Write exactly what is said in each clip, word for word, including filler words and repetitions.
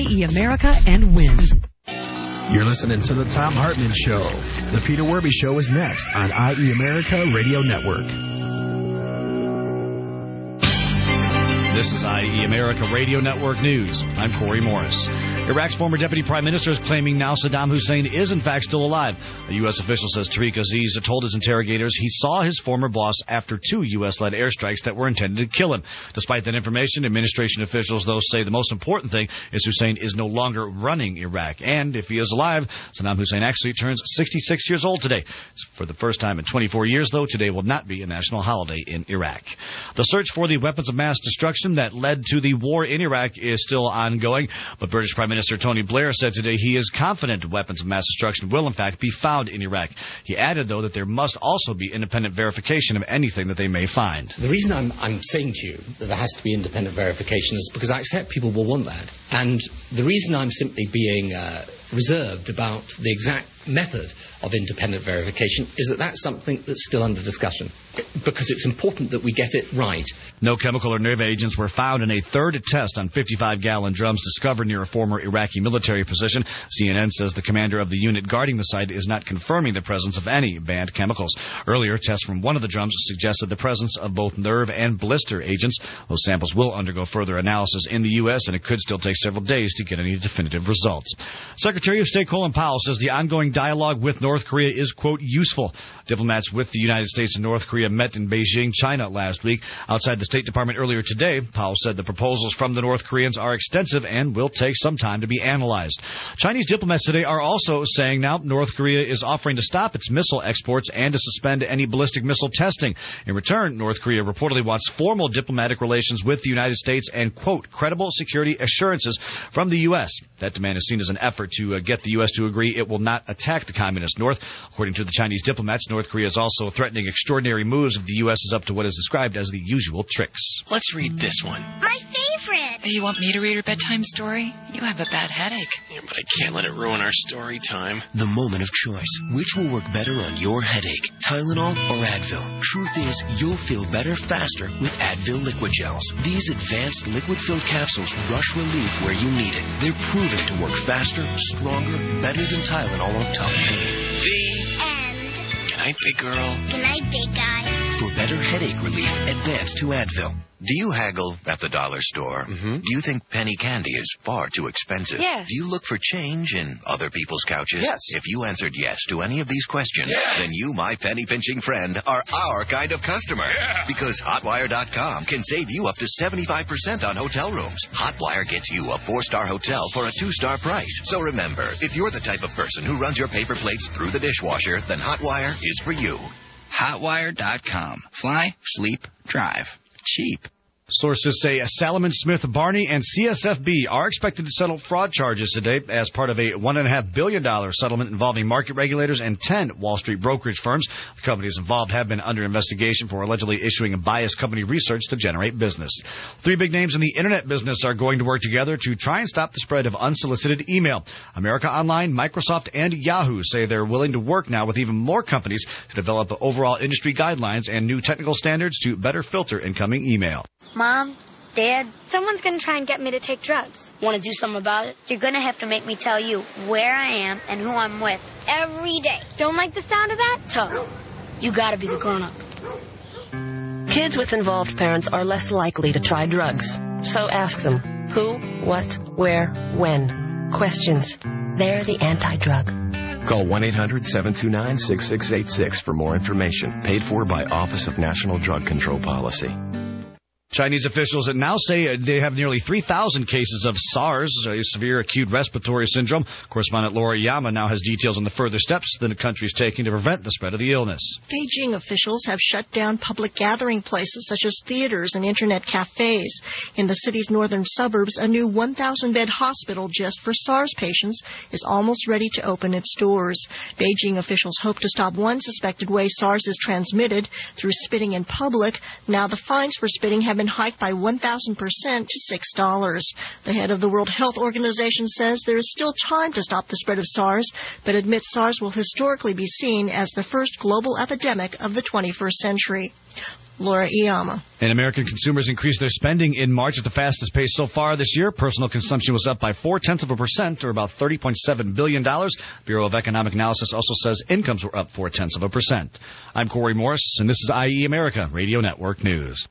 E America and wins. You're listening to The Thom Hartmann Show. The Peter Werby Show is next on I E America Radio Network. This is I E America Radio Network News. I'm Corey Morris. Iraq's former deputy prime minister is claiming now Saddam Hussein is in fact still alive. A U S official says Tariq Aziz told his interrogators he saw his former boss after two U S-led airstrikes that were intended to kill him. Despite that information, administration officials, though, say the most important thing is Hussein is no longer running Iraq. And if he is alive, Saddam Hussein actually turns sixty-six years old today. For the first time in twenty-four years, though, today will not be a national holiday in Iraq. The search for the weapons of mass destruction that led to the war in Iraq is still ongoing, but British Prime Minister Tony Blair said today he is confident weapons of mass destruction will in fact be found in Iraq. He added, though, that there must also be independent verification of anything that they may find. The reason I'm, I'm saying to you that there has to be independent verification is because I accept people will want that. And the reason I'm simply being uh, reserved about the exact method of independent verification is that that's something that's still under discussion, because it's important that we get it right. No chemical or nerve agents were found in a third test on fifty-five gallon drums discovered near a former Iraqi military position. C N N says the commander of the unit guarding the site is not confirming the presence of any banned chemicals. Earlier, tests from one of the drums suggested the presence of both nerve and blister agents. Those samples will undergo further analysis in the U S, and it could still take several days to get any definitive results. Secretary of State Colin Powell says the ongoing dialogue with North Korea is, quote, useful. Diplomats with the United States and North Korea met in Beijing, China last week. Outside the State Department earlier today, Powell said the proposals from the North Koreans are extensive and will take some time to be analyzed. Chinese diplomats today are also saying now North Korea is offering to stop its missile exports and to suspend any ballistic missile testing. In return, North Korea reportedly wants formal diplomatic relations with the United States and, quote, credible security assurances from the U S. That demand is seen as an effort to uh, get the U S to agree it will not attack the communist North. According to the Chinese diplomats, North Korea is also threatening extraordinary moves if the U S is up to what is described as the usual tricks. Let's read this one. My favorite. You want me to read your bedtime story? You have a bad headache. Yeah, but I can't let it ruin our story time. The moment of choice. Which will work better on your headache? Tylenol or Advil? Truth is, you'll feel better faster with Advil Liquid Gels. These advanced liquid-filled capsules rush relief where you need it. They're proven to work faster, stronger, better than Tylenol on top of pain. The And Good night, big girl. good night, big guy. For better headache relief, advance to Advil. Do you haggle at the dollar store? Mm-hmm. Do you think penny candy is far too expensive? Yes. Do you look for change in other people's couches? Yes. If you answered yes to any of these questions, Yes. then you, my penny-pinching friend, are our kind of customer. Yeah. Because Hotwire dot com can save you up to seventy-five percent on hotel rooms. Hotwire gets you a four-star hotel for a two-star price. So remember, if you're the type of person who runs your paper plates through the dishwasher, then Hotwire is for you. Hotwire dot com. Fly, sleep, drive. Cheap. Sources say Salomon Smith Barney and C S F B are expected to settle fraud charges today as part of a one point five billion dollars settlement involving market regulators and ten Wall Street brokerage firms. The companies involved have been under investigation for allegedly issuing biased company research to generate business. Three big names in the Internet business are going to work together to try and stop the spread of unsolicited email. America Online, Microsoft, and Yahoo say they're willing to work now with even more companies to develop overall industry guidelines and new technical standards to better filter incoming email. Mom, Dad, someone's going to try and get me to take drugs. Want to do something about it? You're going to have to make me tell you where I am and who I'm with every day. Don't like the sound of that? Tough. You got to be the grown-up. Kids with involved parents are less likely to try drugs. So ask them who, what, where, when. Questions. They're the anti-drug. Call one eight hundred seven two nine six six eight six for more information. Paid for by Office of National Drug Control Policy. Chinese officials now say they have nearly three thousand cases of SARS, a severe acute respiratory syndrome. Correspondent Laura Yama now has details on the further steps the country is taking to prevent the spread of the illness. Beijing officials have shut down public gathering places such as theaters and internet cafes. In the city's northern suburbs, a new one thousand bed hospital just for SARS patients is almost ready to open its doors. Beijing officials hope to stop one suspected way SARS is transmitted, through spitting in public. Now the fines for spitting have been hiked by one thousand percent to six dollars. The head of the World Health Organization says there is still time to stop the spread of SARS, but admits SARS will historically be seen as the first global epidemic of the twenty-first century. Laura Iyama. And American consumers increased their spending in March at the fastest pace so far this year. Personal consumption was up by four-tenths of a percent, or about thirty point seven billion dollars. Bureau of Economic Analysis also says incomes were up four-tenths of a percent. I'm Corey Morris, and this is I E America Radio Network News.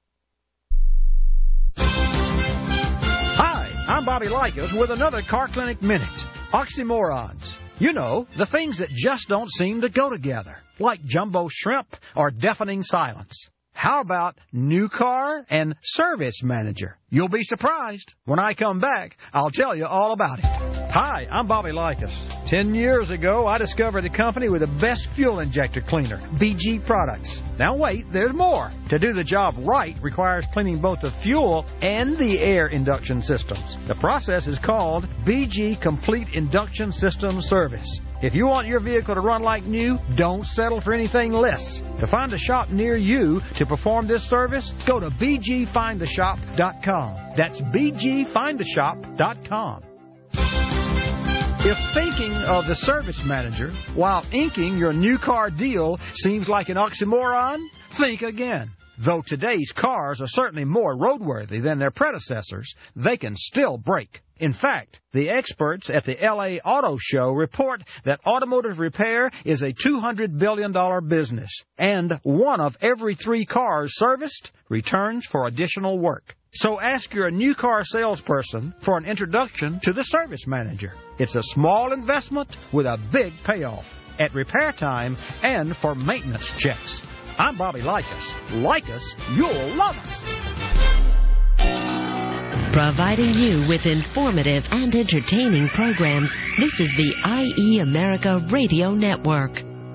Hi, I'm Bobby Likas with another Car Clinic Minute. Oxymorons. You know, the things that just don't seem to go together, like jumbo shrimp or deafening silence. How about new car and service manager? You'll be surprised. When I come back, I'll tell you all about it. Hi, I'm Bobby Likas. Ten years ago, I discovered a company with the best fuel injector cleaner, B G Products. Now wait, there's more. To do the job right requires cleaning both the fuel and the air induction systems. The process is called B G Complete Induction System Service. If you want your vehicle to run like new, don't settle for anything less. To find a shop near you to perform this service, go to b g find the shop dot com. That's b g find the shop dot com. If thinking of the service manager while inking your new car deal seems like an oxymoron, think again. Though today's cars are certainly more roadworthy than their predecessors, they can still break. In fact, the experts at the L A Auto Show report that automotive repair is a two hundred billion dollars business, and one of every three cars serviced returns for additional work. So ask your new car salesperson for an introduction to the service manager. It's a small investment with a big payoff at repair time and for maintenance checks. I'm Bobby Likas. Like us, you'll love us. Providing you with informative and entertaining programs, this is the I E America Radio Network.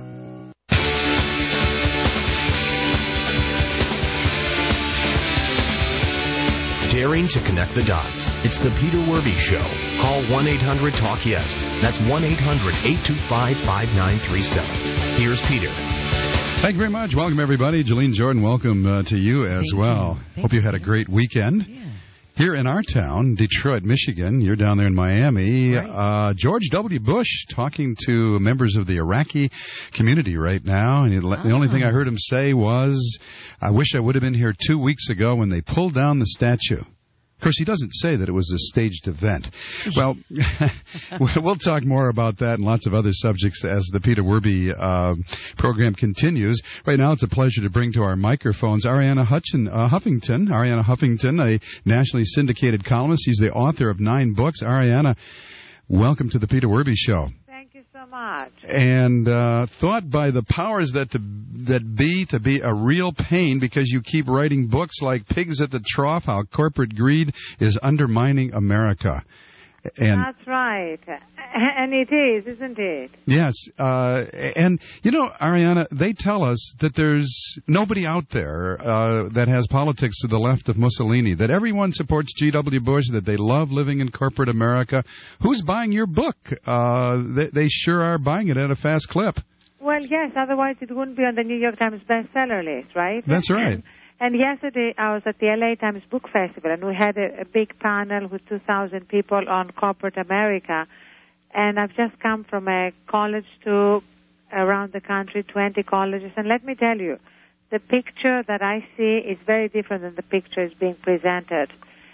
Daring to connect the dots. It's the Peter Werby Show. Call one eight hundred talk yes. That's one eight hundred eight two five five nine three seven. Here's Peter. Thank you very much. Welcome, everybody. Jolene Jordan, welcome uh, to you as Thank well. You. Hope you had a great weekend. Yeah. Here in our town, Detroit, Michigan, you're down there in Miami, Right. uh, George W. Bush talking to members of the Iraqi community right now. And he, oh. the only thing I heard him say was, I wish I would have been here two weeks ago when they pulled down the statue. Of course, he doesn't say that it was a staged event. Well, we'll talk more about that and lots of other subjects as the Peter Werby uh, program continues. Right now, it's a pleasure to bring to our microphones Arianna Hutchin, uh, Huffington. Arianna Huffington, a nationally syndicated columnist. She's the author of nine books. Arianna, welcome to the Peter Werby Show. Thank you so much. And uh, thought by the powers that the, that be to be a real pain because you keep writing books like Pigs at the Trough, How Corporate Greed is Undermining America. And that's right. And it is, isn't it? Yes. Uh, and, you know, Arianna, they tell us that there's nobody out there uh, that has politics to the left of Mussolini, that everyone supports G W. Bush, that they love living in corporate America. Who's buying your book? Uh, they, they sure are buying it at a fast clip. Well, yes, otherwise it wouldn't be on the New York Times bestseller list, right? That's right. And yesterday I was at the L A Times Book Festival, and we had a, a big panel with two thousand people on corporate America. And I've just come from a college to around the country, twenty colleges. And let me tell you, the picture that I see is very different than the picture is being presented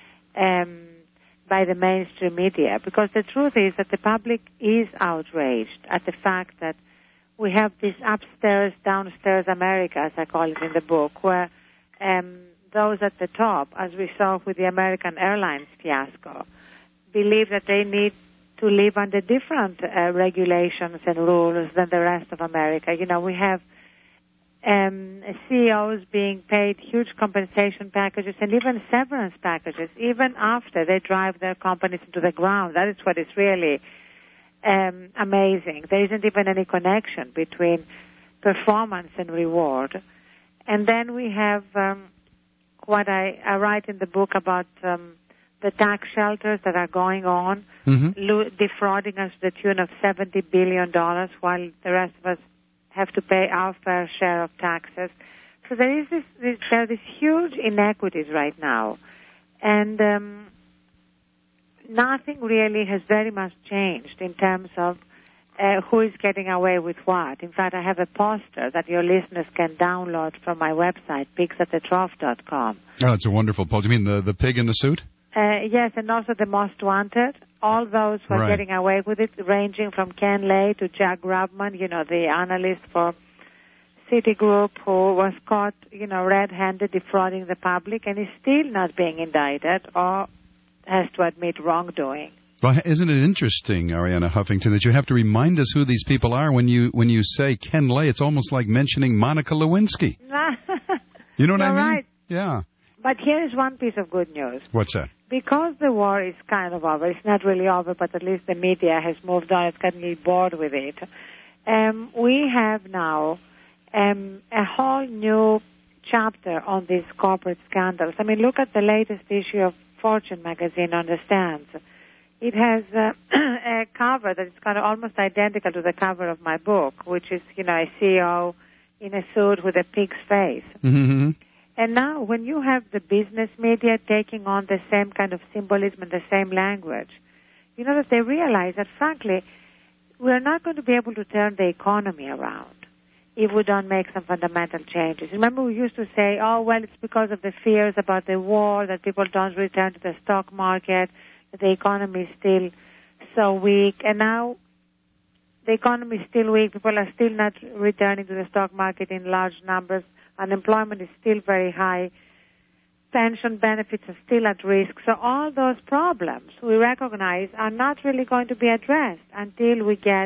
um, by the mainstream media. Because the truth is that the public is outraged at the fact that we have this upstairs, downstairs America, as I call it in the book, where um, those at the top, as we saw with the American Airlines fiasco, believe that they need to live under different uh, regulations and rules than the rest of America. You know, we have um, C E Os being paid huge compensation packages and even severance packages, even after they drive their companies into the ground. That is what is really um, amazing. There isn't even any connection between performance and reward. And then we have um, what I, I write in the book about um, the tax shelters that are going on, mm-hmm. lo- defrauding us to the tune of seventy billion dollars, while the rest of us have to pay our fair share of taxes. So there is this, this there are these huge inequities right now, and um, nothing really has very much changed in terms of uh, who is getting away with what. In fact, I have a poster that your listeners can download from my website, pigs at the trough dot com. Oh, it's a wonderful poster. You mean the, the pig in the suit? Uh, yes, and also the most wanted. All those who are Right. getting away with it, ranging from Ken Lay to Jack Grubman, you know, the analyst for Citigroup who was caught, you know, red-handed defrauding the public and is still not being indicted or has to admit wrongdoing. Well, isn't it interesting, Arianna Huffington, that you have to remind us who these people are when you when you say Ken Lay? It's almost like mentioning Monica Lewinsky. You know what You're I mean? right. Yeah. But here is one piece of good news. What's that? Because the war is kind of over, it's not really over, but at least the media has moved on, it's gotten a little bored with it. Um, we have now um, a whole new chapter on these corporate scandals. I mean, look at the latest issue of Fortune magazine on the stands. It has uh, a cover that is kind of almost identical to the cover of my book, which is, you know, a C E O in a suit with a pig's face. Mm-hmm. And now, when you have the business media taking on the same kind of symbolism and the same language, you know that they realize that, frankly, we're not going to be able to turn the economy around if we don't make some fundamental changes. Remember, we used to say, oh, well, it's because of the fears about the war that people don't return to the stock market, that the economy is still so weak. And now the economy is still weak. People are still not returning to the stock market in large numbers. Unemployment is still very high. Pension benefits are still at risk. So all those problems we recognize are not really going to be addressed until we get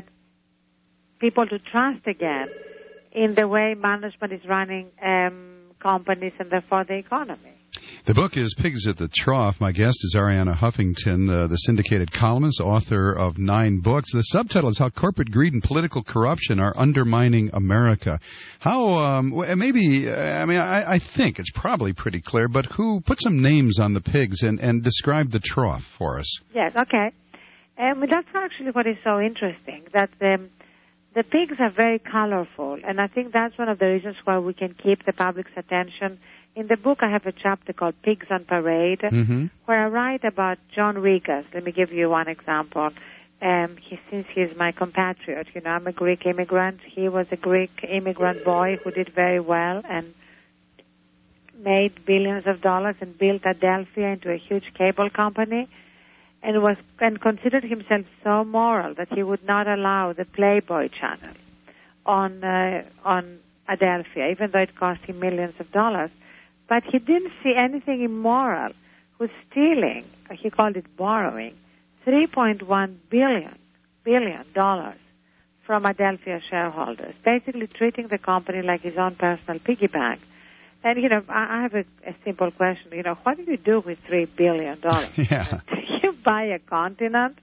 people to trust again in the way management is running um, companies and therefore the economy. The book is Pigs at the Trough. My guest is Arianna Huffington, uh, the syndicated columnist, author of nine books. The subtitle is How Corporate Greed and Political Corruption Are Undermining America. How, um, maybe, I mean, I, I think it's probably pretty clear, but who, put some names on the pigs and, and describe the trough for us. Yes, okay. Um, that's actually what is so interesting, that the, the pigs are very colorful, and I think that's one of the reasons why we can keep the public's attention. In the book, I have a chapter called Pigs on Parade, mm-hmm. where I write about John Rigas. Let me give you one example. Um, he, since he's my compatriot, you know, I'm a Greek immigrant. He was a Greek immigrant boy who did very well and made billions of dollars and built Adelphia into a huge cable company, and was and considered himself so moral that he would not allow the Playboy channel on uh, on Adelphia, even though it cost him millions of dollars. But he didn't see anything immoral with stealing, he called it borrowing, three point one billion billion dollars from Adelphia shareholders, basically treating the company like his own personal piggy bank. And, you know, I have a, a simple question. You know, what do you do with three billion dollars? Yeah. Do you buy a continent?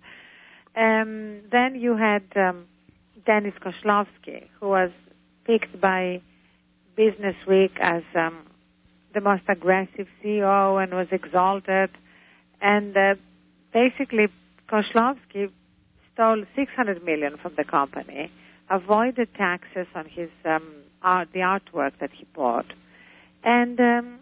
Um, then you had um, Dennis Kozlowski, who was picked by Business Week as um, the most aggressive C E O and was exalted. And uh, basically, Kozlowski stole six hundred million dollars from the company, avoided taxes on his um, art, the artwork that he bought, and um,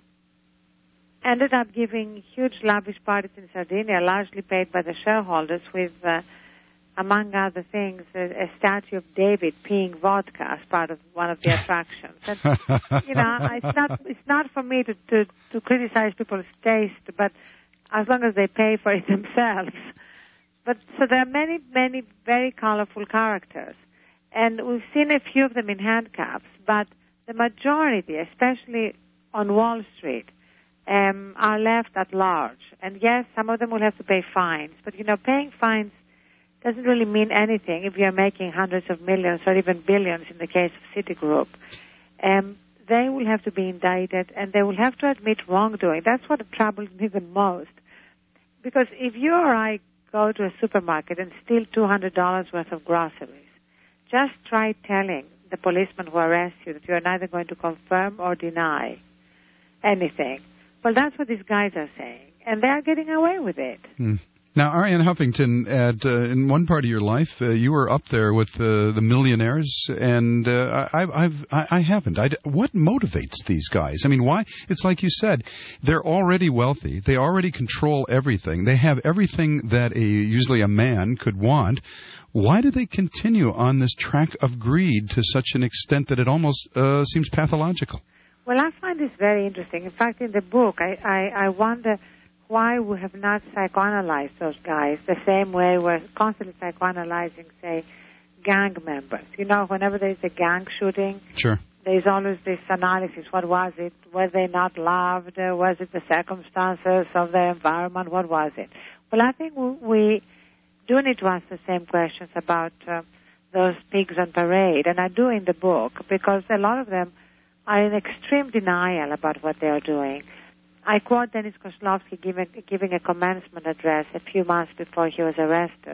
ended up giving huge lavish parties in Sardinia, largely paid by the shareholders, with, uh, among other things, a, a statue of David peeing vodka as part of one of the attractions. And, you know, it's not it's not for me to, to, to criticize people's taste, but as long as they pay for it themselves. But so there are many, many very colorful characters, and we've seen a few of them in handcuffs, but the majority, especially on Wall Street, um, are left at large. And yes, some of them will have to pay fines, but, you know, paying fines doesn't really mean anything if you're making hundreds of millions or even billions in the case of Citigroup. Um, they will have to be indicted, and they will have to admit wrongdoing. That's what troubles me the most. Because if you or I go to a supermarket and steal two hundred dollars worth of groceries, just try telling the policeman who arrests you that you are neither going to confirm or deny anything. Well, that's what these guys are saying, and they are getting away with it. Hmm. Now, Arianna Huffington, at, uh, in one part of your life, uh, you were up there with uh, the millionaires, and uh, I, I've, I, I haven't. I, what motivates these guys? I mean, why? It's like you said, they're already wealthy. They already control everything. They have everything that a usually a man could want. Why do they continue on this track of greed to such an extent that it almost uh, seems pathological? Well, I find this very interesting. In fact, in the book, I, I, I wonder why we have not psychoanalyzed those guys the same way we're constantly psychoanalyzing, say, gang members. You know, whenever there's a gang shooting, sure, there's always this analysis. What was it? Were they not loved? Was it the circumstances of the environment? What was it? Well, I think we do need to ask the same questions about uh, those pigs on parade, and I do in the book, because a lot of them are in extreme denial about what they are doing. I quote Denis Kozlovsky giving, giving a commencement address a few months before he was arrested.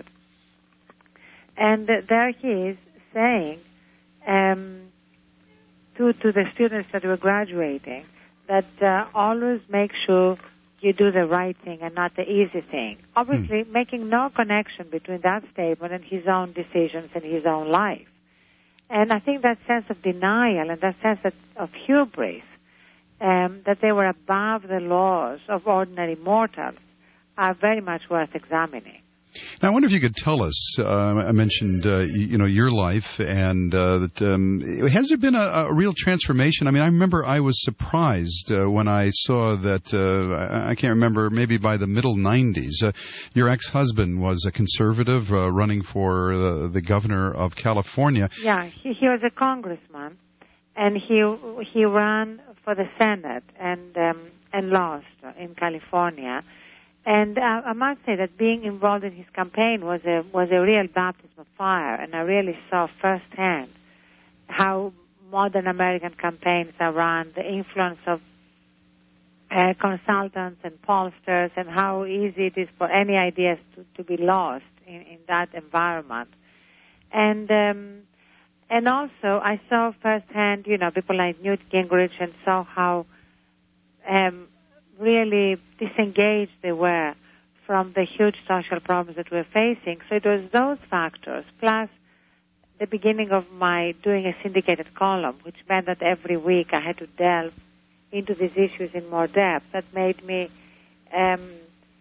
And uh, there he is saying um, to, to the students that were graduating that uh, always make sure you do the right thing and not the easy thing. Obviously, hmm. making no connection between that statement and his own decisions and his own life. And I think that sense of denial and that sense of, of hubris, um, that they were above the laws of ordinary mortals, are very much worth examining. Now, I wonder if you could tell us, uh, I mentioned, uh, you, you know, your life, and uh, that, um, has there been a, a real transformation? I mean, I remember I was surprised uh, when I saw that, uh, I, I can't remember, maybe by the middle nineties, uh, your ex-husband was a conservative uh, running for uh, the governor of California. Yeah, he, he was a congressman, and he he ran for the Senate and um, and lost in California. And uh, I must say that being involved in his campaign was a was a real baptism of fire, and I really saw firsthand how modern American campaigns are run, the influence of uh, consultants and pollsters, and how easy it is for any ideas to, to be lost in, in that environment. And um, and also I saw firsthand, you know, people like Newt Gingrich, and saw how um, really disengaged they were from the huge social problems that we're facing. So it was those factors, plus the beginning of my doing a syndicated column, which meant that every week I had to delve into these issues in more depth, that made me um,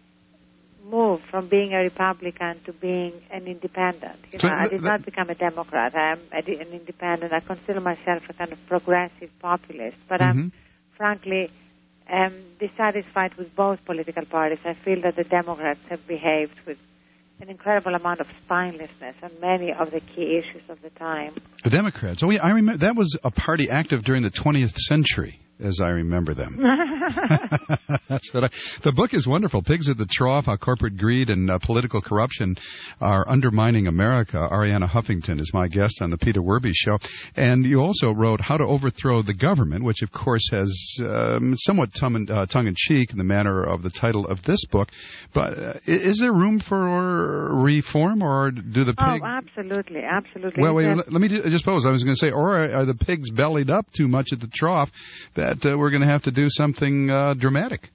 move from being a Republican to being an independent. You know, I did not become a Democrat. I am an independent. I consider myself a kind of progressive populist, but mm-hmm. I'm frankly Um, dissatisfied with both political parties. I feel that the Democrats have behaved with an incredible amount of spinelessness on many of the key issues of the time. The Democrats. Oh, yeah, I remember that was a party active during the twentieth century, as I remember them. That's what I. The book is wonderful. Pigs at the Trough: How Corporate Greed and uh, Political Corruption Are Undermining America. Arianna Huffington is my guest on the Peter Werby Show. And you also wrote How to Overthrow the Government, which of course has um, somewhat tongue, uh, tongue-in-cheek in the manner of the title of this book. But uh, is there room for reform, or do the pigs? Oh, absolutely, absolutely. Well, wait, let, let me just pose. I was going to say, or are the pigs bellied up too much at the trough that uh, we're going to have to do something uh, dramatic?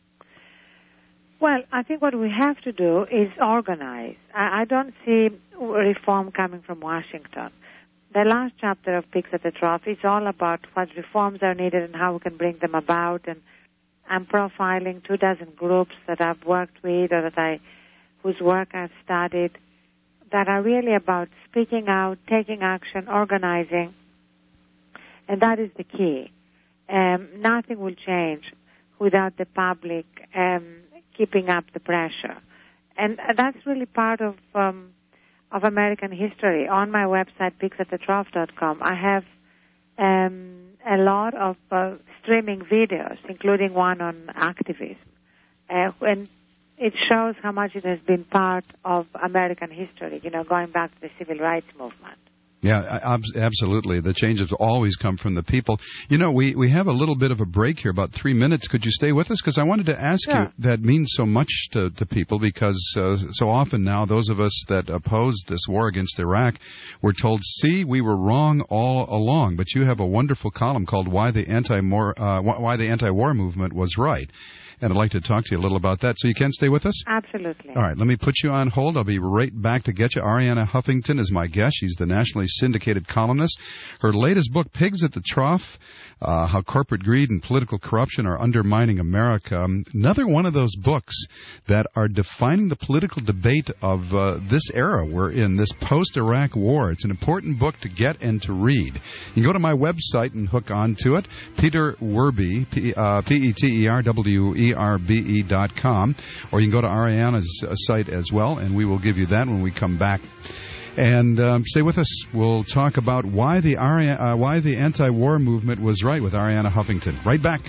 Well, I think what we have to do is organize. I, I don't see reform coming from Washington. The last chapter of Pigs at the Trough is all about what reforms are needed and how we can bring them about. And I'm profiling two dozen groups that I've worked with or that I, whose work I've studied, that are really about speaking out, taking action, organizing, and that is the key. Um, nothing will change without the public um, keeping up the pressure. And that's really part of um, of American history. On my website, pigs at the trough dot com, I have um, a lot of uh, streaming videos, including one on activism. Uh, and it shows how much it has been part of American history, you know, going back to the civil rights movement. Yeah, absolutely. The changes always come from the people. You know, we, we have a little bit of a break here, about three minutes. Could you stay with us? Because I wanted to ask sure. you, that means so much to, to people, because uh, so often now those of us that oppose this war against Iraq were told, see, we were wrong all along. But you have a wonderful column called Why the Anti-War, uh, Why the Anti-War Movement Was Right. and I'd like to talk to you a little about that. So you can stay with us? Absolutely. All right, let me put you on hold. I'll be right back to get you. Arianna Huffington is my guest. She's the nationally syndicated columnist. Her latest book, Pigs at the Trough, uh, How Corporate Greed and Political Corruption Are Undermining America. Um, another one of those books that are defining the political debate of uh, this era we're in, this post-Iraq war. It's an important book to get and to read. You can go to my website and hook onto it, Peter Werbe, P, uh, P E T E R W E R B E dot com, or you can go to Arianna's uh, site as well, and we will give you that when we come back. And um, stay with us. We'll talk about why the Ari- uh, why the anti-war movement was right with Arianna Huffington. Right back.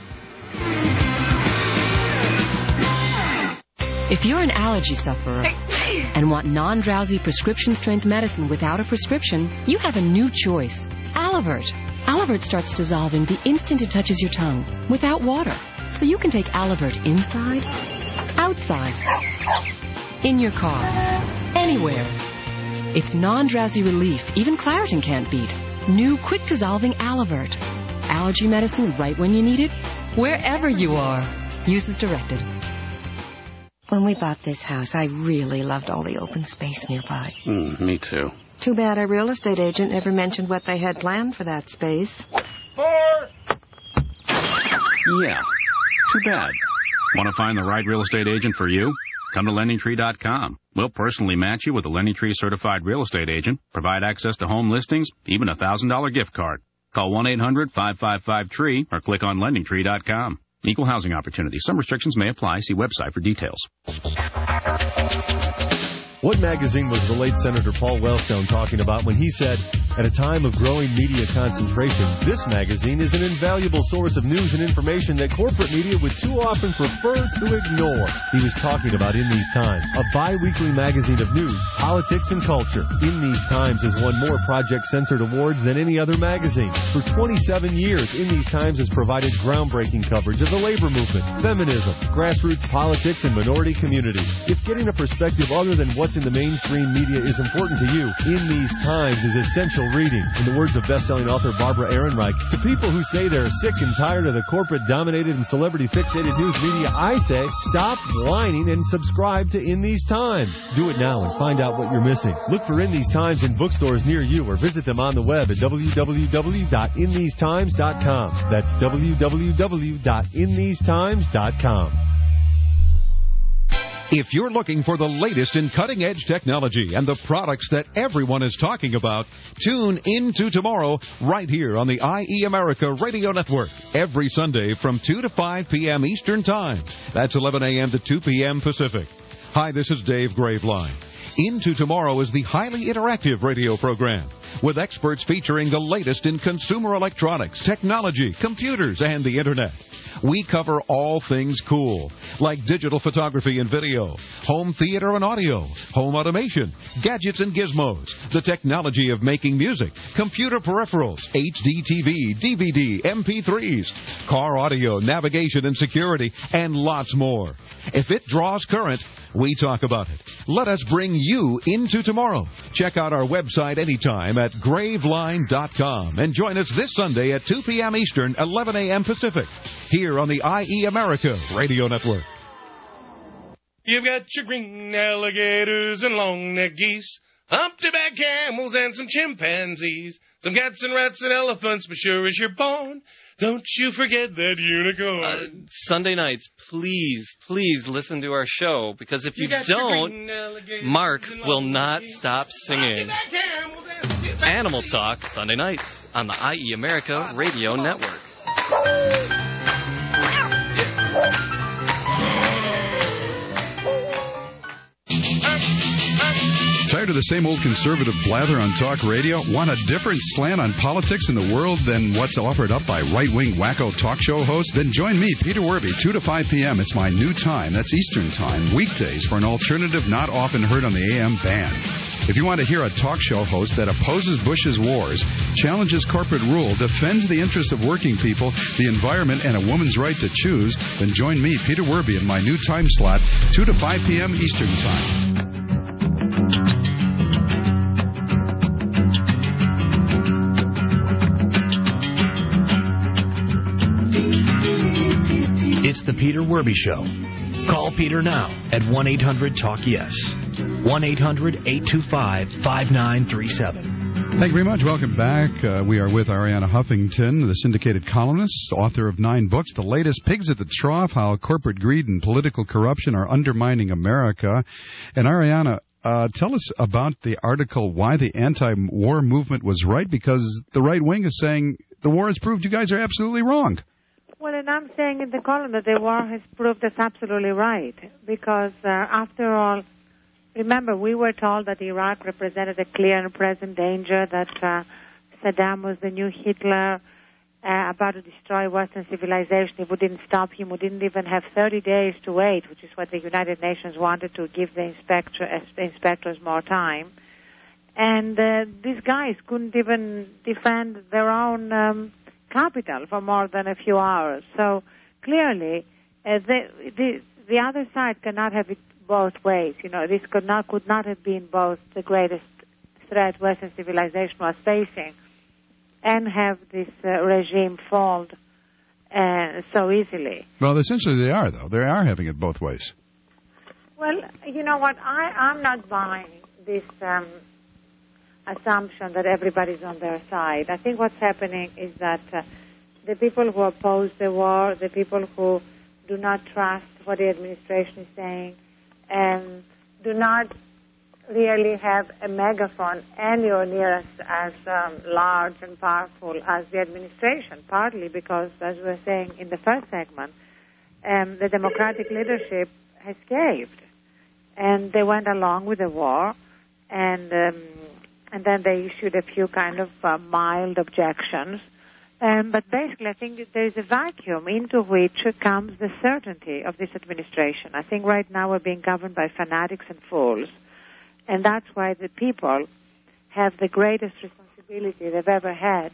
If you're an allergy sufferer and want non-drowsy prescription-strength medicine without a prescription, you have a new choice. Alavert. Alavert starts dissolving the instant it touches your tongue, without water. So you can take Alavert inside, outside, in your car, anywhere. It's non-drowsy relief even Claritin can't beat. New quick-dissolving Alavert. Allergy medicine right when you need it, wherever you are. Use as directed. When we bought this house, I really loved all the open space nearby. Mm, me too. Too bad our real estate agent never mentioned what they had planned for that space. Four. Yeah, too bad. Want to find the right real estate agent for you? Come to lending tree dot com. We'll personally match you with a Lending Tree certified real estate agent, provide access to home listings, even a one thousand dollars gift card. Call one eight hundred five five five tree or click on lending tree dot com. Equal housing opportunity. Some restrictions may apply. See website for details. What magazine was the late Senator Paul Wellstone talking about when he said, at a time of growing media concentration, this magazine is an invaluable source of news and information that corporate media would too often prefer to ignore? He was talking about In These Times, a bi-weekly magazine of news, politics, and culture. In These Times has won more Project Censored awards than any other magazine. For twenty-seven years, In These Times has provided groundbreaking coverage of the labor movement, feminism, grassroots politics, and minority communities. If getting a perspective other than what's in the mainstream media is important to you, In These Times is essential reading. In the words of best-selling author Barbara Ehrenreich, to people who say they're sick and tired of the corporate-dominated and celebrity-fixated news media, I say, stop whining and subscribe to In These Times. Do it now and find out what you're missing. Look for In These Times in bookstores near you or visit them on the web at w w w dot in these times dot com. That's w w w dot in these times dot com. If you're looking for the latest in cutting-edge technology and the products that everyone is talking about, tune into tomorrow right here on the I E America Radio Network every Sunday from two to five p.m. Eastern Time. That's eleven a.m. to two p.m. Pacific. Hi, this is Dave Graveline. Into Tomorrow is the highly interactive radio program with experts featuring the latest in consumer electronics, technology, computers, and the Internet. We cover all things cool, like digital photography and video, home theater and audio, home automation, gadgets and gizmos, the technology of making music, computer peripherals, H D T V, D V D, M P threes, car audio, navigation and security, and lots more. If it draws current, we talk about it. Let us bring you into tomorrow. Check out our website anytime at graveline dot com and join us this Sunday at two p.m. Eastern, eleven a.m. Pacific, here on the I E America Radio Network. You've got your green alligators and long-necked geese, humpty-back camels and some chimpanzees, some cats and rats and elephants, but sure as you're born, don't you forget that unicorn. Uh, Sunday nights, please, please listen to our show, because if you, you don't, Mark will not stop singing. Animal Talk, Sunday nights, on the I E America Radio Network. Tired of the same old conservative blather on talk radio? Want a different slant on politics in the world than what's offered up by right-wing wacko talk show hosts? Then join me, Peter Werbe, two to five p.m. It's my new time. That's Eastern Time, weekdays, for an alternative not often heard on the A M band. If you want to hear a talk show host that opposes Bush's wars, challenges corporate rule, defends the interests of working people, the environment, and a woman's right to choose, then join me, Peter Werbe, in my new time slot, two to five p.m. Eastern Time. It's the Peter Werbe Werby Show. Call Peter now at one eight hundred talk yes. one eight hundred eight two five five nine three seven. Thank you very much. Welcome back. Uh, we are with Arianna Huffington, the syndicated columnist, author of nine books. The latest, Pigs at the Trough, How Corporate Greed and Political Corruption Are Undermining America. And Arianna, uh, tell us about the article, Why the Anti-War Movement Was Right, because the right wing is saying the war has proved you guys are absolutely wrong. Well, and I'm saying in the column that the war has proved us absolutely right, because uh, after all, remember, we were told that Iraq represented a clear and present danger, that uh, Saddam was the new Hitler, uh, about to destroy Western civilization. If we didn't stop him, we didn't even have thirty days to wait, which is what the United Nations wanted, to give the inspector, uh, inspectors more time. And uh, these guys couldn't even defend their own um, capital for more than a few hours. So clearly, uh, the, the, the other side cannot have it both ways. You know, this could not could not have been both the greatest threat Western civilization was facing and have this uh, regime fall uh, so easily. Well, essentially they are, though. They are having it both ways. Well, you know what? I, I'm not buying this um, assumption that everybody's on their side. I think what's happening is that uh, the people who oppose the war, the people who do not trust what the administration is saying, and do not really have a megaphone anywhere near as, as um, large and powerful as the administration, partly because, as we were saying in the first segment, um, the Democratic leadership has caved. And they went along with the war, and um, and then they issued a few kind of uh, mild objections. Um, but basically, I think there is a vacuum into which comes the certainty of this administration. I think right now we're being governed by fanatics and fools, and that's why the people have the greatest responsibility they've ever had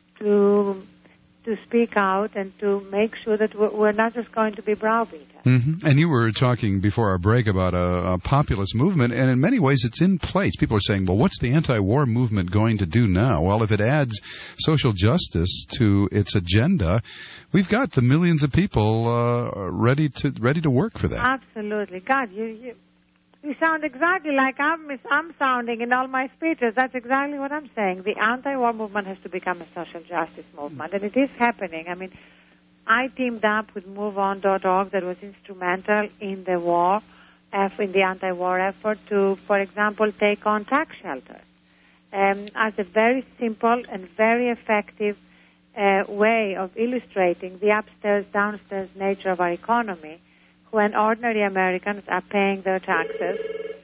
to to speak out and to make sure that we're not just going to be browbeaten. Mm-hmm. And you were talking before our break about a, a populist movement, and in many ways it's in place. People are saying, well, what's the anti-war movement going to do now? Well, if it adds social justice to its agenda, we've got the millions of people uh, ready to ready to work for that. Absolutely. God, you... you You sound exactly like I'm, I'm sounding in all my speeches. That's exactly what I'm saying. The anti-war movement has to become a social justice movement, and it is happening. I mean, I teamed up with move on dot org that was instrumental in the war, in the anti-war effort to, for example, take on tax shelters um, as a very simple and very effective uh, way of illustrating the upstairs, downstairs nature of our economy, when ordinary Americans are paying their taxes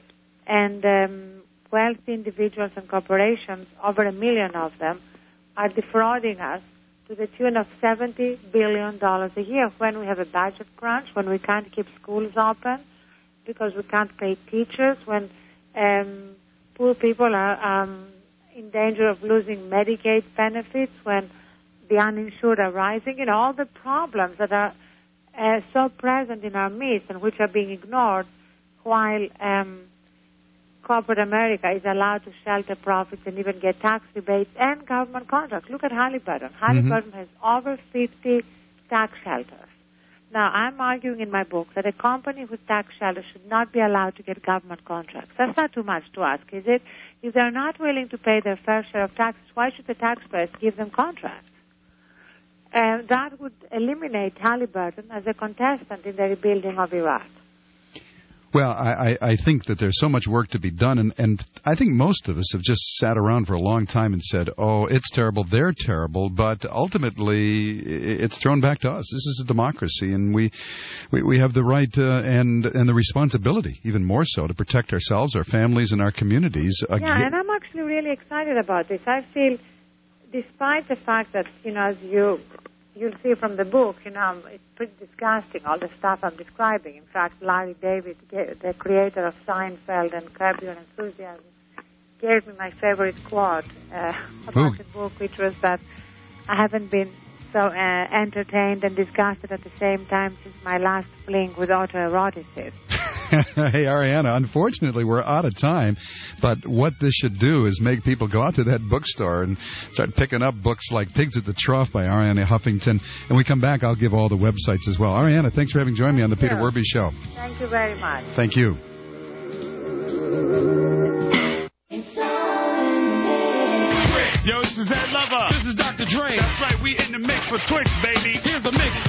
and um, wealthy individuals and corporations, over a million of them, are defrauding us to the tune of seventy billion dollars a year when we have a budget crunch, when we can't keep schools open because we can't pay teachers, when um, poor people are um, in danger of losing Medicaid benefits, when the uninsured are rising, you know, all the problems that are Uh, so present in our midst and which are being ignored while um, corporate America is allowed to shelter profits and even get tax rebates and government contracts. Look at Halliburton. Halliburton mm-hmm. has over fifty tax shelters. Now, I'm arguing in my book that a company with tax shelters should not be allowed to get government contracts. That's not too much to ask, is it? If they're not willing to pay their fair share of taxes, why should the taxpayers give them contracts? And uh, that would eliminate Halliburton as a contestant in the rebuilding of Iraq. Well, I, I think that there's so much work to be done, and, and I think most of us have just sat around for a long time and said, oh, it's terrible, they're terrible, but ultimately it's thrown back to us. This is a democracy, and we we, we have the right uh, and and the responsibility, even more so, to protect ourselves, our families, and our communities. Again. Yeah, and I'm actually really excited about this. I feel, despite the fact that, you know, as you... You'll see from the book, you know, it's pretty disgusting, all the stuff I'm describing. In fact, Larry David, the creator of Seinfeld and Curb Your Enthusiasm, gave me my favorite quote uh, about Ooh. the book, which was that I haven't been so uh, entertained and disgusted at the same time since my last fling with autoeroticism. Hey, Ariana, unfortunately, we're out of time. But what this should do is make people go out to that bookstore and start picking up books like Pigs at the Trough by Ariana Huffington. And when we come back, I'll give all the websites as well. Ariana, thanks for having joined me on the Peter Werby Show. Thank you very much. Thank you. Yo, this is Ed Lover. This is Doctor Dre. That's right, we in the mix for Twix, baby. Here's the mix.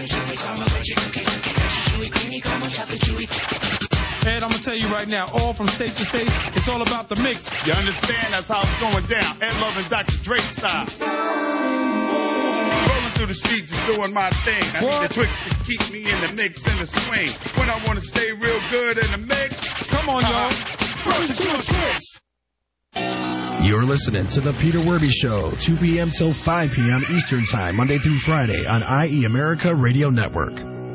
Ed, I'm going to tell you right now, all from state to state, it's all about the mix. You understand? That's how it's going down. Ed Lover and Doctor Dre style. Rolling through the streets, just doing my thing. I what? need the Twix to keep me in the mix and the swing. When I want to stay real good in the mix. Come on, uh-huh. y'all. Roll to Twix. You're listening to The Peter Werby Show, two p.m. till five p.m. Eastern Time, Monday through Friday on I E America Radio Network.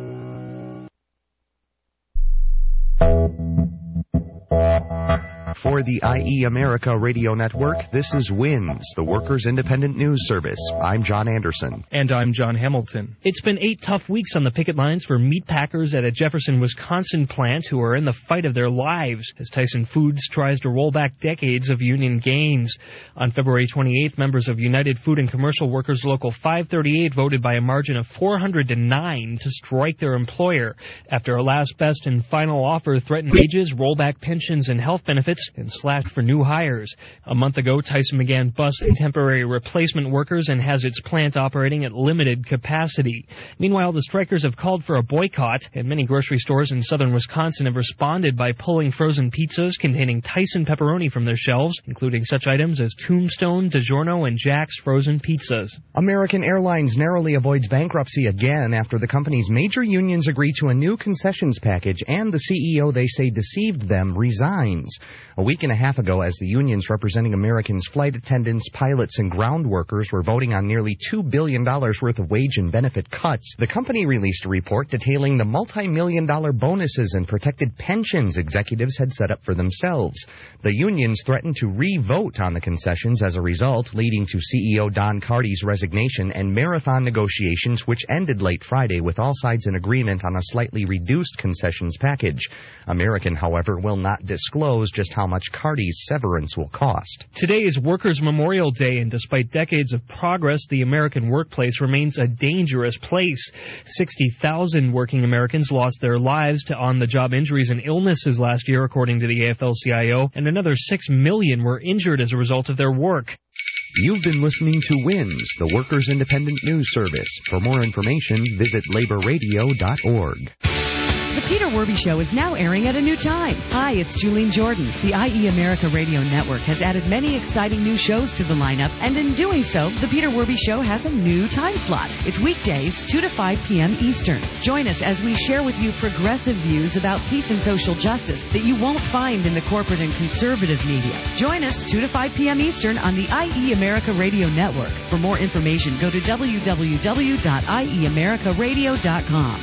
For the I E America Radio Network, this is WINS, the Workers' Independent News Service. I'm John Anderson. And I'm John Hamilton. It's been eight tough weeks on the picket lines for meat packers at a Jefferson, Wisconsin plant who are in the fight of their lives as Tyson Foods tries to roll back decades of union gains. On February twenty-eighth, members of United Food and Commercial Workers Local five thirty-eight voted by a margin of four hundred to nine to strike their employer after a last best and final offer threatened wages, rollback pensions and health benefits, and slashed for new hires. A month ago, Tyson began busing temporary replacement workers and has its plant operating at limited capacity. Meanwhile, the strikers have called for a boycott, and many grocery stores in southern Wisconsin have responded by pulling frozen pizzas containing Tyson pepperoni from their shelves, including such items as Tombstone, DiGiorno, and Jack's frozen pizzas. American Airlines narrowly avoids bankruptcy again after the company's major unions agree to a new concessions package and the C E O they say deceived them resigns. A week and a half ago, as the unions representing Americans' flight attendants, pilots, and ground workers were voting on nearly two billion dollars worth of wage and benefit cuts, the company released a report detailing the multi-million dollar bonuses and protected pensions executives had set up for themselves. The unions threatened to re-vote on the concessions as a result, leading to C E O Don Carty's resignation and marathon negotiations which ended late Friday with all sides in agreement on a slightly reduced concessions package. American, however, will not disclose just how much Carty's severance will cost. Today is Workers' Memorial Day, and despite decades of progress, the American workplace remains a dangerous place. sixty thousand working Americans lost their lives to on-the-job injuries and illnesses last year, according to the A F L C I O, and another six million were injured as a result of their work. You've been listening to WINS, the Workers' Independent News Service. For more information, visit labor radio dot org. The Peter Werby Show is now airing at a new time. Hi, it's Julene Jordan. The I E America Radio Network has added many exciting new shows to the lineup, and in doing so, the Peter Werby Show has a new time slot. It's weekdays, two to five p.m. Eastern. Join us as we share with you progressive views about peace and social justice that you won't find in the corporate and conservative media. Join us two to five p.m. Eastern on the I E America Radio Network. For more information, go to w w w dot i e america radio dot com.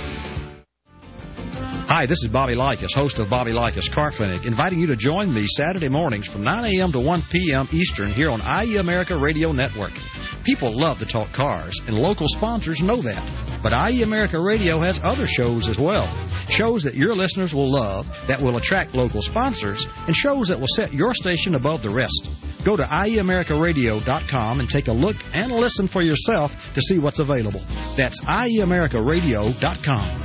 Hi, this is Bobby Likas, host of Bobby Likas Car Clinic, inviting you to join me Saturday mornings from nine a.m. to one p.m. Eastern here on I E America Radio Network. People love to talk cars, and local sponsors know that. But I E America Radio has other shows as well. Shows that your listeners will love, that will attract local sponsors, and shows that will set your station above the rest. Go to i e america radio dot com and take a look and listen for yourself to see what's available. That's i e america radio dot com.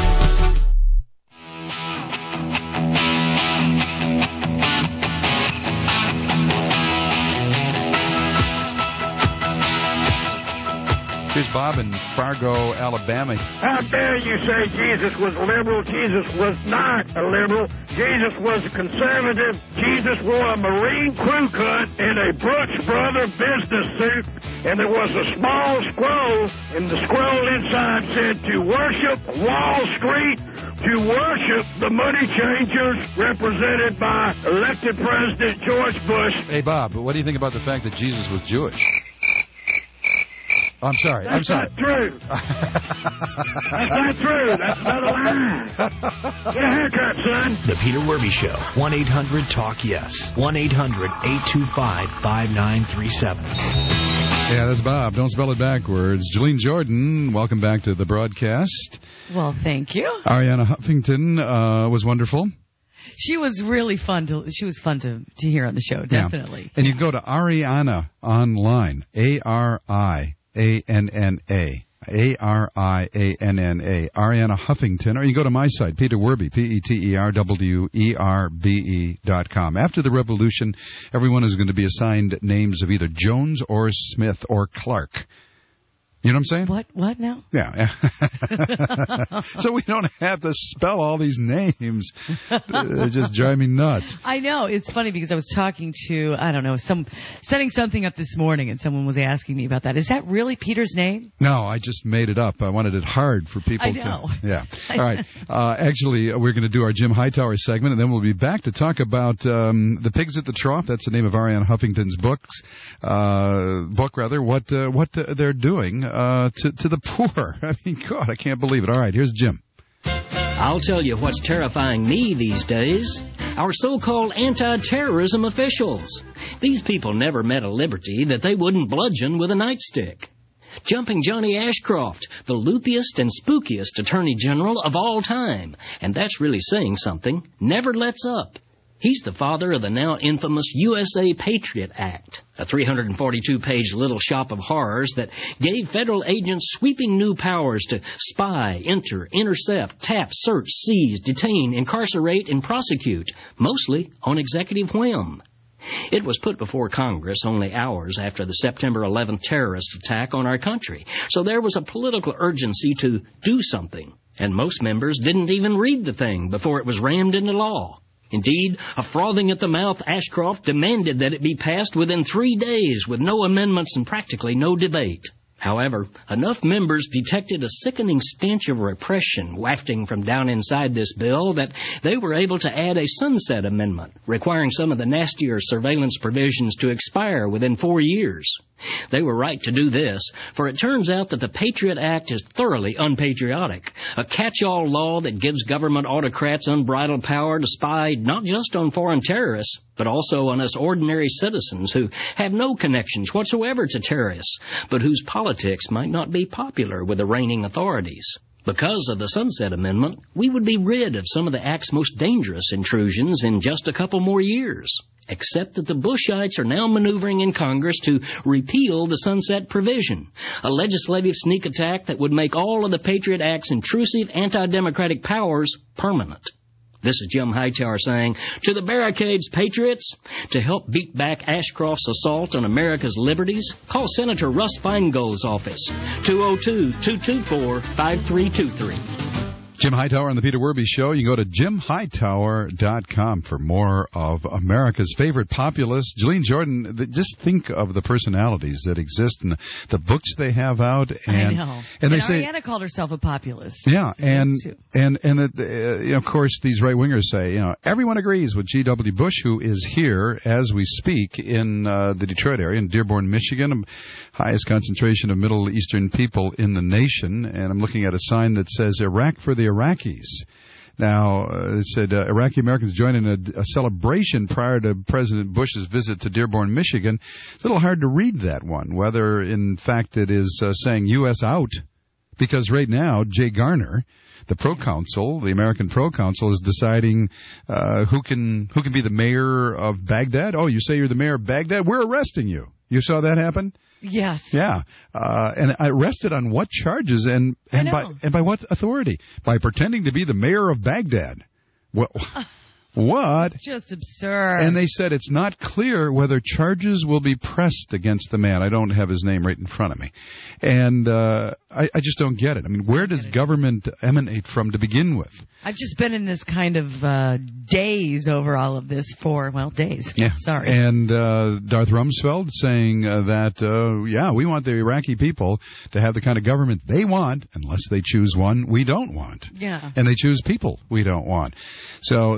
Here's Bob in Fargo, Alabama. How dare you say Jesus was liberal? Jesus was not a liberal. Jesus was a conservative. Jesus wore a Marine crew cut and a Brooks Brother business suit, and there was a small scroll, and the scroll inside said to worship Wall Street, to worship the money changers represented by elected President George Bush. Hey, Bob, what do you think about the fact that Jesus was Jewish? I'm sorry. That's I'm sorry. That's not true. That's not true. That's not a lie. Get a haircut, son. The Peter Werby Show. one eight hundred talk yes. one eight hundred eight two five five nine three seven. Yeah, that's Bob. Don't spell it backwards. Jolene Jordan, welcome back to the broadcast. Well, thank you. Ariana Huffington uh, was wonderful. She was really fun to. She was fun to, to hear on the show, definitely. Yeah. And you can go to Arianna online, A R I A N N A. A R I A N N A, Ariana Huffington, or you can go to my site, Peter Werby, P E T E R W E R B E dot com. After the revolution, everyone is going to be assigned names of either Jones or Smith or Clark. You know what I'm saying? What? What now? Yeah. So we don't have to spell all these names. They just drive me nuts. I know. It's funny because I was talking to, I don't know, some setting something up this morning, and someone was asking me about that. Is that really Peter's name? No, I just made it up. I wanted it hard for people I know. to... Yeah. All right. Uh, actually, we're going to do our Jim Hightower segment, and then we'll be back to talk about um, The Pigs at the Trough. That's the name of Ariana Huffington's books, uh, book, rather, what, uh, what the, they're doing. Uh, to, to the poor. I mean, God, I can't believe it. All right, here's Jim. I'll tell you what's terrifying me these days. Our so-called anti-terrorism officials. These people never met a liberty that they wouldn't bludgeon with a nightstick. Jumping Johnny Ashcroft, the loopiest and spookiest attorney general of all time. And that's really saying something. Never lets up. He's the father of the now infamous U S A Patriot Act, a three hundred forty-two page little shop of horrors that gave federal agents sweeping new powers to spy, enter, intercept, tap, search, seize, detain, incarcerate, and prosecute, mostly on executive whim. It was put before Congress only hours after the September eleventh terrorist attack on our country, so there was a political urgency to do something, and most members didn't even read the thing before it was rammed into law. Indeed, a frothing at the mouth Ashcroft demanded that it be passed within three days with no amendments and practically no debate. However, enough members detected a sickening stench of repression wafting from down inside this bill that they were able to add a sunset amendment, requiring some of the nastier surveillance provisions to expire within four years. They were right to do this, for it turns out that the Patriot Act is thoroughly unpatriotic, a catch-all law that gives government autocrats unbridled power to spy not just on foreign terrorists, but also on us ordinary citizens who have no connections whatsoever to terrorists, but whose politics might not be popular with the reigning authorities. Because of the Sunset Amendment, we would be rid of some of the Act's most dangerous intrusions in just a couple more years. Except that the Bushites are now maneuvering in Congress to repeal the sunset provision, a legislative sneak attack that would make all of the Patriot Act's intrusive anti-democratic powers permanent. This is Jim Hightower saying, to the barricades, patriots, to help beat back Ashcroft's assault on America's liberties, call Senator Russ Feingold's office, two oh two, two two four, five three two three. Jim Hightower on the Peter Werby Show. You can go to jim hightower dot com for more of America's favorite populists. Jolene Jordan, the, just think of the personalities that exist and the, the books they have out. And, I know. And, and they Ariana say, called herself a populist. Yeah, and and and the, uh, you know, of course, these right wingers say, you know, everyone agrees with G W. Bush, who is here as we speak in uh, the Detroit area, in Dearborn, Michigan, highest concentration of Middle Eastern people in the nation. And I'm looking at a sign that says Iraq for the Iraqis. Now, uh, it said uh, Iraqi Americans joined in a, a celebration prior to President Bush's visit to Dearborn, Michigan. It's a little hard to read that one, whether in fact it is uh, saying U S out, because right now Jay Garner, the pro-council, the American pro-council, is deciding uh, who can who can be the mayor of Baghdad. Oh, you say you're the mayor of Baghdad? We're arresting you. You saw that happen? Yes. Yeah. Uh, and arrested on what charges and, and by and by what authority? By pretending to be the mayor of Baghdad. What? What? It's just absurd. And they said it's not clear whether charges will be pressed against the man. I don't have his name right in front of me. And uh, I, I just don't get it. I mean, where does government emanate from to begin with? I've just been in this kind of uh, daze over all of this for, well, days. Yeah. Sorry. And uh, Darth Rumsfeld saying uh, that, uh, yeah, we want the Iraqi people to have the kind of government they want, unless they choose one we don't want. Yeah. And they choose people we don't want. So they're about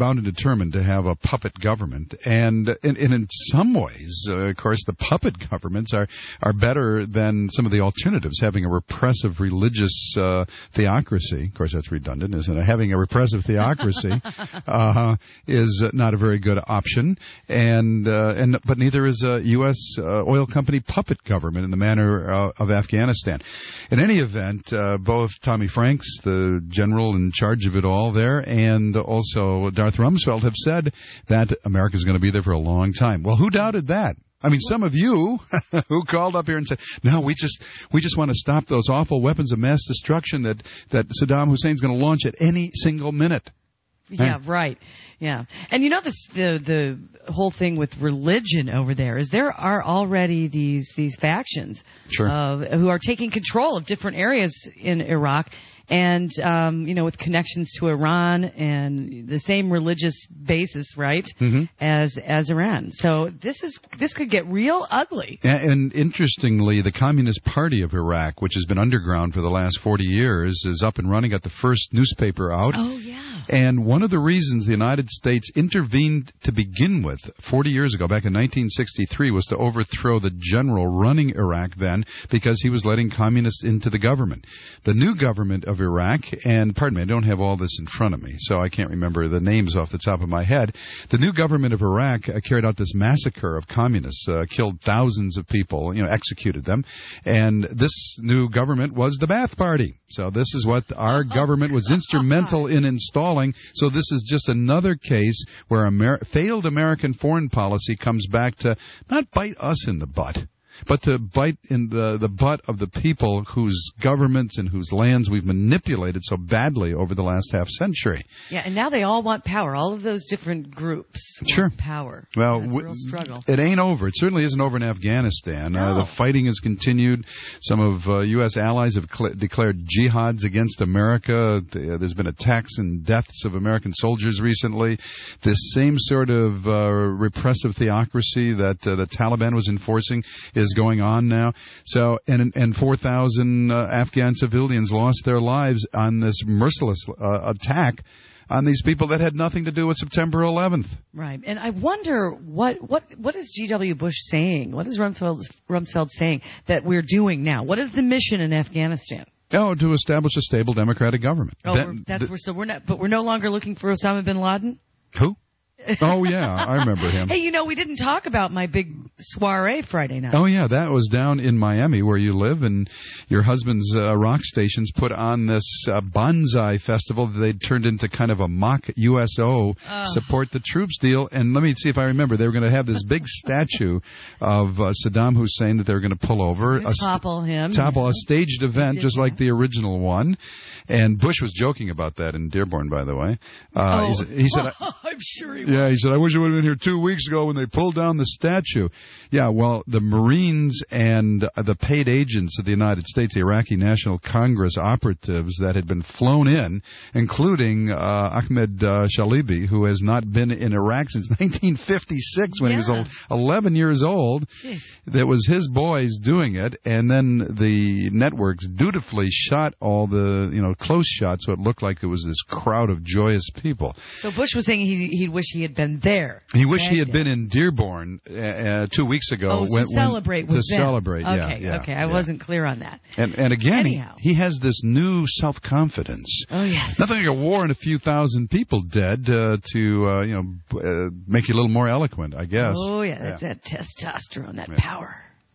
bound and determined to have a puppet government. And, and, and in some ways, uh, of course, the puppet governments are, are better than some of the alternatives. Having a repressive religious uh, theocracy, of course, that's redundant, isn't it? Having a repressive theocracy uh, is not a very good option. And, uh, and but neither is a U S uh, oil company puppet government in the manner uh, of Afghanistan. In any event, uh, both Tommy Franks, the general in charge of it all there, and also Darth Rumsfeld have said that America is going to be there for a long time. Well, who doubted that? I mean, some of you who called up here and said, no, we just we just want to stop those awful weapons of mass destruction that, that Saddam Hussein's going to launch at any single minute. Yeah, right. Yeah. And you know this, the the whole thing with religion over there is there are already these these factions sure. uh, who are taking control of different areas in Iraq. And, um, you know, with connections to Iran and the same religious basis, right, mm-hmm. as as Iran. So this is this could get real ugly. And, and interestingly, the Communist Party of Iraq, which has been underground for the last forty years, is up and running, got the first newspaper out. Oh, yeah. And one of the reasons the United States intervened to begin with forty years ago, back in nineteen sixty-three, was to overthrow the general running Iraq then because he was letting communists into the government. The new government of Iraq, and pardon me, I don't have all this in front of me, so I can't remember the names off the top of my head. The new government of Iraq uh, carried out this massacre of communists, uh, killed thousands of people, you know, executed them, and this new government was the Ba'ath Party. So this is what our government was instrumental in installing. So this is just another case where Amer- failed American foreign policy comes back to not bite us in the butt, but to bite in the, the butt of the people whose governments and whose lands we've manipulated so badly over the last half century. Yeah, and now they all want power. All of those different groups sure. want power. Well, That's a real struggle. It ain't over. It certainly isn't over in Afghanistan. No. Uh, the fighting has continued. Some of uh, U S allies have cl- declared jihads against America. There's been attacks and deaths of American soldiers recently. This same sort of uh, repressive theocracy that uh, the Taliban was enforcing is going on now. So, and and four thousand uh, Afghan civilians lost their lives on this merciless uh, attack on these people that had nothing to do with September eleventh. Right. And I wonder what what what is G W. Bush saying? What is Rumsfeld Rumsfeld saying that we're doing now? What is the mission in Afghanistan? Oh, to establish a stable democratic government. Oh, that, we're, that's th- we're still we're not, but we're no longer looking for Osama bin Laden. Who? Oh, yeah, I remember him. Hey, you know, we didn't talk about my big soiree Friday night. Oh, yeah, that was down in Miami where you live, and your husband's uh, rock stations put on this uh, bonsai festival that they'd turned into kind of a mock U S O uh. support the troops deal. And let me see if I remember. They were going to have this big statue of uh, Saddam Hussein that they were going to pull over. A topple him. Topple, a staged event just that. like the original one. And Bush was joking about that in Dearborn, by the way. Uh, oh. he, he said, I'm sure he was. Yeah, he said, I wish I would have been here two weeks ago when they pulled down the statue. Yeah, well, the Marines and the paid agents of the United States, the Iraqi National Congress operatives that had been flown in, including uh, Ahmed uh, Shalibi, who has not been in Iraq since nineteen fifty-six when yeah. he was eleven years old. That was his boys doing it, and then the networks dutifully shot all the, you know, close shots so it looked like it was this crowd of joyous people. So Bush was saying he he'd wish he had been there. He wished he had been in Dearborn uh, uh, two weeks ago. Oh, when, to celebrate when, with To them. celebrate, okay, yeah. yeah okay, I yeah. wasn't clear on that. And, and again, he, Anyhow. he has this new self-confidence. Oh, yes. Nothing like a war and a few thousand people dead uh, to, uh, you know, uh, make you a little more eloquent, I guess. Oh, yeah, that's yeah. that testosterone, that Yeah. power.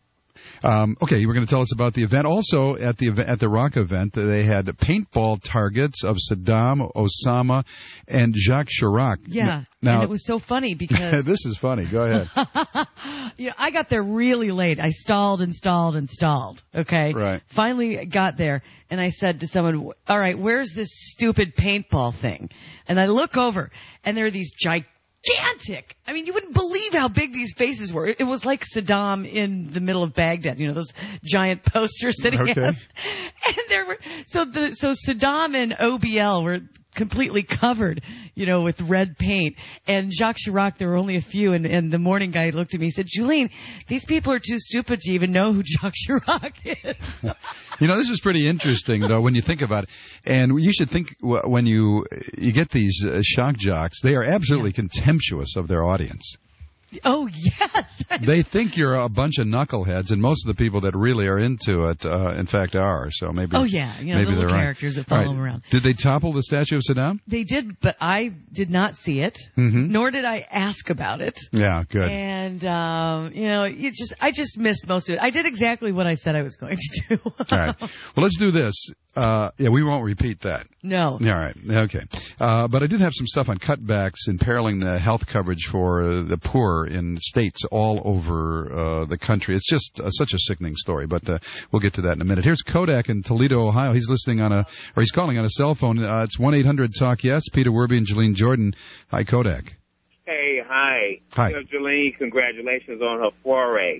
Um, okay, you were going to tell us about the event. Also, at the event, at the rock event, they had paintball targets of Saddam, Osama, and Jacques Chirac. Yeah, now, and it was so funny because this is funny. Go ahead. you know, I got there really late. I stalled and stalled and stalled. Okay, right. Finally got there, and I said to someone, "All right, where's this stupid paintball thing?" And I look over, and there are these gigantic. Gigantic. I mean, you wouldn't believe how big these faces were. It was like Saddam in the middle of Baghdad. You know, those giant posters that he okay. has. And there were so the so Saddam and O B L were completely covered, you know, with red paint. And Jacques Chirac, there were only a few, and, and the morning guy looked at me and said, Julene, these people are too stupid to even know who Jacques Chirac is. You know, this is pretty interesting, though, when you think about it. And you should think when you you get these uh, shock jocks, they are absolutely yeah. contemptuous of their audience. Oh, yes. They think you're a bunch of knuckleheads, and most of the people that really are into it, uh, in fact, are. So maybe. Oh, yeah. You know, maybe the little they're characters right. that follow right. them around. Did they topple the statue of Saddam? They did, but I did not see it, mm-hmm. nor did I ask about it. Yeah, good. And, um, you know, you just I just missed most of it. I did exactly what I said I was going to do. All right. Well, let's do this. Uh, yeah, we won't repeat that. No. All right. Okay. Uh, but I did have some stuff on cutbacks imperiling the health coverage for uh, the poor in states all over uh, the country. It's just uh, such a sickening story, but uh, we'll get to that in a minute. Here's Kodak in Toledo, Ohio. He's listening on a, or he's calling on a cell phone. Uh, it's one eight hundred talk yes. Peter Werby and Julene Jordan. Hi, Kodak. Hey, hi. Hi. You know, Julene, congratulations on her foray.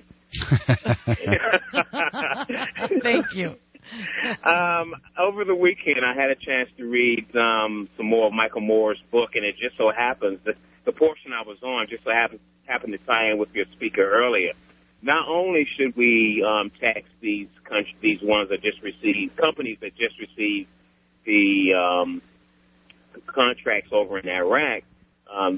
Thank you. Um, over the weekend, I had a chance to read um, some more of Michael Moore's book, and it just so happens that the portion I was on just so happened, happened to tie in with your speaker earlier. Not only should we um, tax these countries, these ones that just received, companies that just received the um, contracts over in Iraq, um,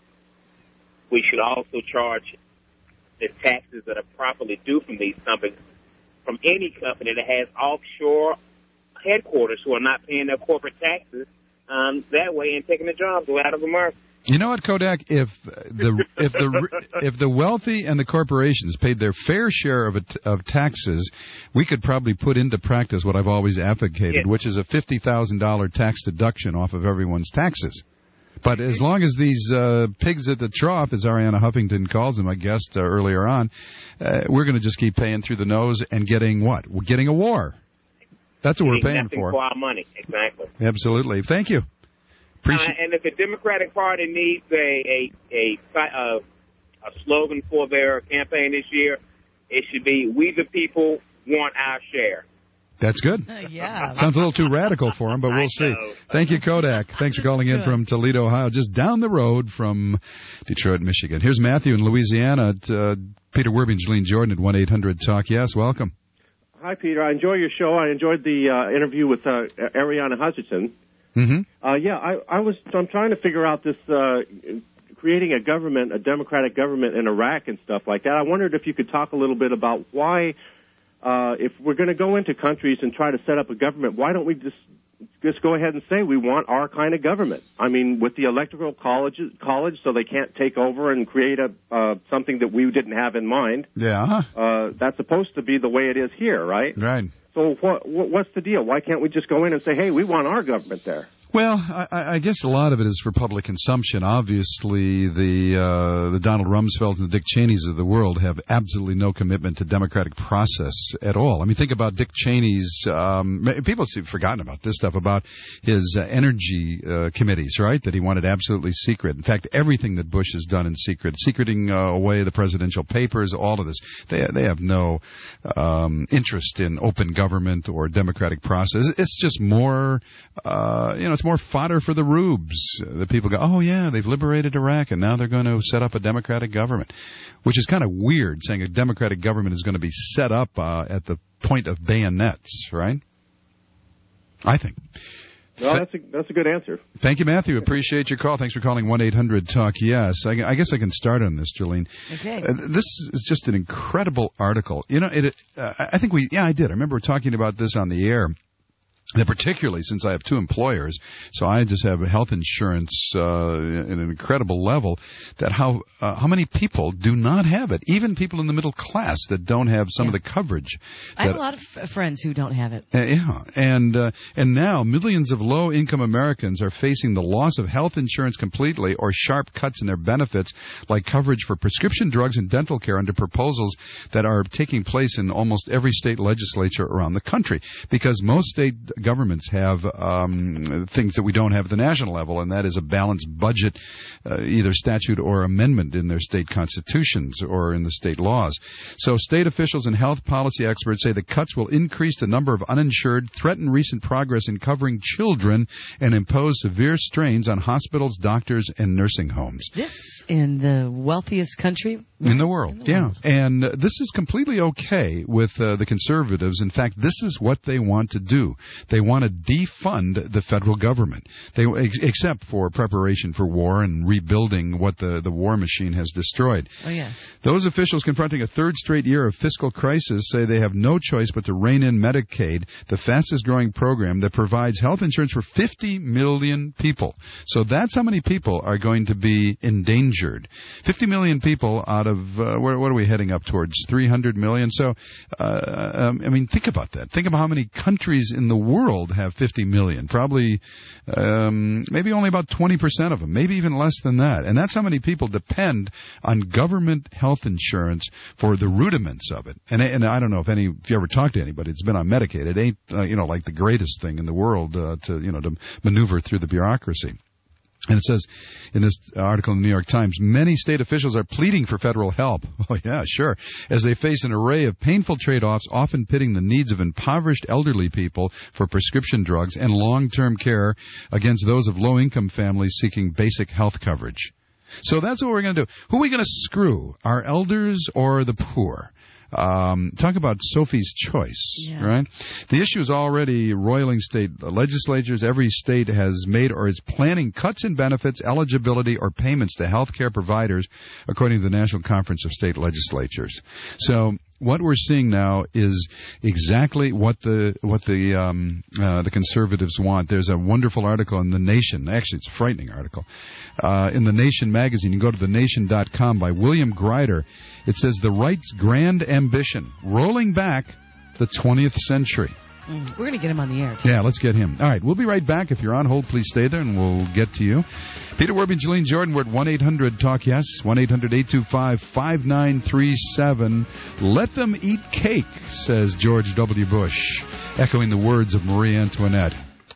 we should also charge the taxes that are properly due from these companies, from any company that has offshore headquarters who are not paying their corporate taxes um, that way and taking the jobs out of America. You know what, Kodak? If the if the if the wealthy and the corporations paid their fair share of it, of taxes, we could probably put into practice what I've always advocated, yes. which is a fifty thousand dollar tax deduction off of everyone's taxes. But as long as these uh, pigs at the trough, as Ariana Huffington calls them, I guessed uh, earlier on, uh, we're going to just keep paying through the nose and getting what? We're getting a war. That's what we're paying nothing for. for our money, exactly. Absolutely. Thank you. Appreciate. Uh, and if the Democratic Party needs a a, a a a slogan for their campaign this year, it should be "We the people want our share." That's good. Uh, yeah. Sounds a little too radical for him, but we'll see. Thank you, Kodak. Thanks for calling in from Toledo, Ohio, just down the road from Detroit, Michigan. Here's Matthew in Louisiana at uh, Peter Werby and Julene Jordan at one eight hundred talk yes. Welcome. Hi, Peter. I enjoy your show. I enjoyed the uh, interview with uh, Ariana Huffington. Mm-hmm. Uh, yeah, I, I was. I'm trying to figure out this uh, creating a government, a democratic government in Iraq and stuff like that. I wondered if you could talk a little bit about why. Uh, if we're going to go into countries and try to set up a government, why don't we just just go ahead and say we want our kind of government? I mean, with the electoral college, college, so they can't take over and create a uh, something that we didn't have in mind. Yeah. Uh, that's supposed to be the way it is here, right? Right. So what, what what's the deal? Why can't we just go in and say, hey, we want our government there? Well, I, I guess a lot of it is for public consumption. Obviously, the uh, the Donald Rumsfelds and the Dick Cheneys of the world have absolutely no commitment to democratic process at all. I mean, think about Dick Cheney's. Um, people have forgotten about this stuff about his uh, energy uh, committees, right? That he wanted absolutely secret. In fact, everything that Bush has done in secret, secreting uh, away the presidential papers, all of this, they they have no um, interest in open government or democratic process. It's just more, uh, you know. It's more fodder for the rubes. The people go, oh, yeah, they've liberated Iraq, and now they're going to set up a democratic government, which is kind of weird, saying a democratic government is going to be set up uh, at the point of bayonets, right? I think. Well, that's a, that's a good answer. Thank you, Matthew. Appreciate your call. Thanks for calling one eight hundred talk yes. I, I guess I can start on this, Julene. Okay. Uh, this is just an incredible article. You know, it. Uh, I think we, yeah, I did. I remember talking about this on the air. And particularly since I have two employers, so I just have health insurance uh, at an incredible level, that how uh, how many people do not have it, even people in the middle class that don't have some yeah. of the coverage. I have a lot of f- friends who don't have it. Uh, yeah, and uh, and now millions of low-income Americans are facing the loss of health insurance completely or sharp cuts in their benefits, like coverage for prescription drugs and dental care under proposals that are taking place in almost every state legislature around the country, because most state governments have um, things that we don't have at the national level, and that is a balanced budget, uh, either statute or amendment in their state constitutions or in the state laws. So state officials and health policy experts say the cuts will increase the number of uninsured, threaten recent progress in covering children, and impose severe strains on hospitals, doctors, and nursing homes. This in the wealthiest country in the world. In the yeah, world. and uh, this is completely okay with uh, the conservatives. In fact, this is what they want to do. They want to defund the federal government, they ex- except for preparation for war and rebuilding what the, the war machine has destroyed. Oh, yes. Those officials confronting a third straight year of fiscal crisis say they have no choice but to rein in Medicaid, the fastest-growing program that provides health insurance for fifty million people. So that's how many people are going to be endangered. fifty million people out of, uh, where, what are we heading up towards? three hundred million. So, uh, um, I mean, think about that. Think about how many countries in the world have fifty million. Probably, um, maybe only about twenty percent of them, maybe even less than that. And that's how many people depend on government health insurance for the rudiments of it. And, and I don't know if any, if you ever talk to anybody that's been on Medicaid, it ain't, uh, you know, like the greatest thing in the world uh, to, you know, to maneuver through the bureaucracy. And it says in this article in the New York Times, many state officials are pleading for federal help. Oh, yeah, sure. As they face an array of painful trade-offs, often pitting the needs of impoverished elderly people for prescription drugs and long-term care against those of low-income families seeking basic health coverage. So that's what we're going to do. Who are we going to screw, our elders or the poor? Um, talk about Sophie's choice, yeah. right? The issue is already roiling state legislatures. Every state has made or is planning cuts in benefits, eligibility, or payments to health care providers, according to the National Conference of State Legislatures. So what we're seeing now is exactly what the what the um, uh, the conservatives want. There's a wonderful article in The Nation. Actually, it's a frightening article. Uh, in The Nation magazine, you can go to the nation dot com by William Greider. It says, the right's grand ambition, rolling back the twentieth century. Mm, we're going to get him on the air, too. Yeah, let's get him. All right, we'll be right back. If you're on hold, please stay there, and we'll get to you. Peter Werby and Jolene Jordan, we're at one eight hundred talk yes, one eight hundred eight two five five nine three seven. Let them eat cake, says George W. Bush, echoing the words of Marie Antoinette.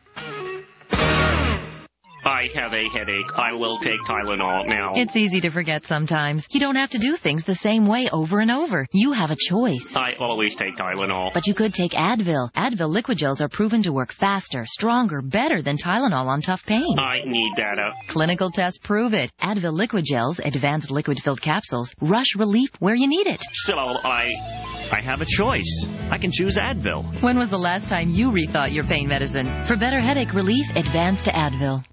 I have a headache. I will take Tylenol now. It's easy to forget sometimes. You don't have to do things the same way over and over. You have a choice. I always take Tylenol. But you could take Advil. Advil liquid gels are proven to work faster, stronger, better than Tylenol on tough pain. I need data. Clinical tests prove it. Advil liquid gels, advanced liquid-filled capsules, rush relief where you need it. So I... I have a choice. I can choose Advil. When was the last time you rethought your pain medicine? For better headache relief, advance to Advil.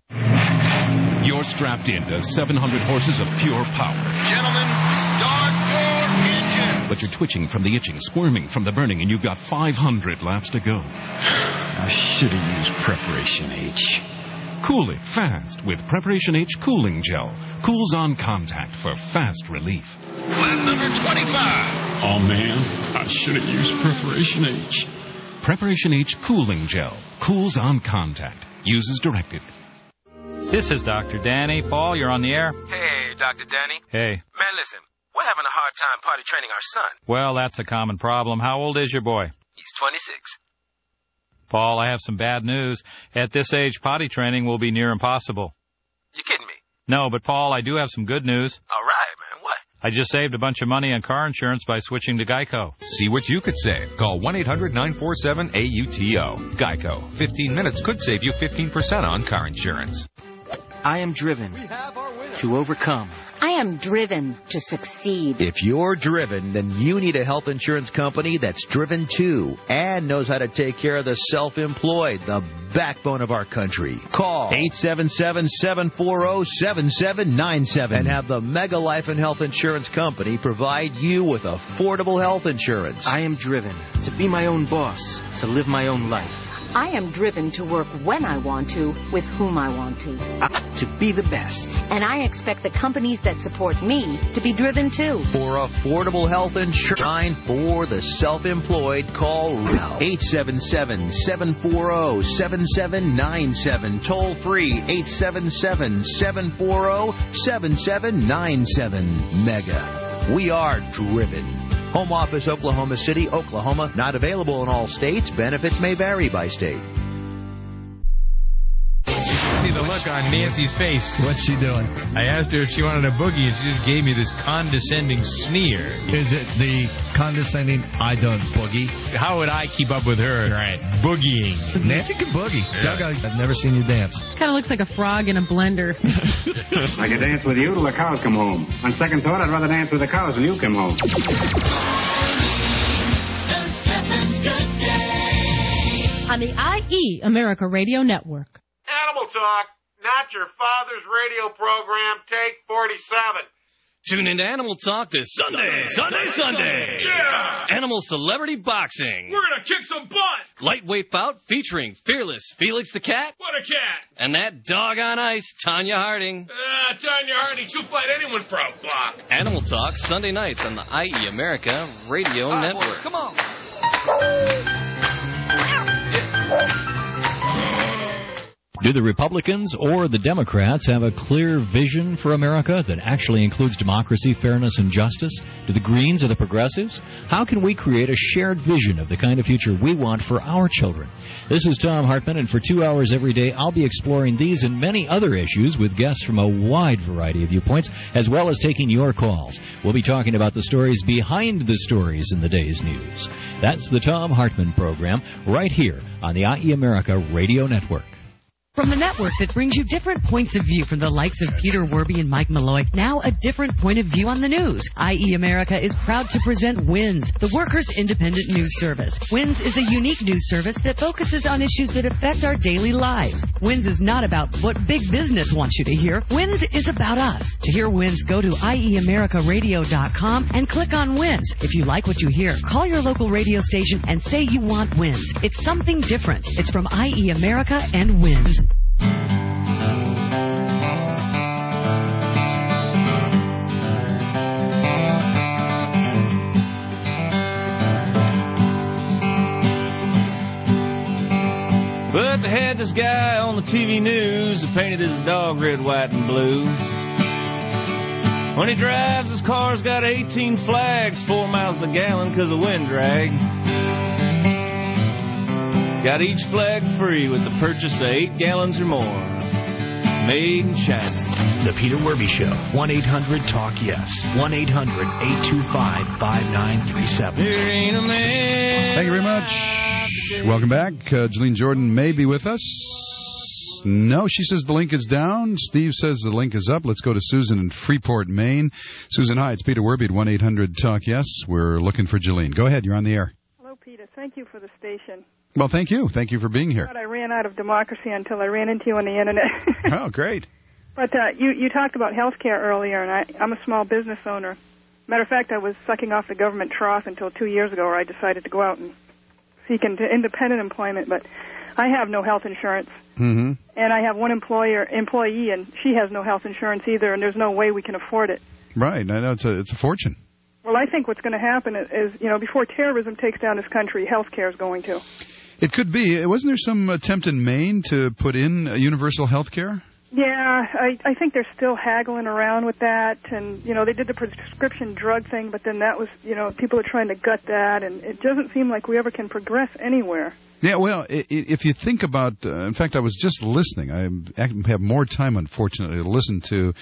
You're strapped into seven hundred horses of pure power. Gentlemen, start your engine. But you're twitching from the itching, squirming from the burning, and you've got five hundred laps to go. I should have used Preparation H. Cool it fast with Preparation H Cooling Gel. Cools on contact for fast relief. Lap number twenty-five. Oh, man, I should have used Preparation H. Preparation H Cooling Gel. Cools on contact. Use as directed. This is Doctor Danny. Paul, you're on the air. Hey, Doctor Danny. Hey. Man, listen, we're having a hard time potty training our son. Well, that's a common problem. How old is your boy? He's twenty-six. Paul, I have some bad news. At this age, potty training will be near impossible. You kidding me? No, but Paul, I do have some good news. All right, man. What? I just saved a bunch of money on car insurance by switching to Geico. See what you could save. Call one eight hundred nine four seven A U T O. Geico. fifteen minutes could save you fifteen percent on car insurance. I am driven to overcome. I am driven to succeed. If you're driven, then you need a health insurance company that's driven too and knows how to take care of the self-employed, the backbone of our country. Call eight seven seven, seven four zero, seven seven nine seven and have the Mega Life and Health Insurance Company provide you with affordable health insurance. I am driven to be my own boss, to live my own life. I am driven to work when I want to, with whom I want to. Uh, to be the best. And I expect the companies that support me to be driven too. For affordable health insurance for the self-employed, call eight seven seven, seven four zero, seven seven nine seven. Toll free eight seven seven, seven four zero, seven seven nine seven. Mega. We are driven. Home office, Oklahoma City, Oklahoma. Not available in all states. Benefits may vary by state. see the look on Nancy's face. What's she doing? I asked her if she wanted a boogie, and she just gave me this condescending sneer. Is it the condescending, I don't boogie? How would I keep up with her? Right. Boogieing. Nancy can boogie. Yeah. Doug, I've never seen you dance. Kind of looks like a frog in a blender. I could dance with you till the cows come home. On second thought, I'd rather dance with the cows when you come home. On the I E America Radio Network. Animal Talk, not your father's radio program. Take forty-seven. Tune into Animal Talk this Sunday, Sunday, Sunday. Sunday. Yeah! Animal Celebrity Boxing. We're gonna kick some butt. Lightweight bout featuring fearless Felix the Cat. What a cat. And that dog on ice, Tanya Harding. Ah, uh, Tanya Harding, she'll fight anyone for a buck. Animal Talk, Sunday nights on the I E America Radio right, Network. Boys, come on. Do the Republicans or the Democrats have a clear vision for America that actually includes democracy, fairness, and justice? Do the Greens or the Progressives? How can we create a shared vision of the kind of future we want for our children? This is Tom Hartman, and for two hours every day, I'll be exploring these and many other issues with guests from a wide variety of viewpoints, as well as taking your calls. We'll be talking about the stories behind the stories in the day's news. That's the Tom Hartman Program, right here on the I E America Radio Network. From the network that brings you different points of view from the likes of Peter Werby and Mike Malloy, now a different point of view on the news. I E America is proud to present WINS, the Workers' Independent News Service. WINS is a unique news service that focuses on issues that affect our daily lives. WINS is not about what big business wants you to hear. WINS is about us. To hear WINS, go to I E America radio dot com and click on WINS. If you like what you hear, call your local radio station and say you want WINS. It's something different. It's from I E America and WINS. But they had this guy on the T V news that painted his dog red, white, and blue. When he drives, his car's got eighteen flags, four miles a gallon because of wind drag. Got each flag free with the purchase of eight gallons or more. Made in China. The Peter Werby Show. one eight hundred talk yes. one eight hundred eight two five five nine three seven. There ain't a man. Thank you very much. Welcome back. Uh, Jeline Jordan may be with us. No, she says the link is down. Steve says the link is up. Let's go to Susan in Freeport, Maine. Susan, hi. It's Peter Werby at one eight hundred talk yes. We're looking for Jeline. Go ahead. You're on the air. Hello, Peter. Thank you for the station. Well, thank you. Thank you for being here. I thought I ran out of democracy until I ran into you on the Internet. Oh, great. But uh, you, you talked about health care earlier, and I, I'm a small business owner. Matter of fact, I was sucking off the government trough until two years ago where I decided to go out and seek into independent employment. But I have no health insurance. Mm-hmm. And I have one employer employee, and she has no health insurance either, and there's no way we can afford it. Right. I know it's a, it's a fortune. Well, I think what's going to happen is, is, you know, before terrorism takes down this country, health care is going to. It could be. Wasn't there some attempt in Maine to put in universal health care? Yeah, I, I think they're still haggling around with that. And, you know, they did the prescription drug thing, but then that was, you know, people are trying to gut that. And it doesn't seem like we ever can progress anywhere. Yeah, well, if you think about, uh, in fact, I was just listening. I have more time, unfortunately, to listen to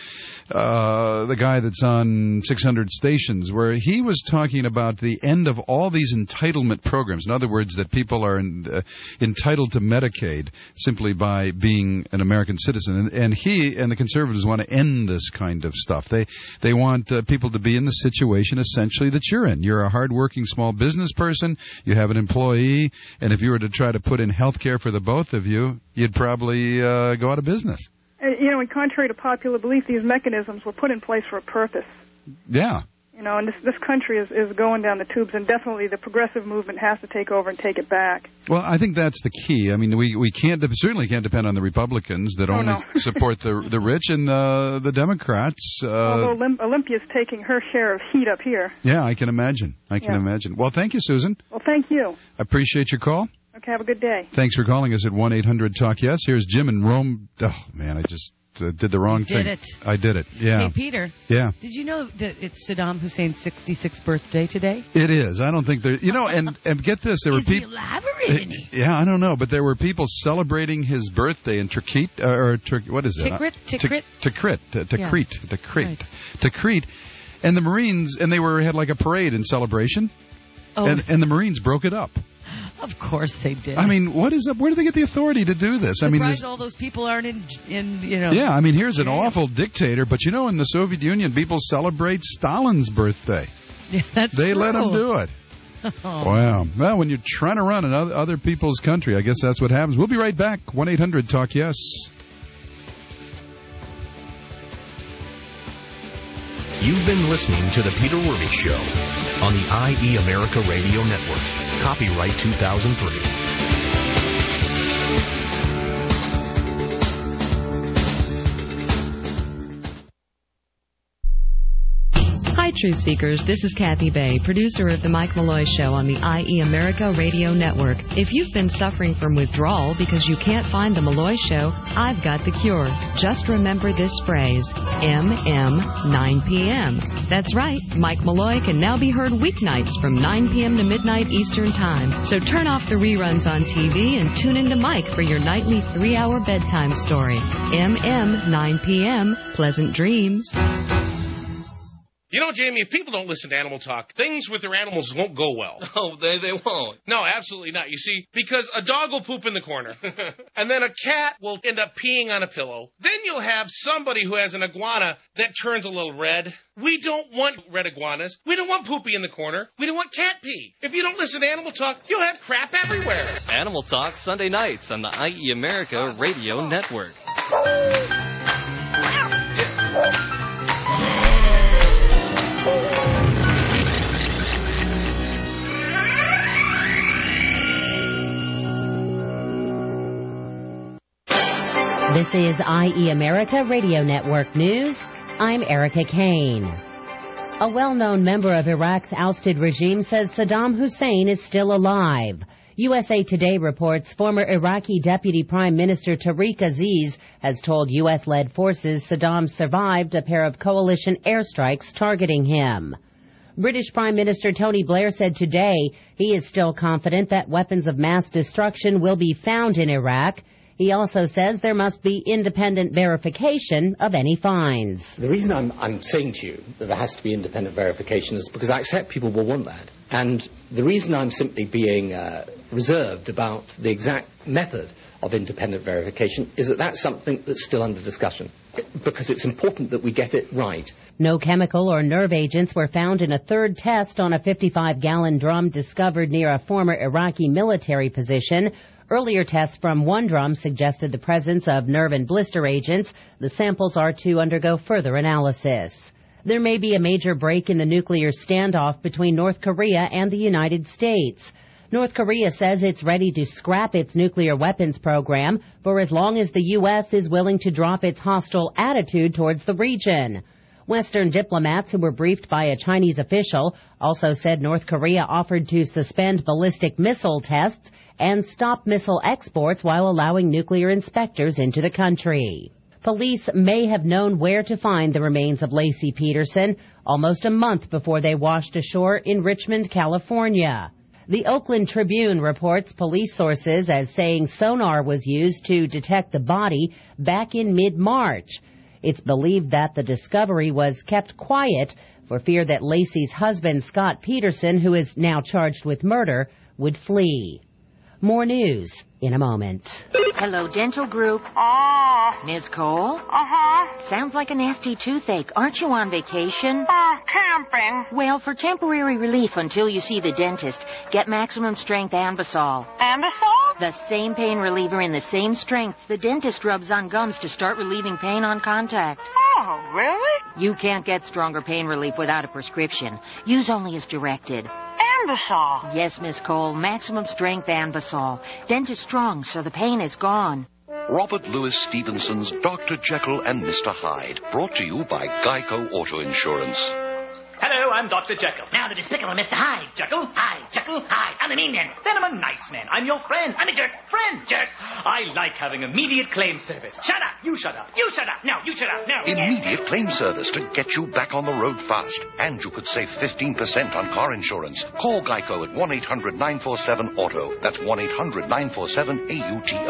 uh, the guy that's on six hundred stations, where he was talking about the end of all these entitlement programs. In other words, that people are in, uh, entitled to Medicaid simply by being an American citizen. And, and he and the conservatives want to end this kind of stuff. They they want uh, people to be in the situation, essentially, that you're in. You're a hardworking small business person. You have an employee. And if you were to try to put in health care for the both of you, you'd probably uh, go out of business. Uh, you know, and contrary to popular belief, these mechanisms were put in place for a purpose. Yeah. You know, and this this country is, is going down the tubes, and definitely the progressive movement has to take over and take it back. Well, I think that's the key. I mean, we we can't certainly can't depend on the Republicans that oh, only no. support the the rich and the the Democrats. Uh, Although Olymp- Olympia's taking her share of heat up here. Yeah, I can imagine. I can yeah. imagine. Well, thank you, Susan. Well, thank you. I appreciate your call. Okay. Have a good day. Thanks for calling us at one eight hundred talk yes. Here's Jim in Rome. Oh, man, I just uh, did the wrong you thing. Did it. I did it, yeah. Hey, Peter. Yeah. Did you know that it's Saddam Hussein's sixty-sixth birthday today? It is. I don't think there... You know, and, and get this. There were people... elaborating? Yeah, I don't know, but there were people celebrating his birthday in Turkey, uh, or Tur- what is it? Tikrit? Tikrit? Tikrit. Tikrit. Yeah. Tikrit. Tikrit. And the Marines, and they were had like a parade in celebration, oh. and, and the Marines broke it up. Of course they did. I mean, what is up? Where do they get the authority to do this? Surprised I mean, all those people aren't in, in you know. Yeah, I mean, here's jail. an awful dictator, but you know, in the Soviet Union, people celebrate Stalin's birthday. Yeah, that's They true. let him do it. Oh. Wow. Well, when you're trying to run in other, other people's country, I guess that's what happens. We'll be right back. one eight hundred talk yes. You've been listening to The Peter Worby Show on the I E America Radio Network. Copyright two thousand three. Hi, Truth Seekers. This is Kathy Bay, producer of The Mike Malloy Show on the I E America Radio Network. If you've been suffering from withdrawal because you can't find The Malloy Show, I've got the cure. Just remember this phrase, M M nine p.m. That's right. Mike Malloy can now be heard weeknights from nine p.m. to midnight Eastern Time. So turn off the reruns on T V and tune into Mike for your nightly three-hour bedtime story. M M nine p.m. Pleasant dreams. You know, Jamie, if people don't listen to Animal Talk, things with their animals won't go well. Oh, they, they won't. No, absolutely not. You see, because a dog will poop in the corner, and then a cat will end up peeing on a pillow. Then you'll have somebody who has an iguana that turns a little red. We don't want red iguanas. We don't want poopy in the corner. We don't want cat pee. If you don't listen to Animal Talk, you'll have crap everywhere. Animal Talk, Sunday nights on the I E America Radio Network. This is I E America Radio Network News. I'm Erica Kane. A well-known member of Iraq's ousted regime says Saddam Hussein is still alive. U S A Today reports former Iraqi Deputy Prime Minister Tariq Aziz has told U S-led forces Saddam survived a pair of coalition airstrikes targeting him. British Prime Minister Tony Blair said today he is still confident that weapons of mass destruction will be found in Iraq. He also says there must be independent verification of any finds. The reason I'm, I'm saying to you that there has to be independent verification is because I accept people will want that. And the reason I'm simply being uh, reserved about the exact method of independent verification is that that's something that's still under discussion, because it's important that we get it right. No chemical or nerve agents were found in a third test on a fifty-five gallon drum discovered near a former Iraqi military position. Earlier tests from one drum suggested the presence of nerve and blister agents. The samples are to undergo further analysis. There may be a major break in the nuclear standoff between North Korea and the United States. North Korea says it's ready to scrap its nuclear weapons program for as long as the U S is willing to drop its hostile attitude towards the region. Western diplomats who were briefed by a Chinese official also said North Korea offered to suspend ballistic missile tests and stop missile exports while allowing nuclear inspectors into the country. Police may have known where to find the remains of Laci Peterson almost a month before they washed ashore in Richmond, California. The Oakland Tribune reports police sources as saying sonar was used to detect the body back in mid-March. It's believed that the discovery was kept quiet for fear that Laci's husband, Scott Peterson, who is now charged with murder, would flee. More news in a moment. Hello, Dental Group. Oh. Miz Cole? Uh-huh. Sounds like a nasty toothache. Aren't you on vacation? Uh, camping. Well, for temporary relief until you see the dentist, get Maximum Strength Ambisol. Ambisol? The same pain reliever in the same strength the dentist rubs on gums to start relieving pain on contact. Oh, really? You can't get stronger pain relief without a prescription. Use only as directed. Ambisol? Yes, Miss Cole. Maximum Strength Ambisol. Dentist strong, so the pain is gone. Robert Louis Stevenson's Doctor Jekyll and Mister Hyde. Brought to you by Geico Auto Insurance. Hello, I'm Doctor Jekyll. Now the despicable Mister Hyde. Jekyll? Hyde, Jekyll, Hyde. I'm a mean man. Then I'm a nice man. I'm your friend. I'm a jerk. Friend, jerk. I like having immediate claim service. Shut up. You shut up. You shut up. No, you shut up. No. Immediate claim service to get you back on the road fast. And you could save fifteen percent on car insurance. Call Geico at one eight hundred nine four seven auto. That's one eight hundred nine four seven A U T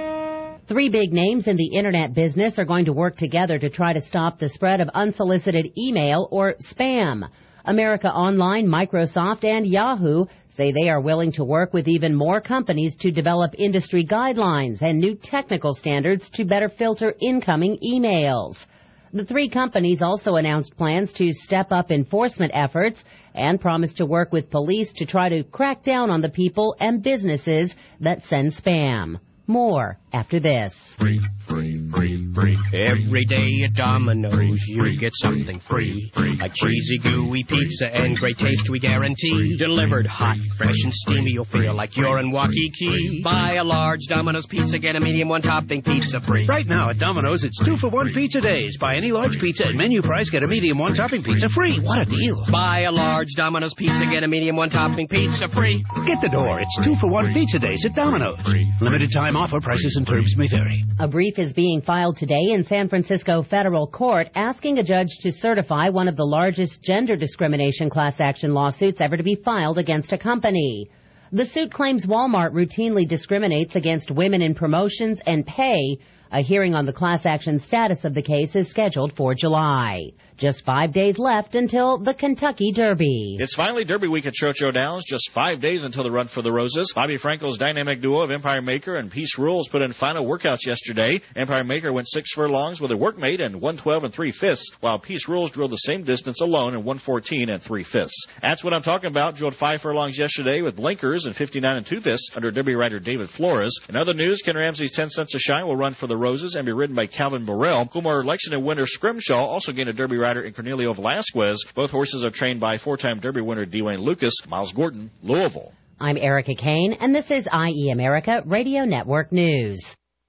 O. Three big names in the internet business are going to work together to try to stop the spread of unsolicited email or spam. America Online, Microsoft, and Yahoo say they are willing to work with even more companies to develop industry guidelines and new technical standards to better filter incoming emails. The three companies also announced plans to step up enforcement efforts and promised to work with police to try to crack down on the people and businesses that send spam. More after this. Free, free, free, free. Every day at Domino's you get something free. A cheesy, gooey pizza and great taste we guarantee. Delivered hot, fresh and steamy, you'll feel like you're in Waikiki. Buy a large Domino's pizza, get a medium one-topping pizza free. Right now at Domino's, it's two for one pizza days. Buy any large pizza at menu price, get a medium one-topping pizza free. What a deal. Buy a large Domino's pizza, get a medium one-topping pizza free. Get the door. It's two for one pizza days at Domino's. Limited time offer. Prices and terms may vary. A brief is being filed today in San Francisco federal court asking a judge to certify one of the largest gender discrimination class action lawsuits ever to be filed against a company. The suit claims Walmart routinely discriminates against women in promotions and pay. A hearing on the class action status of the case is scheduled for July. Just five days left until the Kentucky Derby. It's finally Derby week at Churchill Downs. Just five days until the Run for the Roses. Bobby Frankel's dynamic duo of Empire Maker and Peace Rules put in final workouts yesterday. Empire Maker went six furlongs with a workmate in one twelve and three fifths, while Peace Rules drove the same distance alone in one fourteen and three fifths. That's what I'm talking about. Drove five furlongs yesterday with blinkers in fifty-nine and two fifths under Derby rider David Flores. In other news, Ken Ramsey's ten cents a shine will run for the Roses and be ridden by Calvin Burrell. Kumar Lexington winner Scrimshaw also gained a Derby rider in Cornelio Velasquez. Both horses are trained by four-time Derby winner Dwayne Lucas. Miles Gordon, Louisville. I'm Erica Kane, and this is I E America Radio Network News.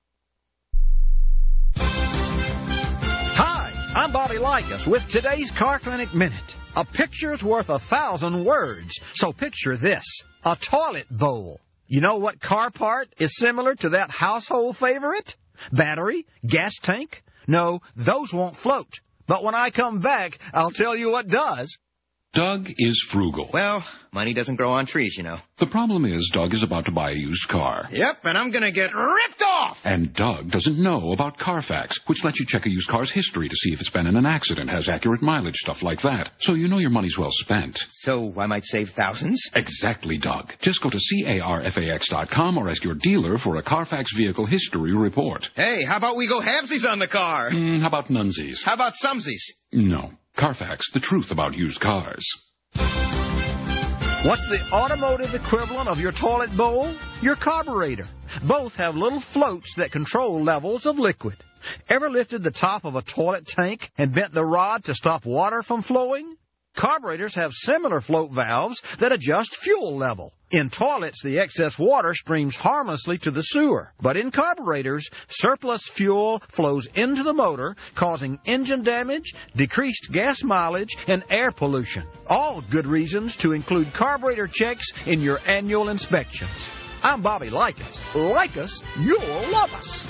Hi, I'm Bobby Likas with today's Car Clinic Minute. A picture's worth a thousand words, so picture this, a toilet bowl. You know what car part is similar to that household favorite? Battery? Gas tank? No, those won't float. But when I come back, I'll tell you what does. Doug is frugal. Well, money doesn't grow on trees, you know. The problem is Doug is about to buy a used car. Yep, and I'm going to get ripped off! And Doug doesn't know about Carfax, which lets you check a used car's history to see if it's been in an accident, has accurate mileage, stuff like that. So you know your money's well spent. So I might save thousands? Exactly, Doug. Just go to carfax dot com or ask your dealer for a Carfax vehicle history report. Hey, how about we go halvesies on the car? Mm, how about nunsies? How about sumsies? No. Carfax, the truth about used cars. What's the automotive equivalent of your toilet bowl? Your carburetor. Both have little floats that control levels of liquid. Ever lifted the top of a toilet tank and bent the rod to stop water from flowing? Carburetors have similar float valves that adjust fuel level. In toilets, the excess water streams harmlessly to the sewer. But in carburetors, surplus fuel flows into the motor, causing engine damage, decreased gas mileage, and air pollution. All good reasons to include carburetor checks in your annual inspections. I'm Bobby Likas. Like us, you'll love us.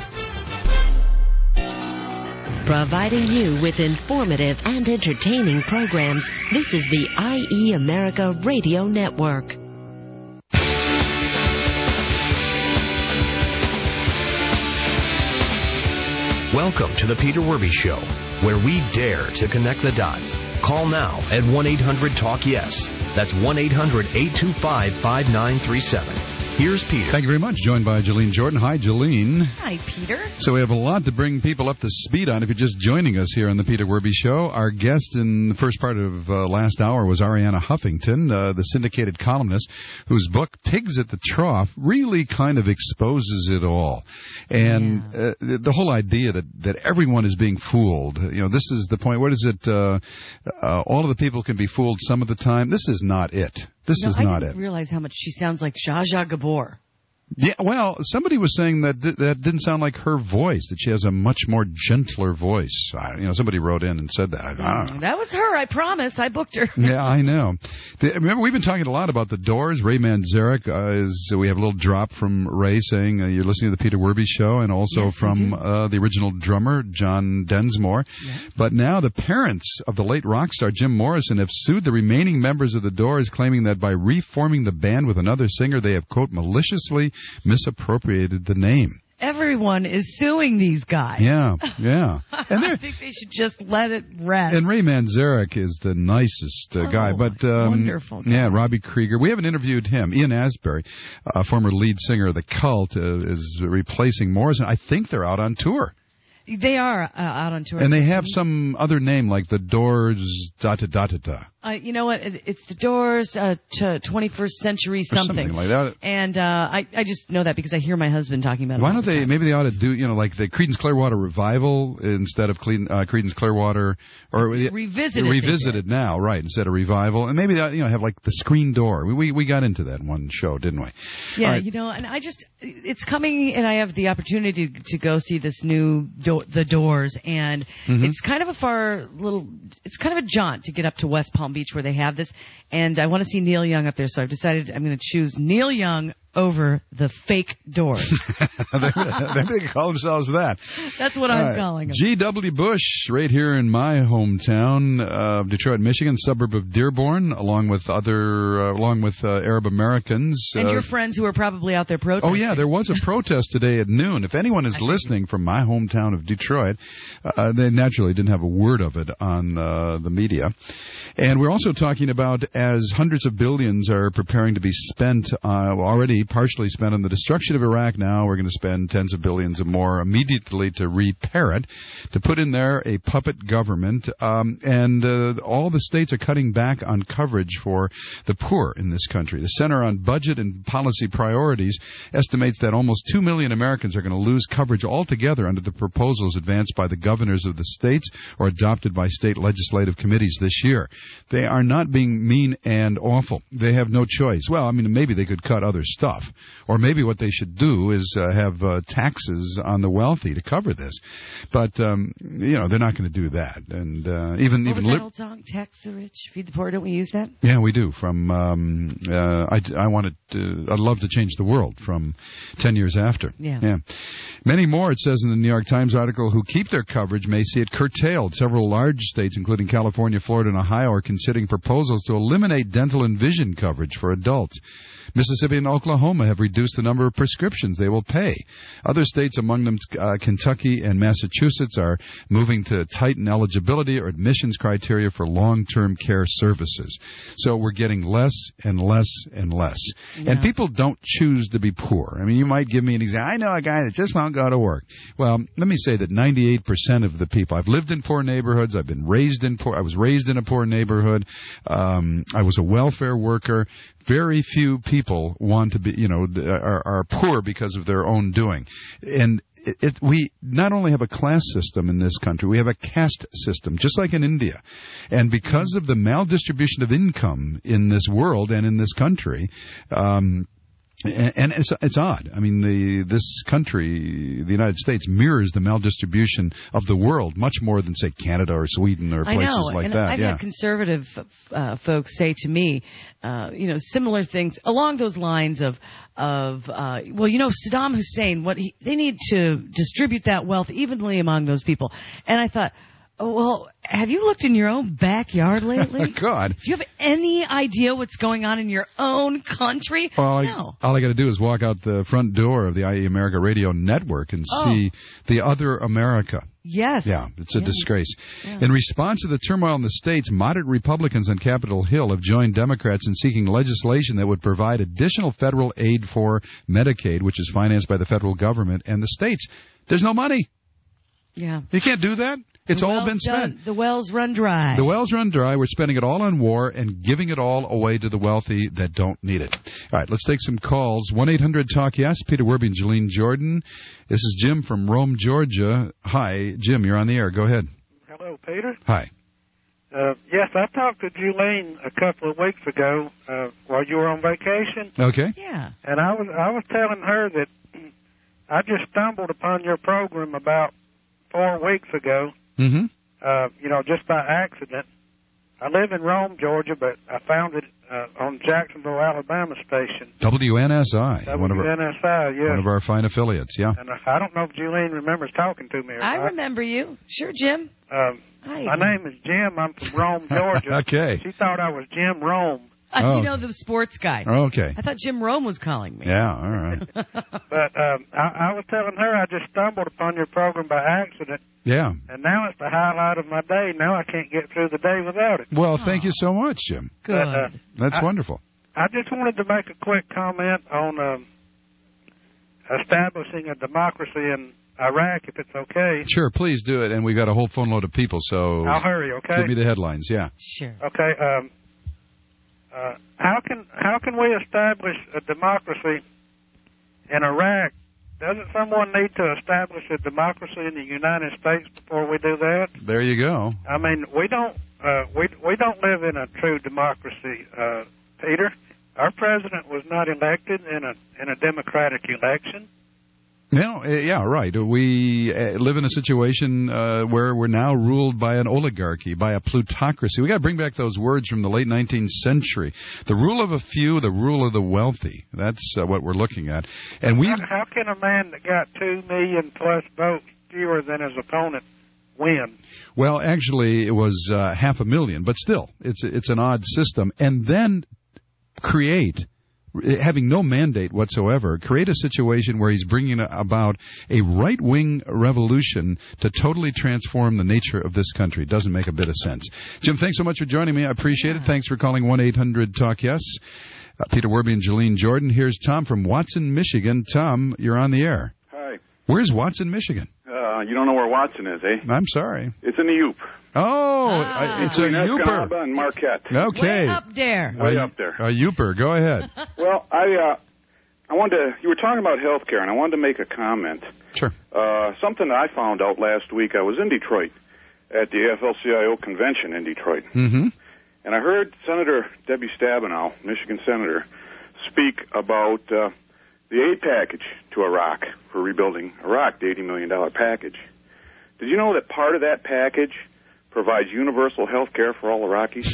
Providing you with informative and entertaining programs, this is the I E America Radio Network. Welcome to the Peter Werby Show, where we dare to connect the dots. Call now at one eight hundred talk yes. That's one eight hundred eight two five five nine three seven. Here's Peter. Thank you very much. Joined by Jolene Jordan. Hi, Jolene. Hi, Peter. So we have a lot to bring people up to speed on if you're just joining us here on the Peter Werby Show. Our guest in the first part of uh, last hour was Arianna Huffington, uh, the syndicated columnist, whose book, Pigs at the Trough, really kind of exposes it all. And yeah. uh, the, the whole idea that, that everyone is being fooled. You know, this is the point. What is it? Uh, uh, all of the people can be fooled some of the time. This is not it. This no, is I not didn't it. realize how much she sounds like Zsa Zsa Gabor. Yeah, well, somebody was saying that th- that didn't sound like her voice, that she has a much more gentler voice. I, you know, somebody wrote in and said that. I, I don't know. That was her, I promise. I booked her. Yeah, I know. The, remember, we've been talking a lot about the Doors. Ray Manzarek, uh, is, we have a little drop from Ray saying uh, you're listening to the Peter Werby Show, and also yes, from uh, the original drummer, John Densmore. Yeah. But now the parents of the late rock star Jim Morrison have sued the remaining members of the Doors, claiming that by reforming the band with another singer, they have, quote, maliciously misappropriated the name. Everyone is suing these guys. Yeah, yeah. And I think they should just let it rest. And Ray Manzarek is the nicest uh, oh, guy. But um, wonderful guy. Yeah, Robbie Krieger. We haven't interviewed him. Ian Asbury, uh, former lead singer of The Cult, uh, is replacing Morrison. I think they're out on tour. They are uh, out on tour. And they have some other name like the Doors, da-da-da-da-da. Uh, you know what? It, it's the Doors, uh, to twenty-first century something. something like that. And uh, I, I just know that because I hear my husband talking about it. Why don't the they? time. Maybe they ought to do, you know, like the Creedence Clearwater Revival instead of Clean, uh, Creedence Clearwater, or revisited. Revisited now, right? Instead of revival, and maybe they ought, you know, have like the Screen Door. We we, we got into that in one show, didn't we? Yeah, right. You know, and I just it's coming, and I have the opportunity to, to go see this new do- The Doors, and mm-hmm. it's kind of a far little, it's kind of a jaunt to get up to West Palm Beach where they have this. And I want to see Neil Young up there, so I've decided I'm going to choose Neil Young over the fake Doors. they, they call themselves that. That's what I'm right. calling them. G W. Bush, right here in my hometown of Detroit, Michigan, suburb of Dearborn, along with other, uh, along with uh, Arab Americans. And uh, your friends who are probably out there protesting. Oh, yeah, there was a protest today at noon. If anyone is listening from my hometown of Detroit, uh, they naturally didn't have a word of it on uh, the media. And we're also talking about as hundreds of billions are preparing to be spent, uh, already partially spent on the destruction of Iraq. Now we're going to spend tens of billions or more immediately to repair it, to put in there a puppet government. Um, and uh, all the states are cutting back on coverage for the poor in this country. The Center on Budget and Policy Priorities estimates that almost two million Americans are going to lose coverage altogether under the proposals advanced by the governors of the states or adopted by state legislative committees this year. They are not being mean and awful. They have no choice. Well, I mean, maybe they could cut other stuff. Or maybe what they should do is uh, have uh, taxes on the wealthy to cover this. But, um, you know, they're not going to do that. And uh, even... What even was that li- old song? Tax the rich, feed the poor. Don't we use that? Yeah, we do. From um, uh, I, I wanted to, I'd love to change the world from ten years after. Yeah. yeah. Many more, it says in the New York Times article, who keep their coverage may see it curtailed. Several large states, including California, Florida, and Ohio, are considering proposals to eliminate dental and vision coverage for adults. Mississippi and Oklahoma have reduced the number of prescriptions they will pay. Other states, among them uh, Kentucky and Massachusetts, are moving to tighten eligibility or admissions criteria for long-term care services. So we're getting less and less and less. Yeah. And people don't choose to be poor. I mean, you might give me an example. I know a guy that just won't go to work. Well, let me say that ninety-eight percent of the people, I've lived in poor neighborhoods, I've been raised in poor, I was raised in a poor neighborhood, um, I was a welfare worker. Very few people want to be, you know, are, are poor because of their own doing. And it, it, we not only have a class system in this country, we have a caste system, just like in India. And because of the maldistribution of income in this world and in this country, um, and it's it's odd. I mean, the this country, the United States, mirrors the maldistribution of the world much more than, say, Canada or Sweden or places I know. like and that. I've yeah. had conservative uh, folks say to me, uh, you know, similar things along those lines of of uh, well, you know, Saddam Hussein. What he, they need to distribute that wealth evenly among those people. And I thought, oh, well, have you looked in your own backyard lately? God. Do you have any idea what's going on in your own country? Well, no. I, all I got to do is walk out the front door of the I E America Radio Network and oh. see the other America. Yes. Yeah, it's a yeah. disgrace. Yeah. In response to the turmoil in the states, moderate Republicans on Capitol Hill have joined Democrats in seeking legislation that would provide additional federal aid for Medicaid, which is financed by the federal government and the states. There's no money. Yeah. You can't do that. It's the all been spent. Done. The wells run dry. The wells run dry. We're spending it all on war and giving it all away to the wealthy that don't need it. All right, let's take some calls. one eight hundred talk yes. Peter Werby and Jeline Jordan. This is Jim from Rome, Georgia. Hi, Jim, you're on the air. Go ahead. Hello, Peter. Hi. Uh, yes, I talked to Julene a couple of weeks ago uh, while you were on vacation. Okay. Yeah. And I was I was telling her that I just stumbled upon your program about four weeks ago. Mm-hmm. Uh, you know, just by accident. I live in Rome, Georgia, but I found it uh, on Jacksonville, Alabama station. W N S I. One of W N S I, our, yes. one of our fine affiliates, yeah. And I don't know if Julene remembers talking to me or I not. remember you. Sure, Jim. Um, Hi. my name is Jim. I'm from Rome, Georgia. Okay. She thought I was Jim Rome. Uh, Oh. You know, the sports guy. Okay. I thought Jim Rome was calling me. Yeah, all right. But um, I, I was telling her I just stumbled upon your program by accident, Yeah. and now it's the highlight of my day. Now I can't get through the day without it. Well, thank you so much, Jim. Good. But, uh, That's I- wonderful. I just wanted to make a quick comment on um, establishing a democracy in Iraq, if it's okay. Sure, please do it. And we've got a whole phone load of people, so I'll hurry, okay? give me the headlines, yeah. Sure. Okay. Um, uh, how can how can we establish a democracy in Iraq? Doesn't someone need to establish a democracy in the United States before we do that? There you go. I mean, we don't uh, we we don't live in a true democracy, uh, Peter. Our president was not elected in a in a democratic election. No, uh, yeah, right. We uh, live in a situation uh, where we're now ruled by an oligarchy, by a plutocracy. We got to bring back those words from the late nineteenth century. The rule of a few, the rule of the wealthy. That's uh, what we're looking at. And we How, how can a man that got two million plus votes fewer than his opponent win? Well, actually, it was uh, half a million, but still, it's it's an odd system. And then create, having no mandate whatsoever, create a situation where he's bringing about a right-wing revolution to totally transform the nature of this country. It doesn't make a bit of sense. Jim, thanks so much for joining me. I appreciate it. Thanks for calling one eight hundred talk yes. Uh, Peter Werby and Jolene Jordan. Here's Tom from Watson, Michigan. Tom, you're on the air. Hi. Where's Watson, Michigan? Uh, you don't know where Watson is, eh? I'm sorry. It's in the Yoop. Oh, Ah. it's a Between Youper. Escanaba and Marquette. Okay. Way up there. Way a, up there. A Youper. Go ahead. Well, I uh, I wanted to. You were talking about health care, and I wanted to make a comment. Sure. Uh, something that I found out last week. I was in Detroit at the A F L C I O convention in Detroit, Mm-hmm. and I heard Senator Debbie Stabenow, Michigan senator, speak about uh, the aid package to Iraq for rebuilding Iraq, the eighty million dollars package. Did you know that part of that package provides universal health care for all Iraqis?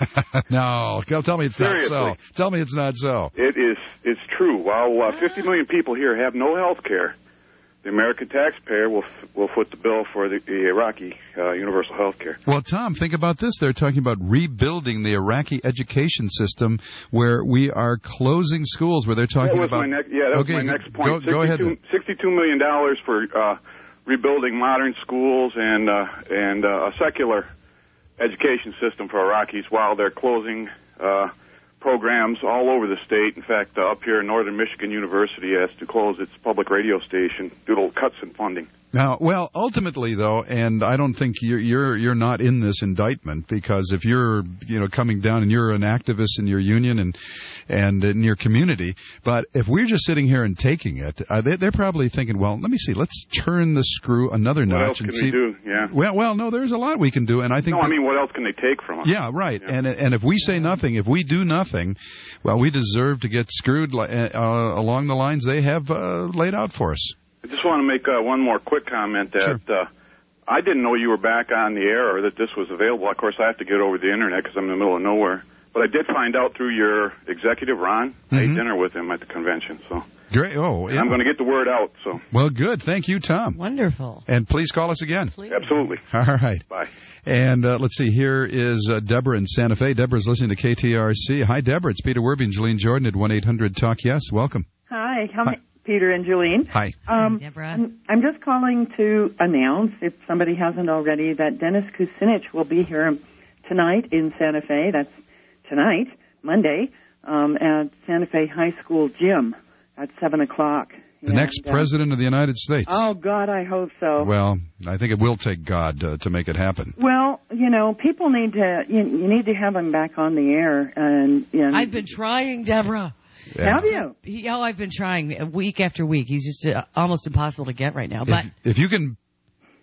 No, tell tell me it's Seriously. not so. Tell me it's not so. It is. It's true. While uh, fifty million people here have no health care, the American taxpayer will f- will foot the bill for the, the Iraqi uh, universal health care. Well, Tom, think about this. They're talking about rebuilding the Iraqi education system where we are closing schools, where they're talking that was about... my next. Yeah, that okay, was my next point. Go, go ahead. then. Sixty-two million dollars for uh, rebuilding modern schools and uh, and uh, a secular education system for Iraqis, while they're closing uh, programs all over the state. In fact, uh, up here in Northern Michigan University has to close its public radio station due to cuts in funding. Now, well, ultimately, though, and I don't think you're you're you're not in this indictment, because if you're you know coming down and you're an activist in your union and and in your community, but if we're just sitting here and taking it, uh, they, they're probably thinking, well, let me see, let's turn the screw another What notch else and can see. we do? Yeah. Well, well, no, there's a lot we can do, and I think. No, I that- mean, what else can they take from us? Yeah, right. And and if we say nothing, if we do nothing, well, we deserve to get screwed li- uh, along the lines they have uh, laid out for us. I just want to make uh, one more quick comment that Sure. uh, I didn't know you were back on the air or that this was available. Of course, I have to get over the internet because I'm in the middle of nowhere. But I did find out through your executive, Ron. I ate Mhm. dinner with him at the convention. So Great. Oh, yeah. I'm going to get the word out. So Well, good. Thank you, Tom. Wonderful. And please call us again. Absolutely. All right. Bye. And uh, let's see. Here is uh, Deborah in Santa Fe. Deborah's listening to K T R C. Hi, Deborah. It's Peter Werby and Jolene Jordan at one eight hundred talk yes. Welcome. Hi, how ma- Peter and Jolene. Hi. Um, Deborah. I'm, I'm just calling to announce, if somebody hasn't already, that Dennis Kucinich will be here tonight in Santa Fe. That's tonight, Monday, um, at Santa Fe High School gym at seven o'clock. The next uh, president of the United States. Oh, God, I hope so. Well, I think it will take God uh, to make it happen. Well, you know, people need to, you, you need to have him back on the air. and, and I've been trying, Deborah. Have you? He, oh, I've been trying week after week. He's just uh, almost impossible to get right now. But If, if you can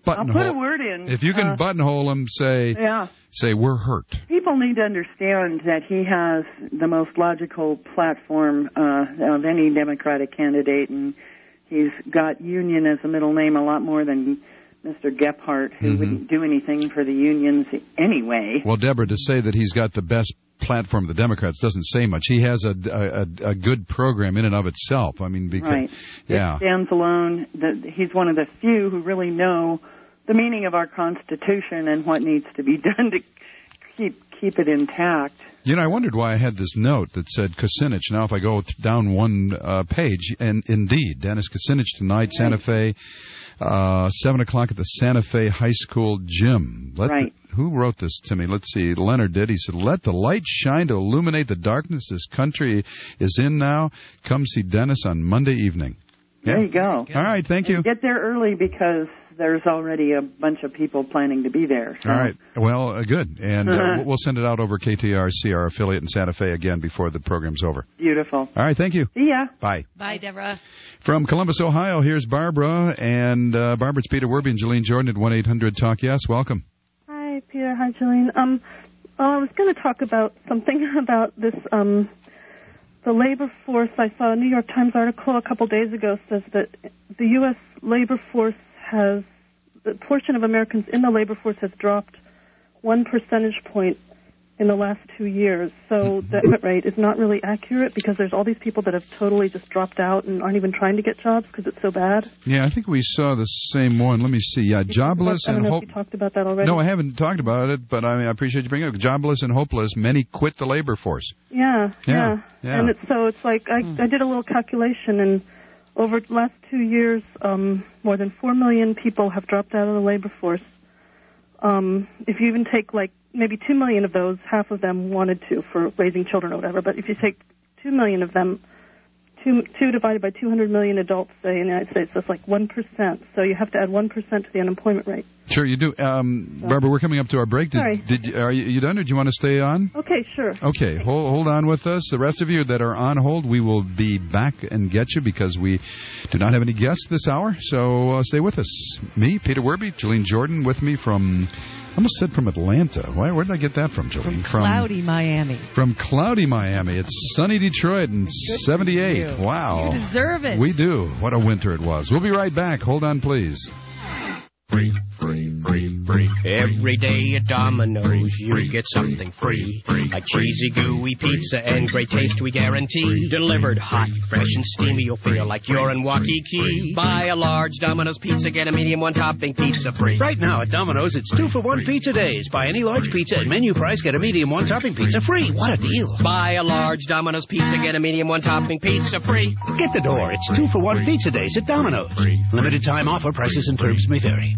buttonhole. I'll put a word in. If you can uh, buttonhole him, say, yeah. say we're hurt. People need to understand that he has the most logical platform uh, of any Democratic candidate, and he's got union as a middle name a lot more than Mister Gephardt, who mm-hmm. wouldn't do anything for the unions anyway. Well, Deborah, to say that he's got the best platform of the Democrats doesn't say much. He has a, a, a good program in and of itself. I mean, because, right. yeah. It stands alone. The, he's one of the few who really know the meaning of our Constitution and what needs to be done to keep keep it intact. You know, I wondered why I had this note that said Kucinich. Now, if I go th- down one uh, page, and indeed, Dennis Kucinich tonight, right. Santa Fe, uh, seven o'clock at the Santa Fe High School gym. Let right. The, who wrote this to me? Let's see. Leonard did. He said, "Let the light shine to illuminate the darkness this country is in now. Come see Dennis on Monday evening." There yeah. you go. All right, thank you. And get there early because there's already a bunch of people planning to be there. So. All right. Well, uh, good. And uh, we'll send it out over K T R C, our affiliate in Santa Fe, again before the program's over. Beautiful. All right, thank you. See ya. Bye. Bye, Deborah. From Columbus, Ohio, here's Barbara. And uh, Barbara, it's Peter Werby and Jolene Jordan at one eight hundred talk yes. Welcome. Hi, Peter. Hi, Jolene. Um, well, I was going to talk about something about this, um, the labor force. I saw a New York Times article a couple days ago says that the U S labor force has, the portion of Americans in the labor force has dropped one percentage point in the last two years. So that rate is not really accurate because there's all these people that have totally just dropped out and aren't even trying to get jobs because it's so bad. Yeah, I think we saw the same one. Let me see. Yeah, jobless I don't and know hope. if you talked about that already. No, I haven't talked about it, but I mean, I appreciate you bringing it up. Jobless and hopeless, many quit the labor force. Yeah, yeah, yeah. yeah. And it's, so it's like I, I did a little calculation, and over the last two years, um, more than four million people have dropped out of the labor force. Um, if you even take like maybe two million of those, half of them wanted to for raising children or whatever. But if you take two million of them, two, two divided by two hundred million adults, say in the United States, that's like one percent. So you have to add one percent to the unemployment rate. Sure, you do. Um, so. Barbara, we're coming up to our break. Did, Sorry. Did you, are you, you done, or do you want to stay on? Okay, sure. Okay, hold, hold on with us. The rest of you that are on hold, we will be back and get you because we do not have any guests this hour. So uh, stay with us. Me, Peter Werby, Jolene Jordan with me from... I almost said from Atlanta. Why? Where did I get that from, Jolene? From cloudy from, Miami. From cloudy Miami. It's sunny Detroit and seventy-eight. Wow. You deserve it. We do. What a winter it was. We'll be right back. Hold on, please. Free, free, free, free. Every day at Domino's, you get something free. A cheesy, gooey pizza and great taste we guarantee. Delivered hot, fresh, and steamy, you'll feel like you're in Waikiki. Buy a large Domino's pizza, get a medium one-topping pizza free. Right now at Domino's, it's two for one pizza days. Buy any large pizza at menu price, get a medium one-topping pizza free. What a deal! Buy a large Domino's pizza, get a medium one-topping pizza free. Get the door. It's two for one pizza days at Domino's. Limited time offer. Prices and terms may vary.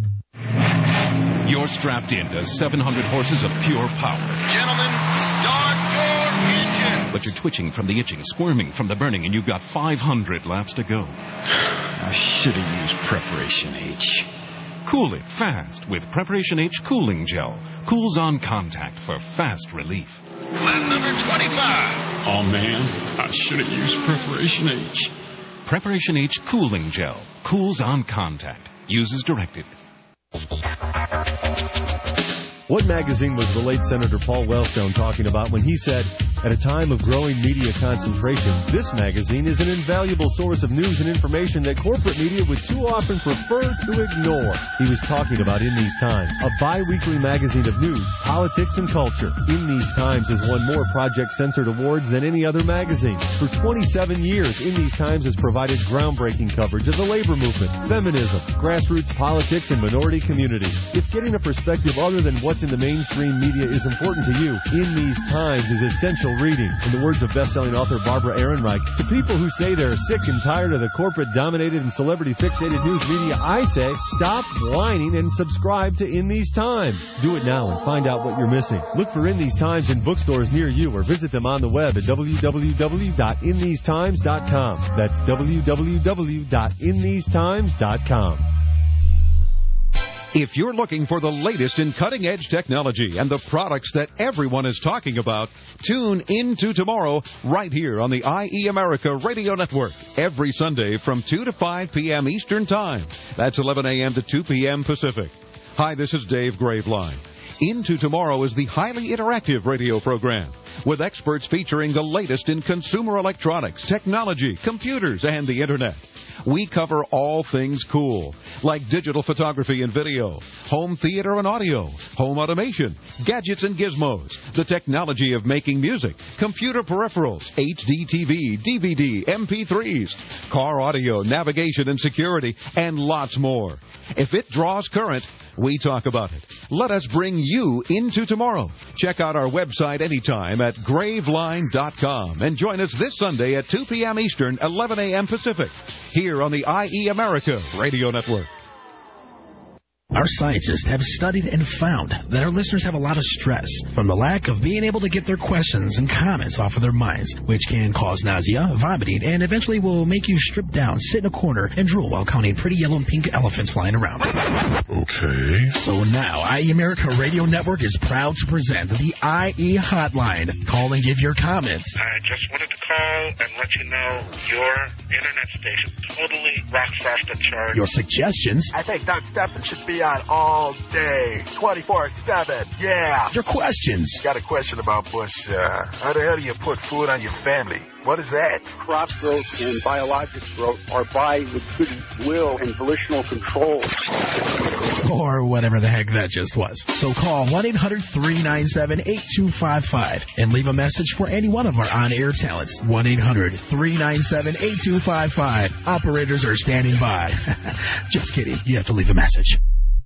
You're strapped into seven hundred horses of pure power. Gentlemen, start your engines. But you're twitching from the itching, squirming from the burning, and you've got five hundred laps to go. I should have used Preparation H. Cool it fast with Preparation H Cooling Gel. Cools on contact for fast relief. Lap number twenty-five. Oh, man, I should have used Preparation H. Preparation H Cooling Gel. Cools on contact. Use as directed. What magazine was the late Senator Paul Wellstone talking about when he said, at a time of growing media concentration, this magazine is an invaluable source of news and information that corporate media would too often prefer to ignore? He was talking about In These Times, a bi-weekly magazine of news, politics, and culture. In These Times has won more Project Censored awards than any other magazine. For twenty-seven years, In These Times has provided groundbreaking coverage of the labor movement, feminism, grassroots politics, and minority communities. If getting a perspective other than what's in the mainstream media is important to you, In These Times is essential reading. In the words of best-selling author Barbara Ehrenreich, to people who say they're sick and tired of the corporate-dominated and celebrity-fixated news media, I say, stop whining and subscribe to In These Times. Do it now and find out what you're missing. Look for In These Times in bookstores near you or visit them on the web at w w w dot in these times dot com. That's w w w dot in these times dot com. If you're looking for the latest in cutting-edge technology and the products that everyone is talking about, tune into tomorrow right here on the I E America Radio Network every Sunday from two to five p.m. Eastern Time. That's eleven a.m. to two p.m. Pacific. Hi, this is Dave Graveline. Into Tomorrow is the highly interactive radio program with experts featuring the latest in consumer electronics, technology, computers, and the Internet. We cover all things cool, like digital photography and video, home theater and audio, home automation, gadgets and gizmos, the technology of making music, computer peripherals, H D T V, D V D, M P threes, car audio, navigation and security, and lots more. If it draws current, we talk about it. Let us bring you into tomorrow. Check out our website anytime at graveline dot com and join us this Sunday at two p.m. Eastern, eleven a.m. Pacific, here on the I E America Radio Network. Our scientists have studied and found that our listeners have a lot of stress from the lack of being able to get their questions and comments off of their minds, which can cause nausea, vomiting, and eventually will make you strip down, sit in a corner, and drool while counting pretty yellow and pink elephants flying around. Okay. So now, I E America Radio Network is proud to present the I E Hotline. Call and give your comments. I just wanted to call and let you know your internet station totally rocks off the chart. Your suggestions. I think Doc Stephan should be on all day, twenty-four seven, yeah. Your questions. Got a question about Bush. Uh, how the hell do you put food on your family? What is that? Crop growth and biologic growth are by with goodwill and volitional control. Or whatever the heck that just was. So call one eight hundred three nine seven eight two five five and leave a message for any one of our on-air talents. one eight hundred three nine seven eight two five five. Operators are standing by. Just kidding. You have to leave a message.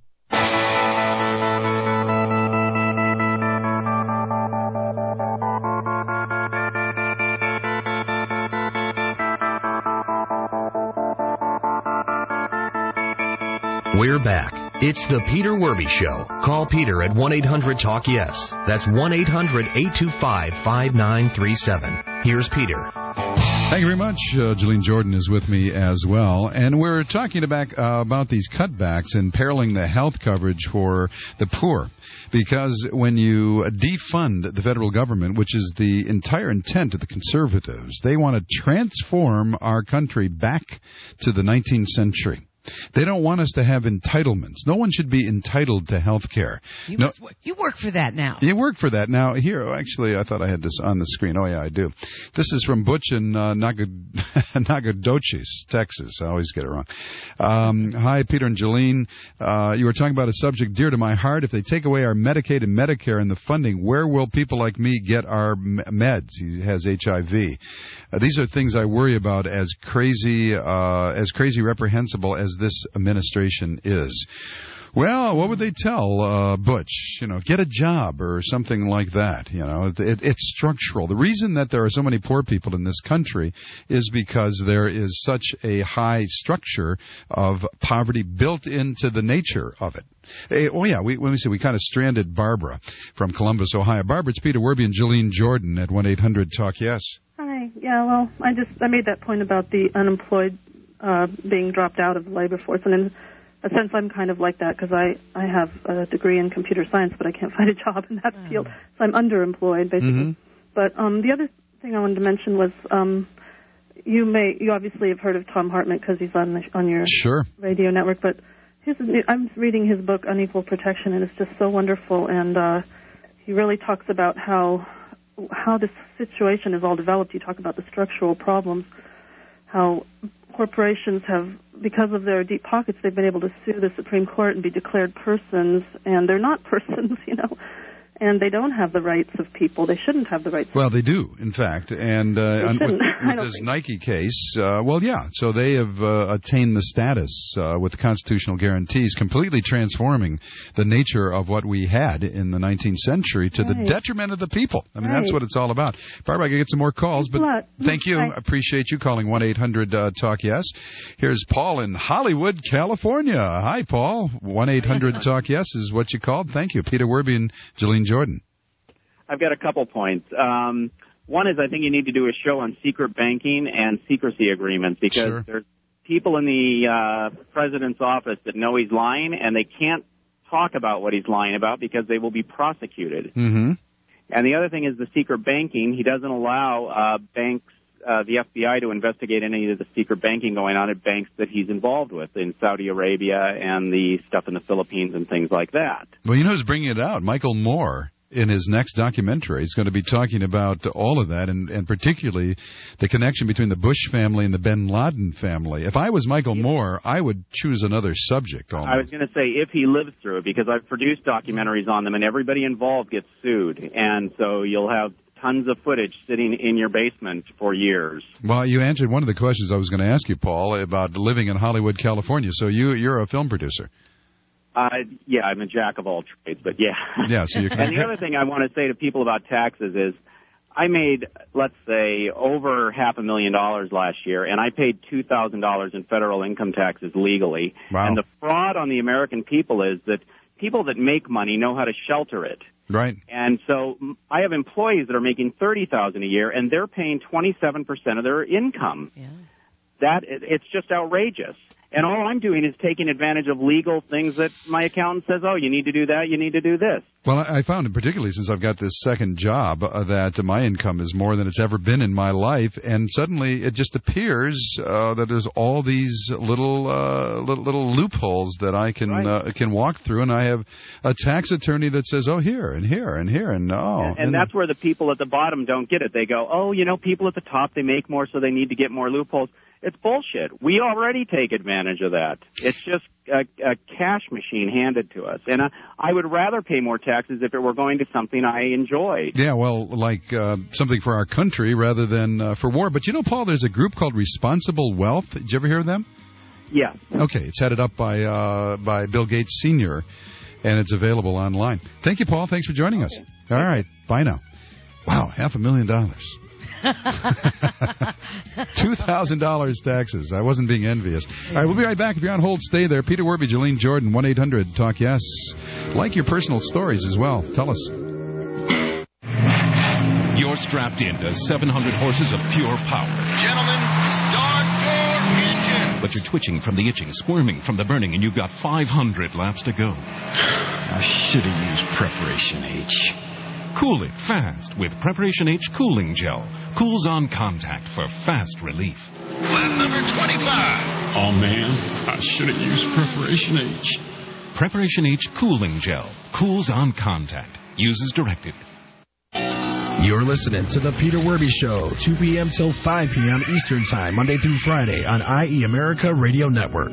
We're back. It's the Peter Werby Show. Call Peter at one eight hundred talk yes. That's one eight hundred eight two five five nine three seven. Here's Peter. Thank you very much. Uh, Jolene Jordan is with me as well. And we're talking about, uh, about these cutbacks imperiling the health coverage for the poor. Because when you defund the federal government, which is the entire intent of the conservatives, they want to transform our country back to the nineteenth century. They don't want us to have entitlements. No one should be entitled to health care. You, no, must work, you work for that now. You work for that now. Here, actually, I thought I had this on the screen. Oh, yeah, I do. This is from Butch in uh, Nagad- Nacogdoches, Texas. I always get it wrong. Um, hi, Peter and Jolene. Uh, you were talking about a subject dear to my heart. If they take away our Medicaid and Medicare and the funding, where will people like me get our meds? He has H I V. Uh, these are things I worry about as crazy, uh, as crazy reprehensible as this administration is. Well, what would they tell uh, Butch? You know, get a job or something like that. You know, it, it, it's structural. The reason that there are so many poor people in this country is because there is such a high structure of poverty built into the nature of it. Hey, oh, yeah, we, let me see. We kind of stranded Barbara from Columbus, Ohio. Barbara, it's Peter Werby and Jolene Jordan at one eight hundred talk yes. Hi. Yeah, well, I just I made that point about the unemployed uh, being dropped out of the labor force, and in a sense I'm kind of like that because I, I have a degree in computer science, but I can't find a job in that field, so I'm underemployed, basically. Mm-hmm. But um, the other thing I wanted to mention was um, you may you obviously have heard of Thom Hartmann because he's on the, on your sure. radio network, but his, I'm reading his book, Unequal Protection, and it's just so wonderful, and uh, he really talks about how how this situation is all developed. You talk about the structural problems, how corporations have, because of their deep pockets, they've been able to sue the Supreme Court and be declared persons, and they're not persons, you know, and they don't have the rights of people. They shouldn't have the rights of Well, they do, in fact, and uh, on, with, with this think. Nike case, uh, well, yeah, so they have uh, attained the status uh, with the constitutional guarantees, completely transforming the nature of what we had in the nineteenth century to right. the detriment of the people. I mean, right. that's what it's all about. Barbara, I can get some more calls, but thank you. I appreciate you calling one eight hundred talk yes. Here's Paul in Hollywood, California. Hi, Paul. one eight hundred talk yes is what you called. Thank you. Peter Werby and Jolene Jordan. I've got a couple points. Um, one is I think you need to do a show on secret banking and secrecy agreements because sure. there's people in the uh, president's office that know he's lying and they can't talk about what he's lying about because they will be prosecuted. Mm-hmm. And the other thing is the secret banking. He doesn't allow uh, banks, uh, the F B I, to investigate any of the secret banking going on at banks that he's involved with in Saudi Arabia and the stuff in the Philippines and things like that. Well, you know who's bringing it out? Michael Moore. In his next documentary, he's going to be talking about all of that, and, and particularly the connection between the Bush family and the bin Laden family. If I was Michael Moore, I would choose another subject. Almost. I was going to say, if he lives through it, because I've produced documentaries on them, and everybody involved gets sued. And so you'll have tons of footage sitting in your basement for years. Well, you answered one of the questions I was going to ask you, Paul, about living in Hollywood, California. So you, you're a film producer. Uh, yeah, I'm a jack of all trades, but yeah. Yeah, so you're And the other thing I want to say to people about taxes is I made, let's say, over half a million dollars last year, and I paid two thousand dollars in federal income taxes legally. Wow. And the fraud on the American people is that people that make money know how to shelter it. Right. And so I have employees that are making thirty thousand dollars a year, and they're paying twenty-seven percent of their income. Yeah. That, it's just outrageous. And all I'm doing is taking advantage of legal things that my accountant says, oh, you need to do that, you need to do this. Well, I found, particularly since I've got this second job, uh, that my income is more than it's ever been in my life, and suddenly it just appears uh, that there's all these little uh, little, little loopholes that I can right. uh, can walk through, and I have a tax attorney that says, oh, here and here and here and oh. And, and that's where the people at the bottom don't get it. They go, oh, you know, people at the top, they make more, so they need to get more loopholes. It's bullshit. We already take advantage of that. It's just a, a cash machine handed to us. And uh, I would rather pay more taxes if it were going to something I enjoyed. Yeah, well, like uh, something for our country rather than uh, for war. But you know, Paul, there's a group called Responsible Wealth. Did you ever hear of them? Yeah. Okay, it's headed up by uh, by Bill Gates Senior, and it's available online. Thank you, Paul. Thanks for joining okay. us. All right. Bye now. Wow, half a million dollars. two thousand dollars taxes. I wasn't being envious. All right, we'll be right back. If you're on hold, stay there. Peter Werby, Jolene Jordan, one eight hundred talk yes. Like your personal stories as well. Tell us. You're strapped into seven hundred horses of pure power. Gentlemen, start your engine. But you're twitching from the itching, squirming from the burning, and you've got five hundred laps to go. I should have used Preparation H. Cool it fast with Preparation H Cooling Gel. Cools on contact for fast relief. Lap number twenty-five. Oh, man, I should have used Preparation H. Preparation H Cooling Gel. Cools on contact. Uses directed. You're listening to The Peter Werby Show, two p.m. till five p.m. Eastern Time, Monday through Friday on I E America Radio Network.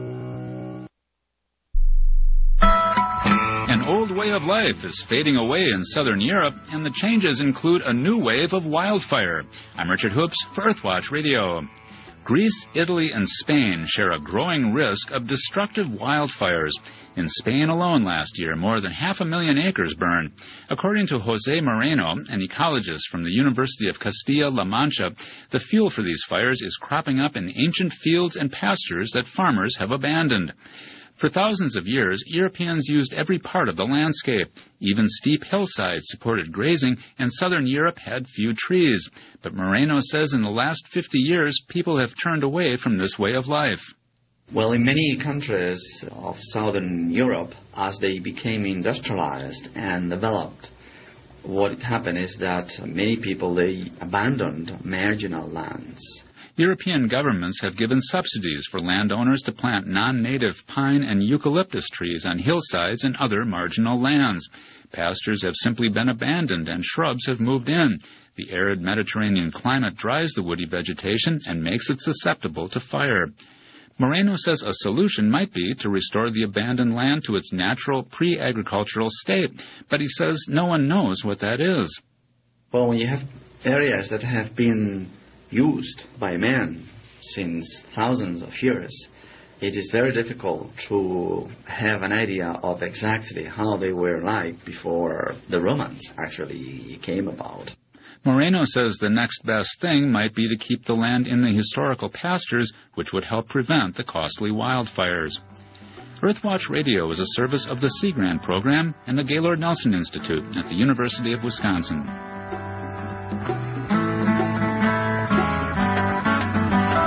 An old way of life is fading away in Southern Europe, and the changes include a new wave of wildfire. I'm Richard Hoops for Earthwatch Radio. Greece, Italy, and Spain share a growing risk of destructive wildfires. In Spain alone last year, more than half a million acres burned. According to Jose Moreno, an ecologist from the University of Castilla-La Mancha, the fuel for these fires is cropping up in ancient fields and pastures that farmers have abandoned. For thousands of years, Europeans used every part of the landscape. Even steep hillsides supported grazing, and southern Europe had few trees. But Moreno says in the last fifty years, people have turned away from this way of life. Well, in many countries of southern Europe, as they became industrialized and developed, what happened is that many people, they abandoned marginal lands. European governments have given subsidies for landowners to plant non-native pine and eucalyptus trees on hillsides and other marginal lands. Pastures have simply been abandoned and shrubs have moved in. The arid Mediterranean climate dries the woody vegetation and makes it susceptible to fire. Moreno says a solution might be to restore the abandoned land to its natural pre-agricultural state, but he says no one knows what that is. Well, when you have areas that have been used by man since thousands of years, it is very difficult to have an idea of exactly how they were like before the Romans actually came about. Moreno says the next best thing might be to keep the land in the historical pastures, which would help prevent the costly wildfires. Earthwatch Radio is a service of the Sea Grant program and the Gaylord Nelson Institute at the University of Wisconsin.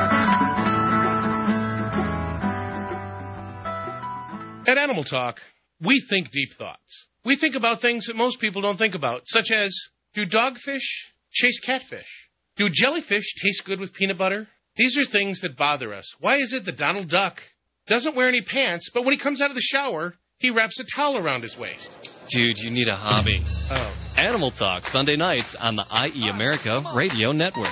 At Animal Talk, we think deep thoughts. We think about things that most people don't think about, such as, do dogfish chase catfish? Do jellyfish taste good with peanut butter? These are things that bother us. Why is it that Donald Duck doesn't wear any pants, but when he comes out of the shower, he wraps a towel around his waist? Dude, you need a hobby. Oh. Animal Talk, Sunday nights on the I E America Radio Network.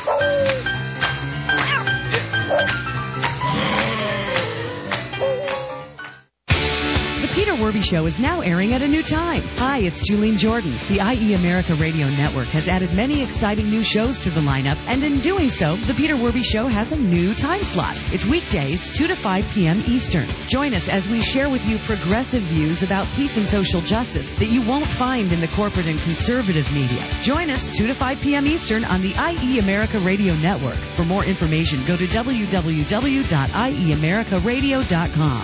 The Peter Werby Show is now airing at a new time. Hi, it's Julene Jordan. The I E America Radio Network has added many exciting new shows to the lineup, and in doing so, The Peter Werby Show has a new time slot. It's weekdays, two to five p.m. Eastern. Join us as we share with you progressive views about peace and social justice that you won't find in the corporate and conservative media. Join us two to five p.m. Eastern on the I E America Radio Network. For more information, go to w w w dot i e america radio dot com.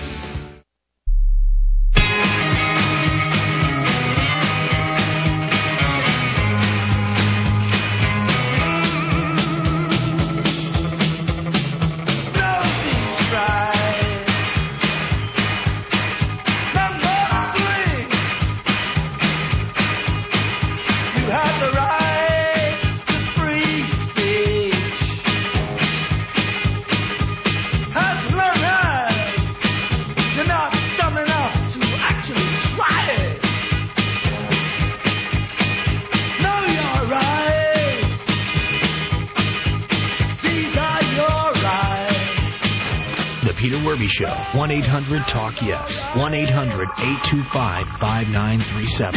Show. one eight hundred talk yes. one eight hundred eight two five five nine three seven.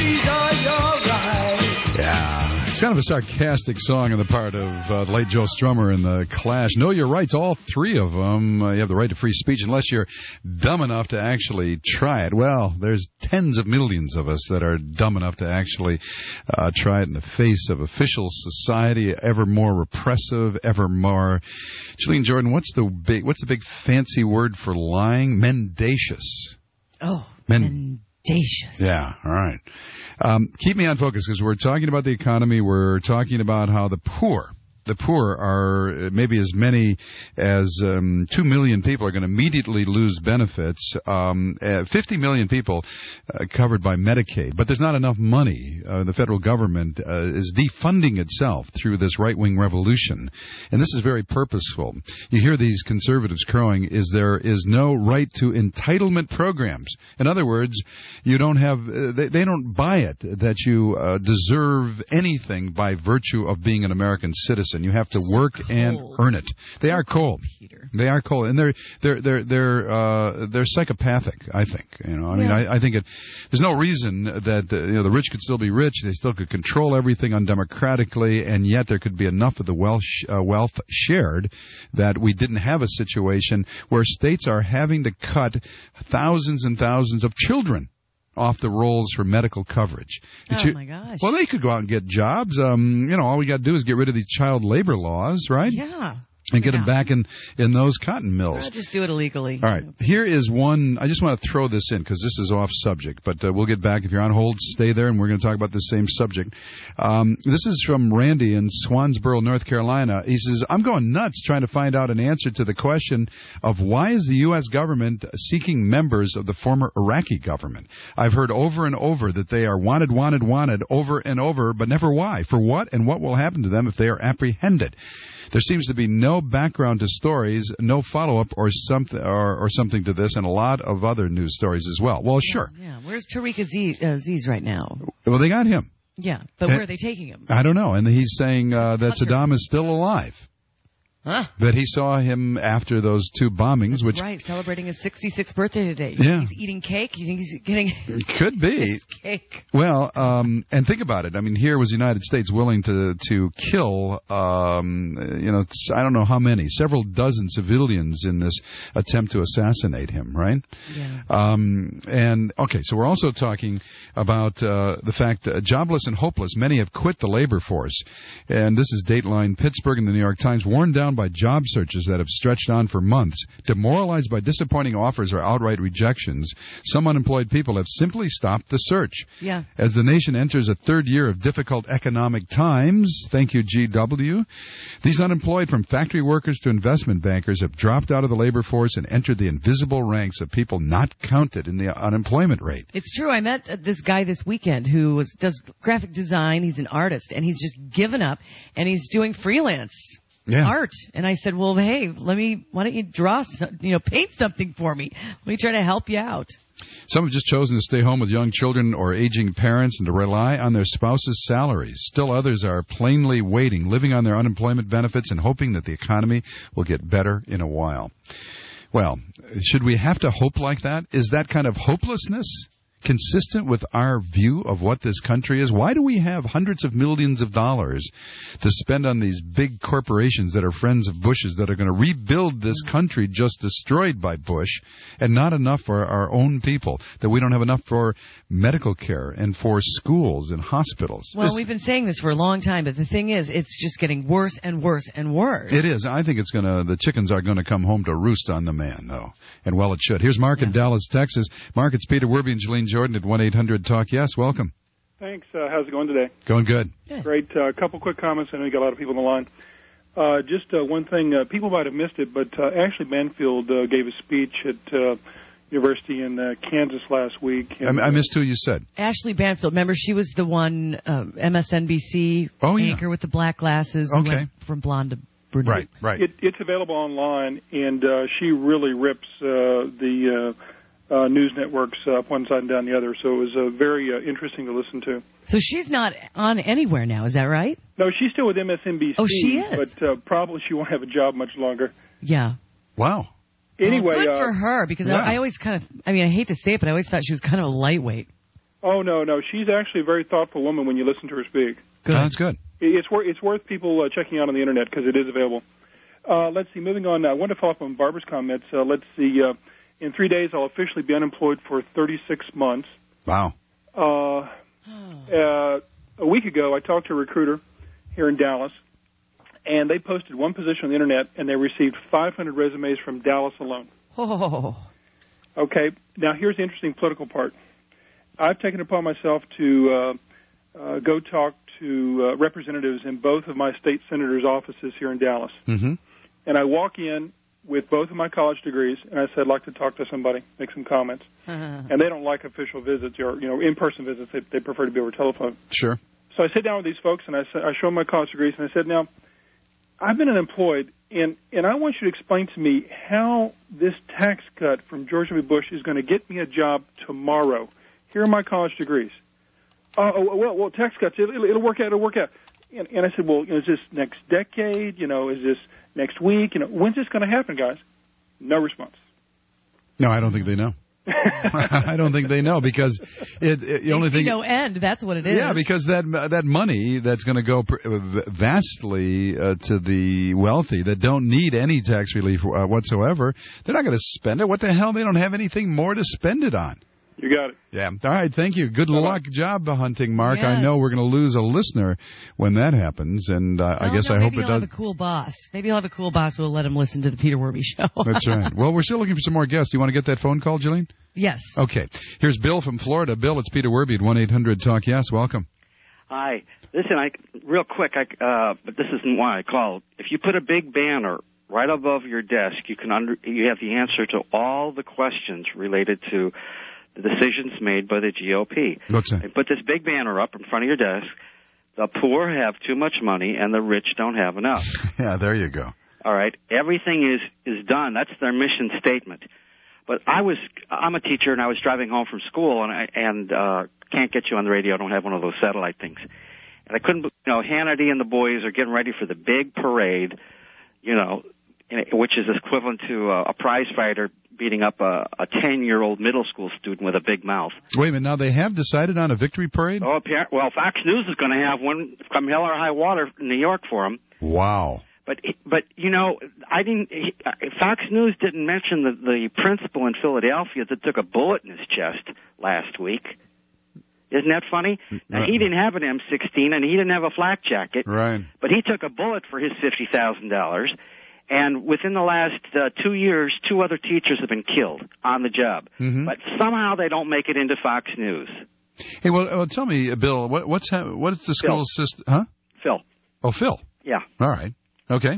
Yeah. It's kind of a sarcastic song on the part of uh, the late Joe Strummer and the Clash. Know your rights, all three of them. Uh, you have the right to free speech unless you're dumb enough to actually try it. Well, there's tens of millions of us that are dumb enough to actually uh, try it in the face of official society, ever more repressive, ever more... Julene Jordan, what's the big what's the big fancy word for lying? Mendacious. Oh, Men- mendacious. Yeah, all right. Um, keep me on focus because we're talking about the economy. We're talking about how the poor, the poor are maybe as many as um, two million people are going to immediately lose benefits. Um, uh, fifty million people uh, covered by Medicaid, but there's not enough money. Uh, the federal government uh, is defunding itself through this right-wing revolution, and this is very purposeful. You hear these conservatives crowing, is there is no right to entitlement programs. In other words, you don't have, uh, they, they don't buy it that you uh, deserve anything by virtue of being an American citizen. You have to work and earn it. They are cold. Peter. They are cold, and they're they're they're they're uh, they're psychopathic. I think. You know. I mean, Yeah. I, I think it. There's no reason that uh, you know the rich could still be rich. They still could control everything undemocratically, and yet there could be enough of the wealth sh- uh, wealth shared that we didn't have a situation where states are having to cut thousands and thousands of children off the rolls for medical coverage. Oh, It's- my gosh. Well, they could go out and get jobs. Um, you know, all we got to do is get rid of these child labor laws, right? Yeah. And get Yeah. them back in, in those cotton mills. I'll just do it illegally. All right. Here is one. I just want to throw this in because this is off subject, but uh, we'll get back. If you're on hold, stay there, and we're going to talk about the same subject. Um, this is from Randy in Swansboro, North Carolina. He says, I'm going nuts trying to find out an answer to the question of why is the U S government seeking members of the former Iraqi government? I've heard over and over that they are wanted, wanted, wanted, over and over, but never why. For what and what will happen to them if they are apprehended? There seems to be no background to stories, no follow-up or something or, or something to this, and a lot of other news stories as well. Well, sure. Yeah. Where's Tariq Aziz, uh, Aziz right now? Well, they got him. Yeah, but where are they taking him? I don't know. And he's saying uh, that Saddam is still alive. Huh? That he saw him after those two bombings, That's which right, celebrating his sixty-sixth birthday today. Yeah. He's eating cake. You think he's getting could be. his cake? Well, um, and think about it. I mean, here was the United States willing to to kill, um, you know, it's- I don't know how many, several dozen civilians in this attempt to assassinate him, right? Yeah. Um, and okay, so we're also talking about uh, the fact that jobless and hopeless, many have quit the labor force. And this is Dateline. Pittsburgh and the New York Times. Worn down down by job searches that have stretched on for months, demoralized by disappointing offers or outright rejections, some unemployed people have simply stopped the search. Yeah. As the nation enters a third year of difficult economic times, thank you, G W, these unemployed, from factory workers to investment bankers, have dropped out of the labor force and entered the invisible ranks of people not counted in the unemployment rate. It's true. I met uh, this guy this weekend who was, does graphic design. He's an artist, and he's just given up, and he's doing freelance yeah. art. And I said, well, hey, let me, why don't you draw, some, you know, paint something for me? Let me try to help you out. Some have just chosen to stay home with young children or aging parents and to rely on their spouse's salaries. Still others are plainly waiting, living on their unemployment benefits and hoping that the economy will get better in a while. Well, should we have to hope like that? Is that kind of hopelessness consistent with our view of what this country is? Why do we have hundreds of millions of dollars to spend on these big corporations that are friends of Bush's that are going to rebuild this country just destroyed by Bush, and not enough for our own people, that we don't have enough for medical care and for schools and hospitals? Well, This- we've been saying this for a long time, but the thing is, it's just getting worse and worse and worse. It is. I think it's going to, the chickens are going to come home to roost on the man, though. And well, it should. Here's Mark in Dallas, Texas. Mark, it's Peter Werby and Jolene Jordan at one eight hundred talk yes. Welcome. Thanks. Uh, how's it going today? Going good. Great. A uh, couple quick comments. I know you got a lot of people on the line. Uh, just uh, one thing. Uh, people might have missed it, but uh, Ashley Banfield uh, gave a speech at uh, University in uh, Kansas last week. I, I missed who you said. Ashley Banfield. Remember, she was the one um, M S N B C oh, yeah. anchor with the black glasses. who Okay. went from blonde to brunette. Right, right. It, it's available online, and uh, she really rips uh, the uh, uh, news networks up one side and down the other. So it was uh, very uh, interesting to listen to. So she's not on anywhere now, is that right? No, she's still with M S N B C. Oh, she is? But uh, probably she won't have a job much longer. Yeah. Wow. Anyway, well, good uh, for her, because yeah. I, I always kind of, I mean, I hate to say it, but I always thought she was kind of a lightweight. Oh, no, no. She's actually a very thoughtful woman when you listen to her speak. Good. That's good. It's, wor- it's worth people uh, checking out on the Internet because it is available. Uh, let's see, moving on. I want to follow up on Barbara's comments. Uh, let's see. Uh, in three days, I'll officially be unemployed for thirty-six months. Wow. Uh, uh, a week ago, I talked to a recruiter here in Dallas, and they posted one position on the Internet, and they received five hundred resumes from Dallas alone. Oh. Okay, now here's the interesting political part. I've taken it upon myself to uh, uh, go talk to uh, representatives in both of my state senators' offices here in Dallas. Mm-hmm. And I walk in with both of my college degrees, and I said, I'd like to talk to somebody, make some comments. And they don't like official visits or, you know, in-person visits. They, they prefer to be over telephone. Sure. So I sit down with these folks, and I, sa- I show them my college degrees, and I said, now, I've been unemployed, and, and I want you to explain to me how this tax cut from George W. Bush is going to get me a job tomorrow. Here are my college degrees. Uh, oh, well, well, tax cuts, it'll, it'll work out, it'll work out. And, and I said, well, you know, is this next decade? You know, is this next week? You know, when's this going to happen, guys? No response. No, I don't think they know. I don't think they know because it, it the only thing no end. That's what it is. Yeah, because that that money that's going to go vastly uh, to the wealthy that don't need any tax relief uh, whatsoever, they're not going to spend it. What the hell? They don't have anything more to spend it on. You got it. Yeah. All right. Thank you. Good luck job hunting, Mark. Yes. I know we're going to lose a listener when that happens, and uh, I Well, guess no, I hope maybe it he'll does. have a cool boss. Maybe he'll have a cool boss who will let him listen to the Peter Werby show. That's right. Well, we're still looking for some more guests. Do you want to get that phone call, Jillian? Yes. Okay. Here's Bill from Florida. Bill, it's Peter Werby at one eight hundred talk yes. Welcome. Hi. Listen, I real quick, I, uh, but this isn't why I called. If you put a big banner right above your desk, you can under, you have the answer to all the questions related to the decisions made by the G O P. What's that? They put this big banner up in front of your desk. The poor have too much money, and the rich don't have enough. Yeah, there you go. All right, everything is is done. That's their mission statement. But I was, I'm a teacher, and I was driving home from school, and I and uh, can't get you on the radio. I don't have one of those satellite things, and I couldn't. You know, Hannity and the boys are getting ready for the big parade. You know, which is equivalent to a, a prize fighter beating up a a ten-year-old middle school student with a big mouth. Wait a minute. Now, they have decided on a victory parade? Oh, well, Fox News is going to have one come hell or high water in New York for them. Wow. But, but you know, I didn't. He, Fox News didn't mention the, the principal in Philadelphia that took a bullet in his chest last week. Isn't that funny? Now, he didn't have an M sixteen, and he didn't have a flak jacket. Right. But he took a bullet for his fifty thousand dollars. And within the last uh, two years, two other teachers have been killed on the job. Mm-hmm. But somehow they don't make it into Fox News. Hey, well, well tell me, uh, Bill, what, what's ha- what's the school system? Huh? Phil. Oh, Phil. Yeah. All right. Okay.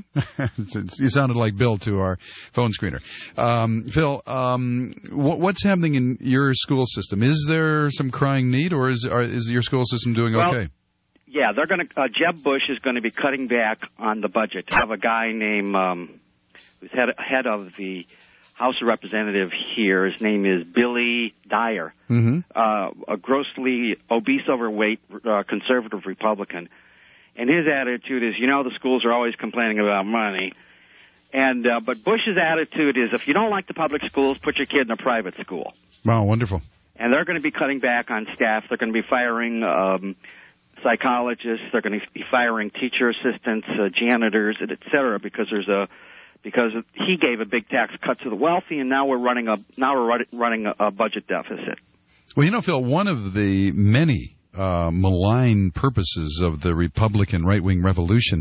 You sounded like Bill to our phone screener. Um, Phil, um, what, what's happening in your school system? Is there some crying need, or is are, is your school system doing well, okay? Yeah, they're going to. Uh, Jeb Bush is going to be cutting back on the budget. I have a guy named um, who's head head of the House of Representatives here. His name is Billy Dyer, mm-hmm. uh, a grossly obese, overweight uh, conservative Republican. And his attitude is, you know, the schools are always complaining about money. And uh, but Bush's attitude is, if you don't like the public schools, put your kid in a private school. Wow, wonderful. And they're going to be cutting back on staff. They're going to be firing um, psychologists. They're going to be firing teacher assistants, uh, janitors, et cetera, because there's a because he gave a big tax cut to the wealthy, and now we're running a now we're running a, a budget deficit. Well, you know, Phil, one of the many Uh, malign purposes of the Republican right-wing revolution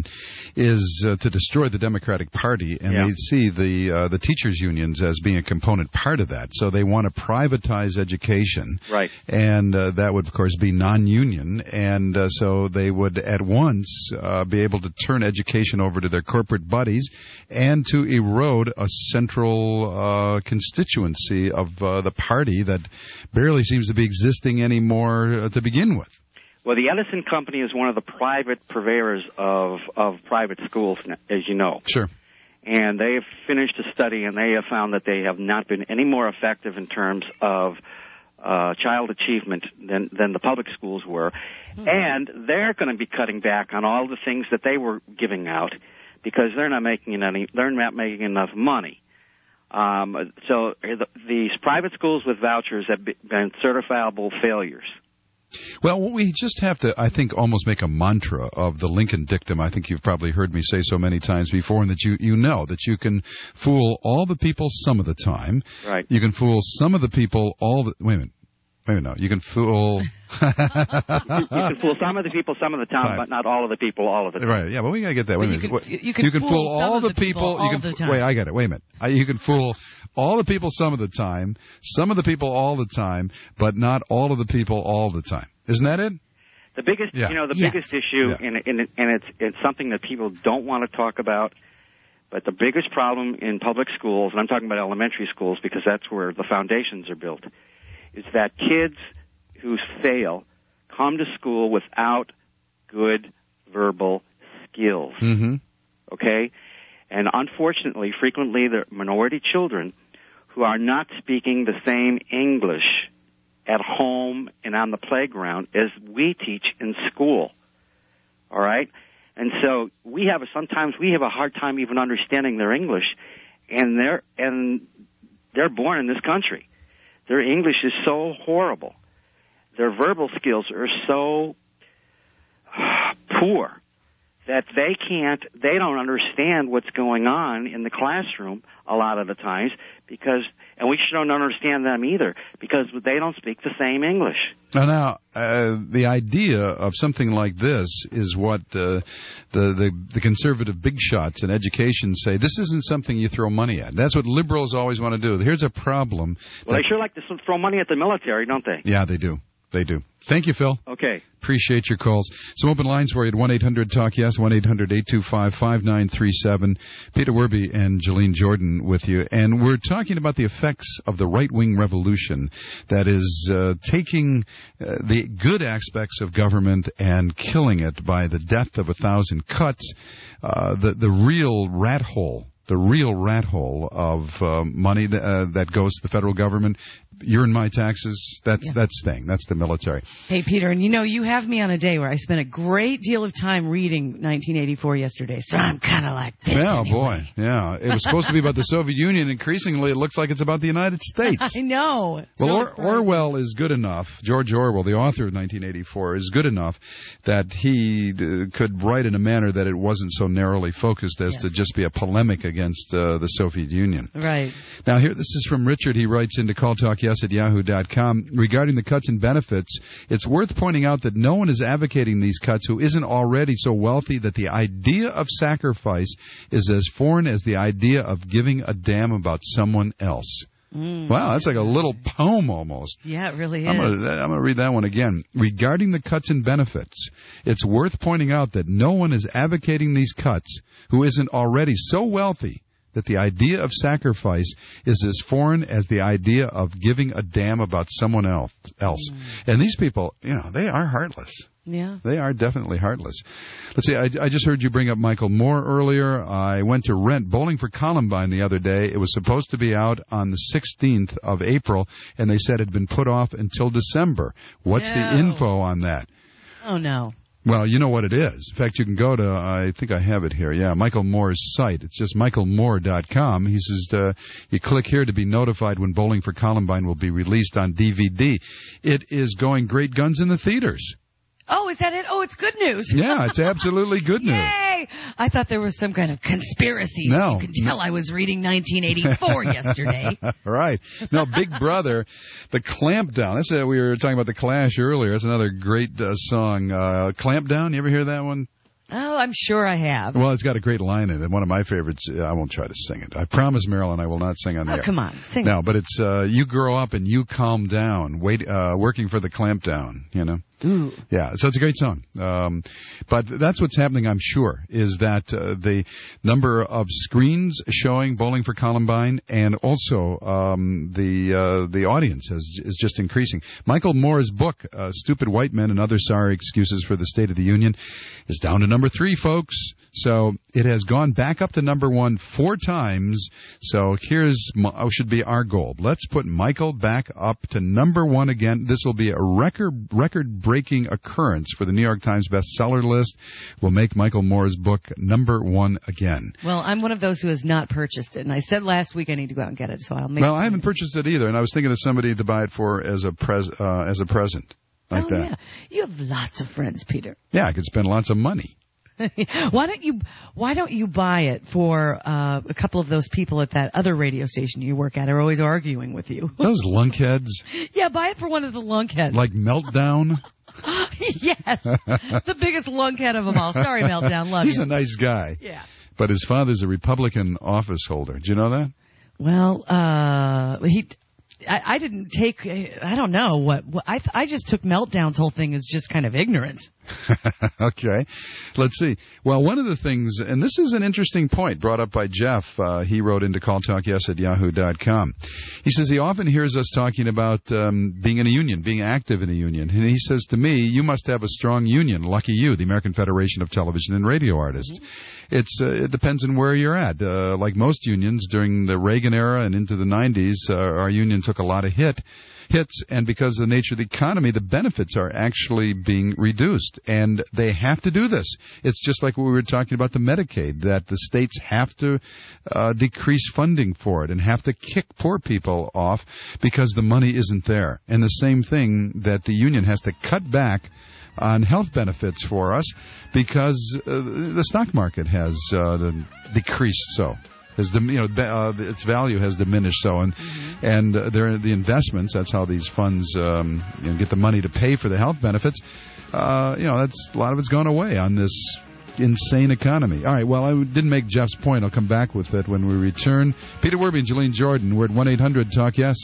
is uh, to destroy the Democratic Party, and yeah. they see the uh, the teachers' unions as being a component part of that. So they want to privatize education, right? And uh, that would, of course, be non-union, and uh, so they would at once uh, be able to turn education over to their corporate buddies and to erode a central uh, constituency of uh, the party that barely seems to be existing anymore uh, to begin with. Well, the Edison Company is one of the private purveyors of, of private schools, as you know. Sure. And they have finished a study, and they have found that they have not been any more effective in terms of uh, child achievement than, than the public schools were. Mm-hmm. And they're going to be cutting back on all the things that they were giving out because they're not making any, they're not making enough money. Um, so the, these private schools with vouchers have been certifiable failures. Well, we just have to, I think, almost make a mantra of the Lincoln dictum. I think you've probably heard me say so many times before, and that you, you know that you can fool all the people some of the time. Right. You can fool some of the people all the... Wait a minute. Wait a minute. No. You can fool... you, you can fool some of the people some of the time, time, but not all of the people all of the time. Right, yeah, but we got to get that. Wait a minute. You can, you can, you can fool, fool all the people, people... all you can, the time. Wait, I got it. Wait a minute. You can fool all the people some of the time, some of the people all the time, but not all of the people all the time. Isn't that it? The biggest, yeah. you know, the yes. biggest issue, yeah. and, and, and it's it's something that people don't want to talk about, but the biggest problem in public schools, and I'm talking about elementary schools because that's where the foundations are built, is that kids who fail come to school without good verbal skills. Mm-hmm. Okay? And unfortunately, frequently they're minority children who are not speaking the same English at home and on the playground as we teach in school. All right? And so we have a, sometimes we have a hard time even understanding their English, and they're and they're born in this country. Their English is so horrible. Their verbal skills are so poor that they can't, they don't understand what's going on in the classroom a lot of the times because, and we don't understand them either because they don't speak the same English. Now, now uh, the idea of something like this is what uh, the, the the conservative big shots in education say. This isn't something you throw money at. That's what liberals always want to do. Here's a problem. Well, they sure like to throw money at the military, don't they? Yeah, they do. They do. Thank you, Phil. Okay. Appreciate your calls. Some open lines for you at one eight hundred talk yes, one eight hundred eight two five five nine three seven. Peter Werby and Jolene Jordan with you. And we're talking about the effects of the right-wing revolution that is uh, taking uh, the good aspects of government and killing it by the death of a thousand cuts. Uh, the, the real rat hole. The real rat hole of uh, money that, uh, that goes to the federal government, you're in my taxes, that's yeah. that's staying. That's the military. Hey, Peter, and you know, you have me on a day where I spent a great deal of time reading nineteen eighty-four yesterday, so I'm kind of like this Yeah, anyway. boy, yeah. It was supposed to be about the Soviet Union. Increasingly, it looks like it's about the United States. I know. It's well, really or- Orwell is good enough, George Orwell, the author of nineteen eighty-four, is good enough that he uh, could write in a manner that it wasn't so narrowly focused as yes. to just be a polemic against uh, the Soviet Union. Right. Now, here, this is from Richard. He writes into Call Talk yes at yahoo dot com. Regarding the cuts in benefits, it's worth pointing out that no one is advocating these cuts who isn't already so wealthy that the idea of sacrifice is as foreign as the idea of giving a damn about someone else. Mm. Wow, that's like a little poem almost. Yeah, it really is. I'm going to read that one again. Regarding the cuts in benefits, it's worth pointing out that no one is advocating these cuts who isn't already so wealthy that the idea of sacrifice is as foreign as the idea of giving a damn about someone else. else. Mm. And these people, you know, they are heartless. Yeah. They are definitely heartless. Let's see, I, I just heard you bring up Michael Moore earlier. I went to rent Bowling for Columbine the other day. It was supposed to be out on the sixteenth of April, and they said it had been put off until December. What's No. the info on that? Oh, no. Well, you know what it is. In fact, you can go to, I think I have it here, yeah, Michael Moore's site. It's just michael moore dot com. He says, uh, you click here to be notified when Bowling for Columbine will be released on D V D. It is going great guns in the theaters. Oh, is that it? Oh, it's good news. Yeah, it's absolutely good news. Yay! I thought there was some kind of conspiracy. No. You can tell I was reading nineteen eighty-four yesterday. Right. No, Big Brother, the Clampdown. That's uh, we were talking about the Clash earlier. That's another great uh, song. Uh, Clampdown, you ever hear that one? Oh, I'm sure I have. Well, it's got a great line in it. One of my favorites. I won't try to sing it. I promise, Marilyn, I will not sing on the Oh, air. come on. Sing No, it. but it's uh, you grow up and you calm down, wait, uh, working for the Clampdown, you know. Ooh. Yeah, so it's a great song. Um, but that's what's happening, I'm sure, is that uh, the number of screens showing Bowling for Columbine and also um, the uh, the audience has, is just increasing. Michael Moore's book, uh, Stupid White Men and Other Sorry Excuses for the State of the Union, is down to number three, folks. So it has gone back up to number one four times. So here's oh, should be our goal. Let's put Michael back up to number one again. This will be a record record breaking occurrence for the New York Times bestseller list. Will make Michael Moore's book number one again. Well, I'm one of those who has not purchased it, and I said last week I need to go out and get it, so I'll make. Well, I haven't purchased it either, and I was thinking of somebody to buy it for as a pres uh, as a present, like oh, that. Yeah, you have lots of friends, Peter. Yeah, I could spend lots of money. Why don't you Why don't you buy it for uh, a couple of those people at that other radio station you work at? Are always arguing with you. Those lunkheads. Yeah, buy it for one of the lunkheads. Like Meltdown. Yes, the biggest lunkhead of them all. Sorry, Meltdown. Love He's you. a nice guy. Yeah. But his father's a Republican office holder. Do you know that? Well, uh, he. I, I didn't take. I don't know what. what I I just took Meltdown's whole thing as just kind of ignorance. Okay. Let's see. Well, one of the things, and this is an interesting point brought up by Jeff. Uh, he wrote into call talk yes at yahoo dot com. He says he often hears us talking about um, being in a union, being active in a union. And he says to me, you must have a strong union. Lucky you, the American Federation of Television and Radio Artists. Mm-hmm. It's uh, it depends on where you're at. Uh, like most unions, during the Reagan era and into the nineties, uh, our union took a lot of hit. hits, and because of the nature of the economy, the benefits are actually being reduced, and they have to do this. It's just like what we were talking about the Medicaid, that the states have to uh, decrease funding for it and have to kick poor people off because the money isn't there. And the same thing that the union has to cut back on health benefits for us because uh, the stock market has uh, decreased so. Has you know uh, its value has diminished so, and mm-hmm. and uh, they're the investments. That's how these funds um, you know, get the money to pay for the health benefits. Uh, you know, that's a lot of it's gone away on this insane economy. All right, well, I didn't make Jeff's point. I'll come back with it when we return. Peter Werby and Jolene Jordan. We're at one eight hundred talk yes.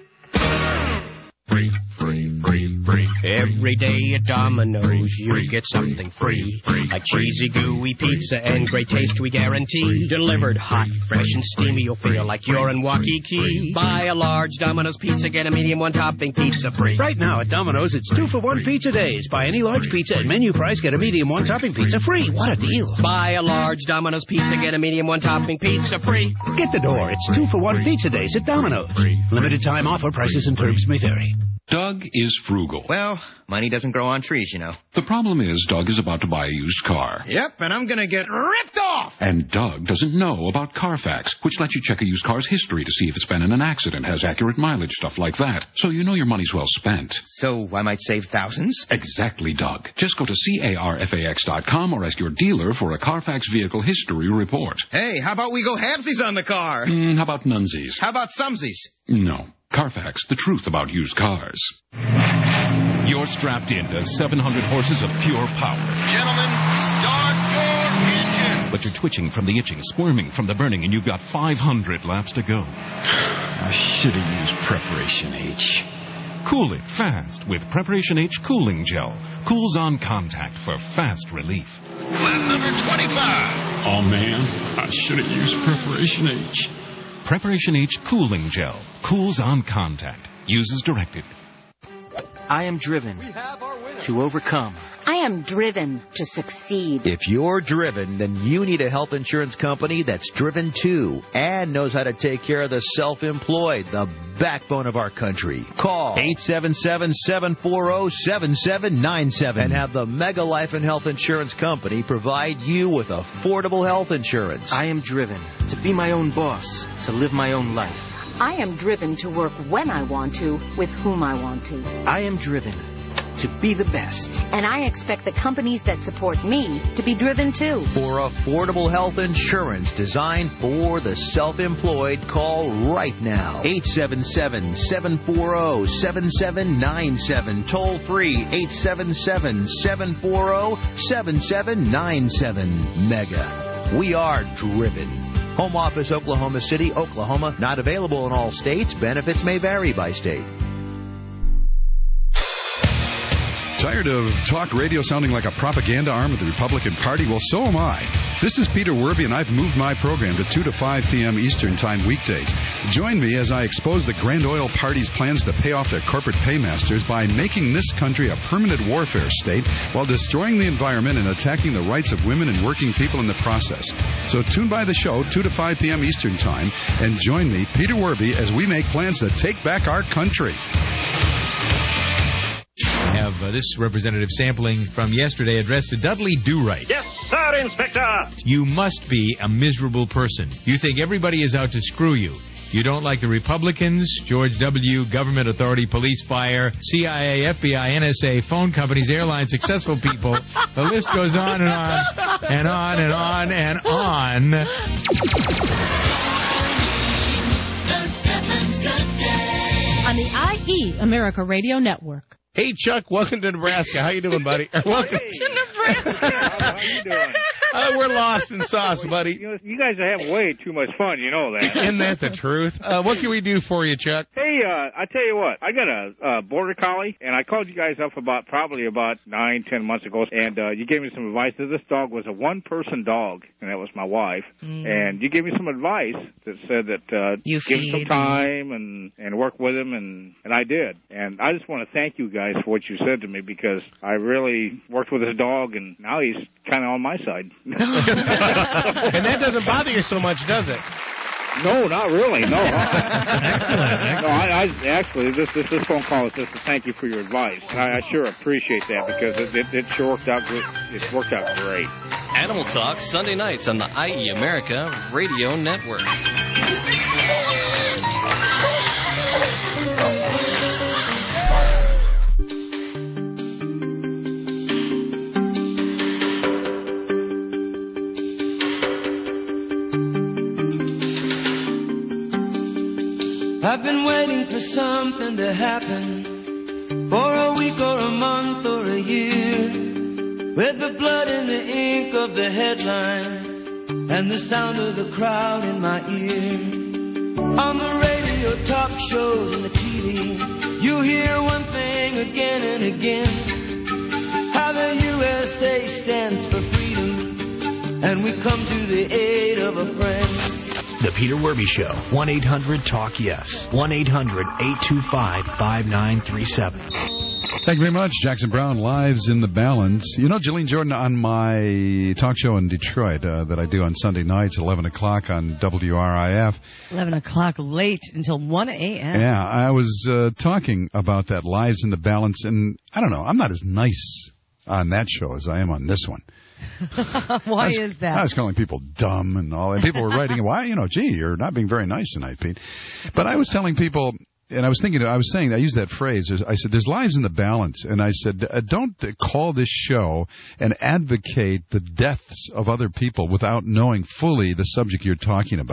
Free, free, free, free. Every day at Domino's, free, you free, get something free. free, free a cheesy, gooey pizza and great taste we guarantee. Delivered hot, fresh, and steamy, you'll feel like you're in Waikiki. Buy a large Domino's pizza, get a medium one-topping pizza free. Right now at Domino's, it's two for one pizza days. Buy any large pizza at menu price, get a medium one-topping pizza free. What a deal! Buy a large Domino's pizza, get a medium one-topping pizza free. Get the door. It's two for one pizza days at Domino's. Limited time offer. Prices and terms may vary. Doug is frugal. Well, money doesn't grow on trees, you know. The problem is Doug is about to buy a used car. Yep, and I'm going to get ripped off! And Doug doesn't know about Carfax, which lets you check a used car's history to see if it's been in an accident, has accurate mileage, stuff like that. So you know your money's well spent. So I might save thousands? Exactly, Doug. Just go to carfax dot com or ask your dealer for a Carfax vehicle history report. Hey, how about we go halvesies on the car? Mm, how about nunsies? How about sumsies? No. Carfax, the truth about used cars. You're strapped into seven hundred horses of pure power. Gentlemen, start your engine. But you're twitching from the itching, squirming from the burning, and you've got five hundred laps to go. I should have used Preparation H. Cool it fast with Preparation H Cooling Gel. Cools on contact for fast relief. Lap number twenty-five. Oh, man, I should have used Preparation H. Preparation H Cooling Gel. Cools on contact. Uses directed. I am driven to overcome. I am driven to succeed. If you're driven, then you need a health insurance company that's driven too and knows how to take care of the self-employed, the backbone of our country. Call eight seven seven, seven four zero, seven seven nine seven and have the Mega Life and Health Insurance Company provide you with affordable health insurance. I am driven to be my own boss, to live my own life. I am driven to work when I want to, with whom I want to. I am driven to be the best. And I expect the companies that support me to be driven too. For affordable health insurance designed for the self-employed, call right now. eight seven seven, seven four zero, seven seven nine seven. Toll free eight seven seven, seven four zero, seven seven nine seven. Mega. We are driven. Home office, Oklahoma City, Oklahoma. Not available in all states. Benefits may vary by state. Tired of talk radio sounding like a propaganda arm of the Republican Party? Well, so am I. This is Peter Werby, and I've moved my program to two to five p.m. Eastern Time weekdays. Join me as I expose the Grand Oil Party's plans to pay off their corporate paymasters by making this country a permanent warfare state while destroying the environment and attacking the rights of women and working people in the process. So tune by the show, two to five p.m. Eastern Time, and join me, Peter Werby, as we make plans to take back our country. Have uh, this representative sampling from yesterday addressed to Dudley Do-Right. Yes, sir, Inspector. You must be a miserable person. You think everybody is out to screw you. You don't like the Republicans, George W., government authority, police, fire, C I A, F B I, N S A, phone companies, airlines, successful people. The list goes on and on and on and on and on. On the I E America Radio Network. Hey, Chuck, welcome to Nebraska. How you doing, buddy? Welcome hey. to Nebraska. How, how you doing? Uh, we're lost in sauce, buddy. You, know, you guys are having way too much fun, you know that. Isn't that the truth? Uh, what can we do for you, Chuck? Hey, uh, I tell you what, I got a uh, border collie, and I called you guys up about probably about nine, ten months ago, and uh, you gave me some advice. This dog was a one-person dog, and that was my wife. Mm. And you gave me some advice that said that uh, you give him some time and, and work with him, and, and I did. And I just want to thank you guys for what you said to me, because I really worked with this dog, and now he's kind of on my side. And that doesn't bother you so much, does it? No, not really. No. Excellent. No, I, I actually this, this this phone call is just to thank you for your advice, and I, I sure appreciate that, because it, it, it sure worked out good. It's worked out great. Animal Talk Sunday nights on the I E America Radio Network. I've been waiting for something to happen, for a week or a month or a year, with the blood and the ink of the headlines and the sound of the crowd in my ear. On the radio, talk shows, and the T V, you hear one thing again and again, how the U S A stands for freedom, and we come to the aid of a friend. The Peter Werby Show. one eight hundred talk yes. one eight hundred, eight two five, five nine three seven. Thank you very much. Jackson Brown, Lives in the Balance. You know, Jillian Jordan, on my talk show in Detroit uh, that I do on Sunday nights, eleven o'clock on W R I F. eleven o'clock late until one a.m. Yeah, I was uh, talking about that, Lives in the Balance, and I don't know, I'm not as nice on that show as I am on this one. Why was, is that? I was calling people dumb and all that. People were writing, why, you know, gee, you're not being very nice tonight, Pete. But I was telling people, and I was thinking, I was saying, I used that phrase, I said, there's lives in the balance. And I said, don't call this show and advocate the deaths of other people without knowing fully the subject you're talking about.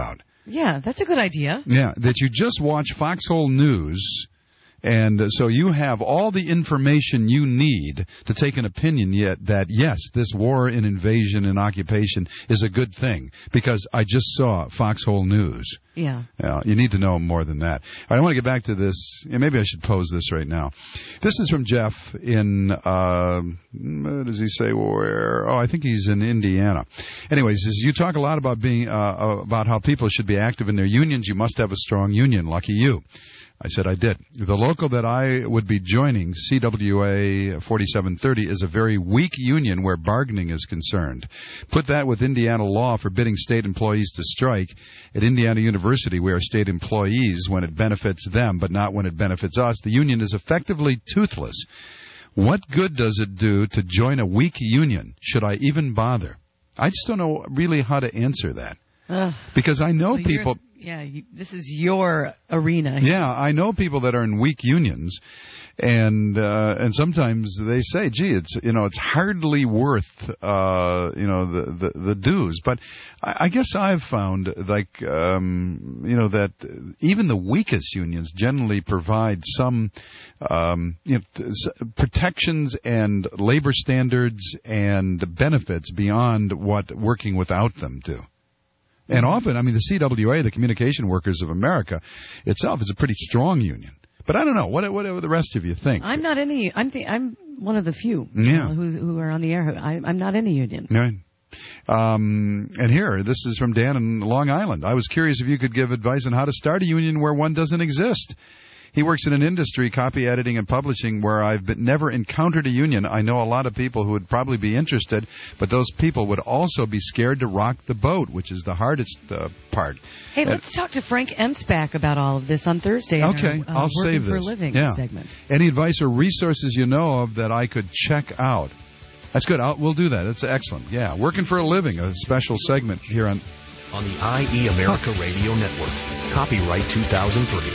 Yeah, that's a good idea. Yeah, that you just watch Foxhole News. And uh, so you have all the information you need to take an opinion yet that, yes, this war and invasion and occupation is a good thing because I just saw Foxhole News. Yeah. Yeah, you need to know more than that. All right, I want to get back to this. Yeah, maybe I should pose this right now. This is from Jeff in, uh, what does he say where? Oh, I think he's in Indiana. Anyways, he says, you talk a lot about being, uh, about how people should be active in their unions. You must have a strong union. Lucky you. I said I did. The local that I would be joining, C W A forty-seven thirty, is a very weak union where bargaining is concerned. Put that with Indiana law forbidding state employees to strike. At Indiana University, we are state employees when it benefits them, but not when it benefits us. The union is effectively toothless. What good does it do to join a weak union? Should I even bother? I just don't know really how to answer that. Ugh. Because I know well, people... Yeah, you, this is your arena. Yeah, I know people that are in weak unions, and uh, and sometimes they say, "Gee, it's you know it's hardly worth uh, you know the, the the dues." But I, I guess I've found like um, you know that even the weakest unions generally provide some um, you know, protections and labor standards and benefits beyond what working without them do. And often, I mean, the C W A, the Communication Workers of America itself, is a pretty strong union. But I don't know. What what do the rest of you think? I'm not in a, I'm, th- I'm one of the few yeah. uh, who's, who are on the air. I, I'm not in a union. Right. Um, and here, this is from Dan in Long Island. I was curious if you could give advice on how to start a union where one doesn't exist. He works in an industry, copy editing and publishing, where I've been, never encountered a union. I know a lot of people who would probably be interested, but those people would also be scared to rock the boat, which is the hardest uh, part. Hey, uh, let's talk to Frank Emsbach about all of this on Thursday. Okay, in our, uh, I'll save this. For a living yeah. segment. Any advice or resources you know of that I could check out? That's good. I'll, we'll do that. That's excellent. Yeah, working for a living, a special segment here on on the I E America Radio Network. Copyright two thousand three.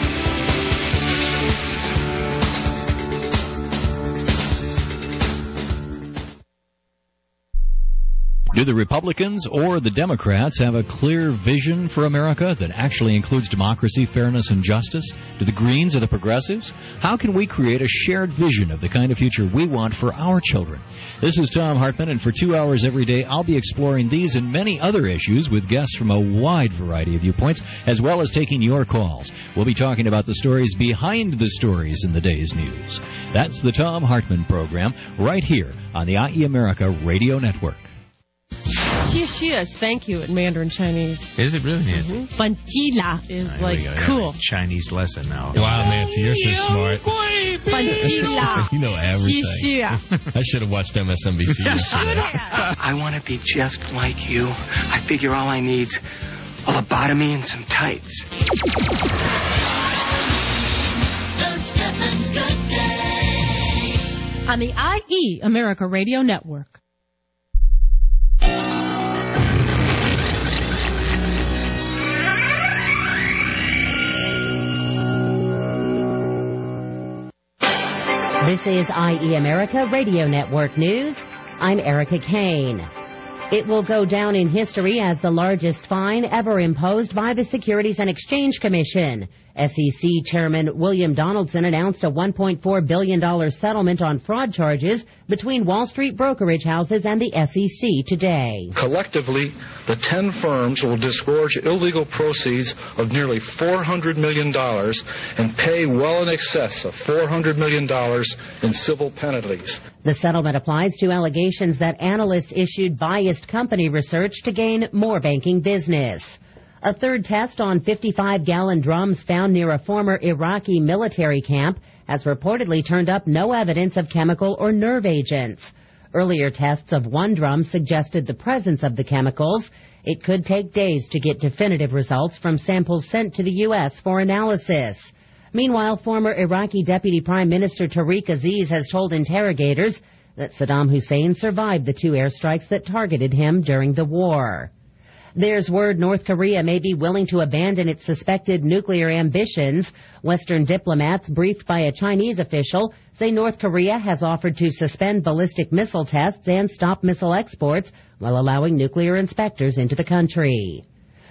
Do the Republicans or the Democrats have a clear vision for America that actually includes democracy, fairness, and justice? Do the Greens or the Progressives? How can we create a shared vision of the kind of future we want for our children? This is Tom Hartman, and for two hours every day, I'll be exploring these and many other issues with guests from a wide variety of viewpoints, as well as taking your calls. We'll be talking about the stories behind the stories in the day's news. That's the Tom Hartman Program, right here on the I E America Radio Network. Cheers, thank you in Mandarin Chinese. Is it really, Nancy? Mm-hmm. Fantila is right, like go, cool. Chinese lesson now. Wow, Nancy, you're so smart. Fantila. You know everything. I should have watched M S N B C yesterday. I want to be just like you. I figure all I need's a lobotomy and some tights. On the I E America Radio Network. This is I E America Radio Network News. I'm Erica Kane. It will go down in history as the largest fine ever imposed by the Securities and Exchange Commission. S E C Chairman William Donaldson announced a one point four billion dollars settlement on fraud charges between Wall Street brokerage houses and the S E C today. Collectively, the ten firms will disgorge illegal proceeds of nearly four hundred million dollars and pay well in excess of four hundred million dollars in civil penalties. The settlement applies to allegations that analysts issued biased company research to gain more banking business. A third test on fifty-five gallon drums found near a former Iraqi military camp has reportedly turned up no evidence of chemical or nerve agents. Earlier tests of one drum suggested the presence of the chemicals. It could take days to get definitive results from samples sent to the U S for analysis. Meanwhile, former Iraqi Deputy Prime Minister Tariq Aziz has told interrogators that Saddam Hussein survived the two airstrikes that targeted him during the war. There's word North Korea may be willing to abandon its suspected nuclear ambitions. Western diplomats briefed by a Chinese official say North Korea has offered to suspend ballistic missile tests and stop missile exports while allowing nuclear inspectors into the country.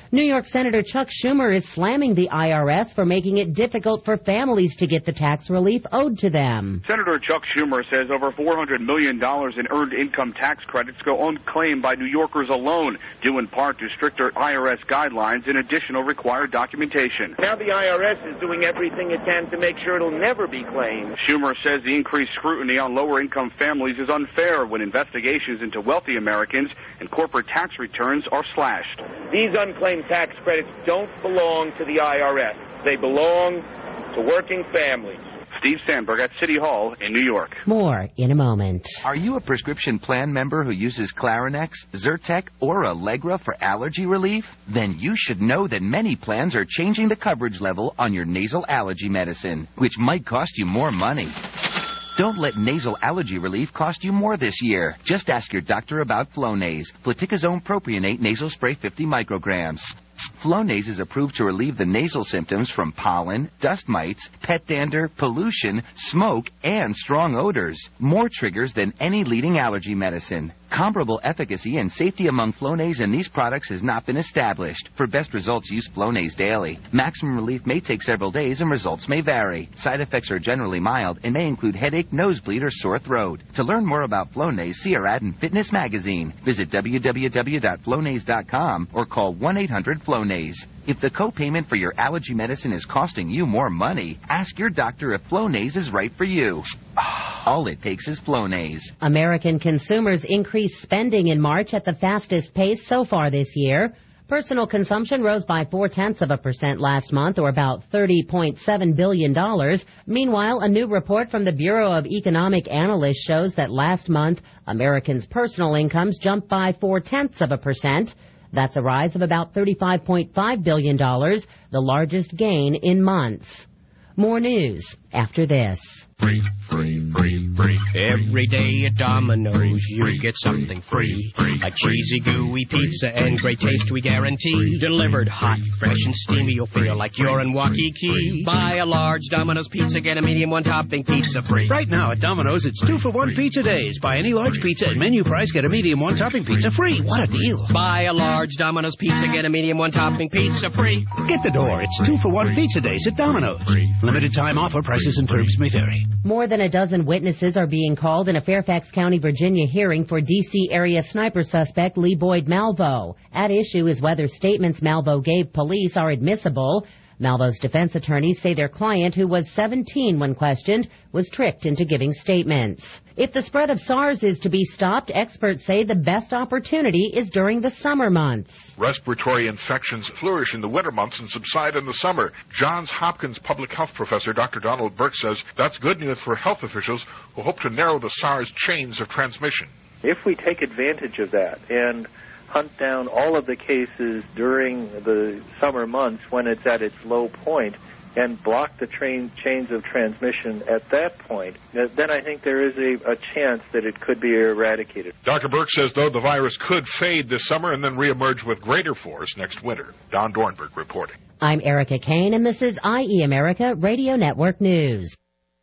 New York Senator Chuck Schumer is slamming the I R S for making it difficult for families to get the tax relief owed to them. Senator Chuck Schumer says over four hundred million dollars in earned income tax credits go unclaimed by New Yorkers alone, due in part to stricter I R S guidelines and additional required documentation. Now the I R S is doing everything it can to make sure it'll never be claimed. Schumer says the increased scrutiny on lower-income families is unfair when investigations into wealthy Americans and corporate tax returns are slashed. These unclaimed tax credits don't belong to the I R S. They belong to working families. Steve Sandberg at City Hall in New York. More in a moment. Are you a prescription plan member who uses Clarinex, Zyrtec, or Allegra for allergy relief? Then you should know that many plans are changing the coverage level on your nasal allergy medicine, which might cost you more money. Don't let nasal allergy relief cost you more this year. Just ask your doctor about Flonase, fluticasone propionate nasal spray fifty micrograms. Flonase is approved to relieve the nasal symptoms from pollen, dust mites, pet dander, pollution, smoke, and strong odors. More triggers than any leading allergy medicine. Comparable efficacy and safety among Flonase and these products has not been established. For best results, use Flonase daily. Maximum relief may take several days and results may vary. Side effects are generally mild and may include headache, nosebleed, or sore throat. To learn more about Flonase, see our ad in Fitness Magazine. Visit w w w dot flonase dot com or call one eight hundred Flonase. If the copayment for your allergy medicine is costing you more money, ask your doctor if Flonase is right for you. All it takes is Flonase. American consumers increased spending in March at the fastest pace so far this year. Personal consumption rose by four-tenths of a percent last month, or about thirty point seven billion dollars. Meanwhile, a new report from the Bureau of Economic Analysts shows that last month, Americans' personal incomes jumped by four-tenths of a percent. That's a rise of about thirty-five point five billion dollars, the largest gain in months. More news after this. Free, free, free, free. Every day at Domino's, you get something free. A cheesy, gooey pizza and great taste we guarantee. Delivered hot, fresh, and steamy, you'll feel like you're in Waikiki. Buy a large Domino's pizza, get a medium one-topping pizza free. Right now at Domino's, it's two for one pizza days. Buy any large pizza at menu price, get a medium one-topping pizza free. What a deal. Buy a large Domino's pizza, get a medium one-topping pizza free. Get the door. It's two for one pizza days at Domino's. Limited time offer. Prices and terms may vary. More than a dozen witnesses are being called in a Fairfax County, Virginia hearing for D C area sniper suspect Lee Boyd Malvo. At issue is whether statements Malvo gave police are admissible. Malvo's defense attorneys say their client, who was seventeen when questioned, was tricked into giving statements. If the spread of SARS is to be stopped, experts say the best opportunity is during the summer months. Respiratory infections flourish in the winter months and subside in the summer. Johns Hopkins public health professor Doctor Donald Burke says that's good news for health officials who hope to narrow the SARS chains of transmission. If we take advantage of that and hunt down all of the cases during the summer months when it's at its low point and block the train chains of transmission at that point, then I think there is a, a chance that it could be eradicated. Doctor Burke says, though, the virus could fade this summer and then reemerge with greater force next winter. Don Dornberg reporting. I'm Erica Kane, and this is I E America Radio Network News.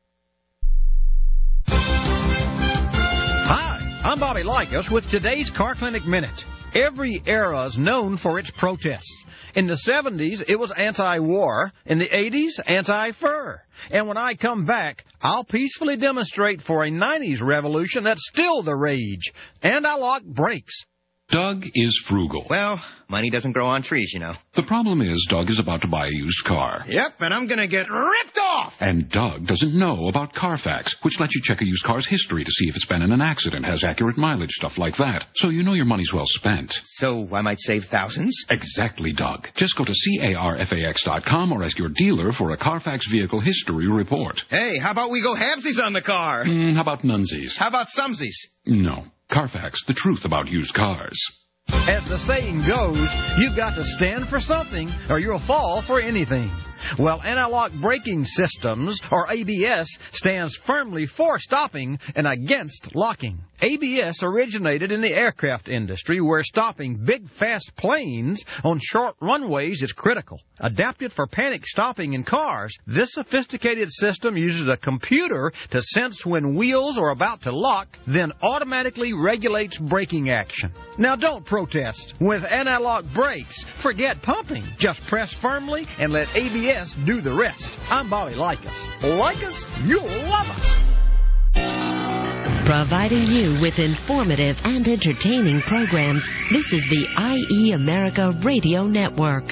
Hi, I'm Bobby Likas with today's Car Clinic Minute. Every era is known for its protests. In the seventies, it was anti-war. In the eighties, anti-fur. And when I come back, I'll peacefully demonstrate for a nineties revolution that's still the rage. And I lock brakes. Doug is frugal. Well, money doesn't grow on trees, you know. The problem is Doug is about to buy a used car. Yep, and I'm going to get ripped off! And Doug doesn't know about Carfax, which lets you check a used car's history to see if it's been in an accident, has accurate mileage, stuff like that. So you know your money's well spent. So I might save thousands? Exactly, Doug. Just go to carfax dot com or ask your dealer for a Carfax vehicle history report. Hey, how about we go halvesies on the car? Mm, how about nunsies? How about sumsies? No. Carfax, the truth about used cars. As the saying goes, you've got to stand for something or you'll fall for anything. Well, Anti-Lock Braking Systems, or A B S, stands firmly for stopping and against locking. A B S originated in the aircraft industry, where stopping big, fast planes on short runways is critical. Adapted for panic stopping in cars, this sophisticated system uses a computer to sense when wheels are about to lock, then automatically regulates braking action. Now don't protest. With analog brakes, forget pumping. Just press firmly and let A B S do the rest. I'm Bobby Likas. Like us? You'll love us. Providing you with informative and entertaining programs, this is the I E America Radio Network.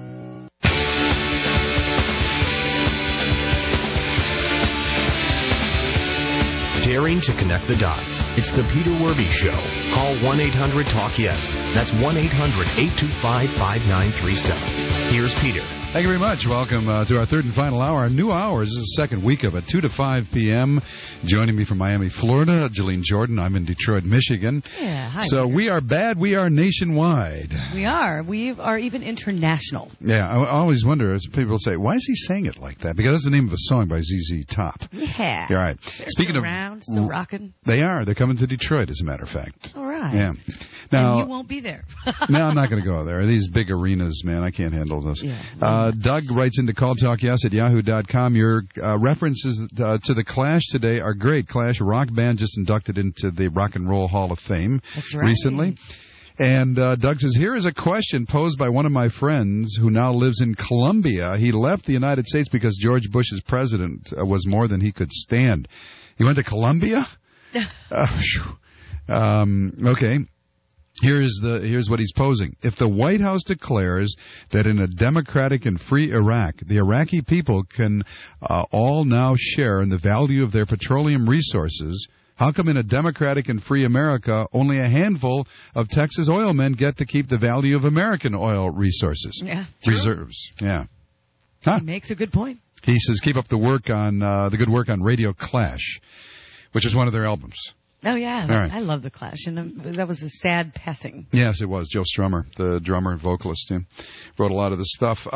Daring to connect the dots. It's the Peter Werby Show. Call one eight hundred talk yes. That's one eight hundred eight two five five nine three seven. Here's Peter. Thank you very much. Welcome uh, to our third and final hour. Our new hours. This is the second week of it, two to five p.m. Joining me from Miami, Florida, Jeline Jordan. I'm in Detroit, Michigan. Yeah, hi. So Peter. we are bad. We are nationwide. We are. We are even international. Yeah, I, I always wonder, as people say, why is he saying it like that? Because that's the name of a song by Z Z Top. Yeah. All right. They're Speaking still of around, still rocking. They are. They're coming to Detroit, as a matter of fact. All right. Yeah. Now, and you won't be there. No, I'm not going to go there. These big arenas, man, I can't handle those. Yeah. Uh, Doug writes into Call Talk Yes at yahoo dot com. Your uh, references uh, to the Clash today are great. Clash, a rock band just inducted into the Rock and Roll Hall of Fame That's right. recently. And uh, Doug says, here is a question posed by one of my friends who now lives in Colombia. He left the United States because George Bush's president uh, was more than he could stand. He went to Colombia? uh, um, okay. Here's the here's what he's posing. If the White House declares that in a democratic and free Iraq, the Iraqi people can uh, all now share in the value of their petroleum resources, how come in a democratic and free America, only a handful of Texas oil men get to keep the value of American oil resources? Yeah, true. Reserves. Yeah. Huh? He makes a good point. He says, keep up the work on uh, the good work on Radio Clash, which is one of their albums. Oh, yeah. All right. I love The Clash, and um, that was a sad passing. Yes, it was. Joe Strummer, the drummer and vocalist, yeah, wrote a lot of the stuff.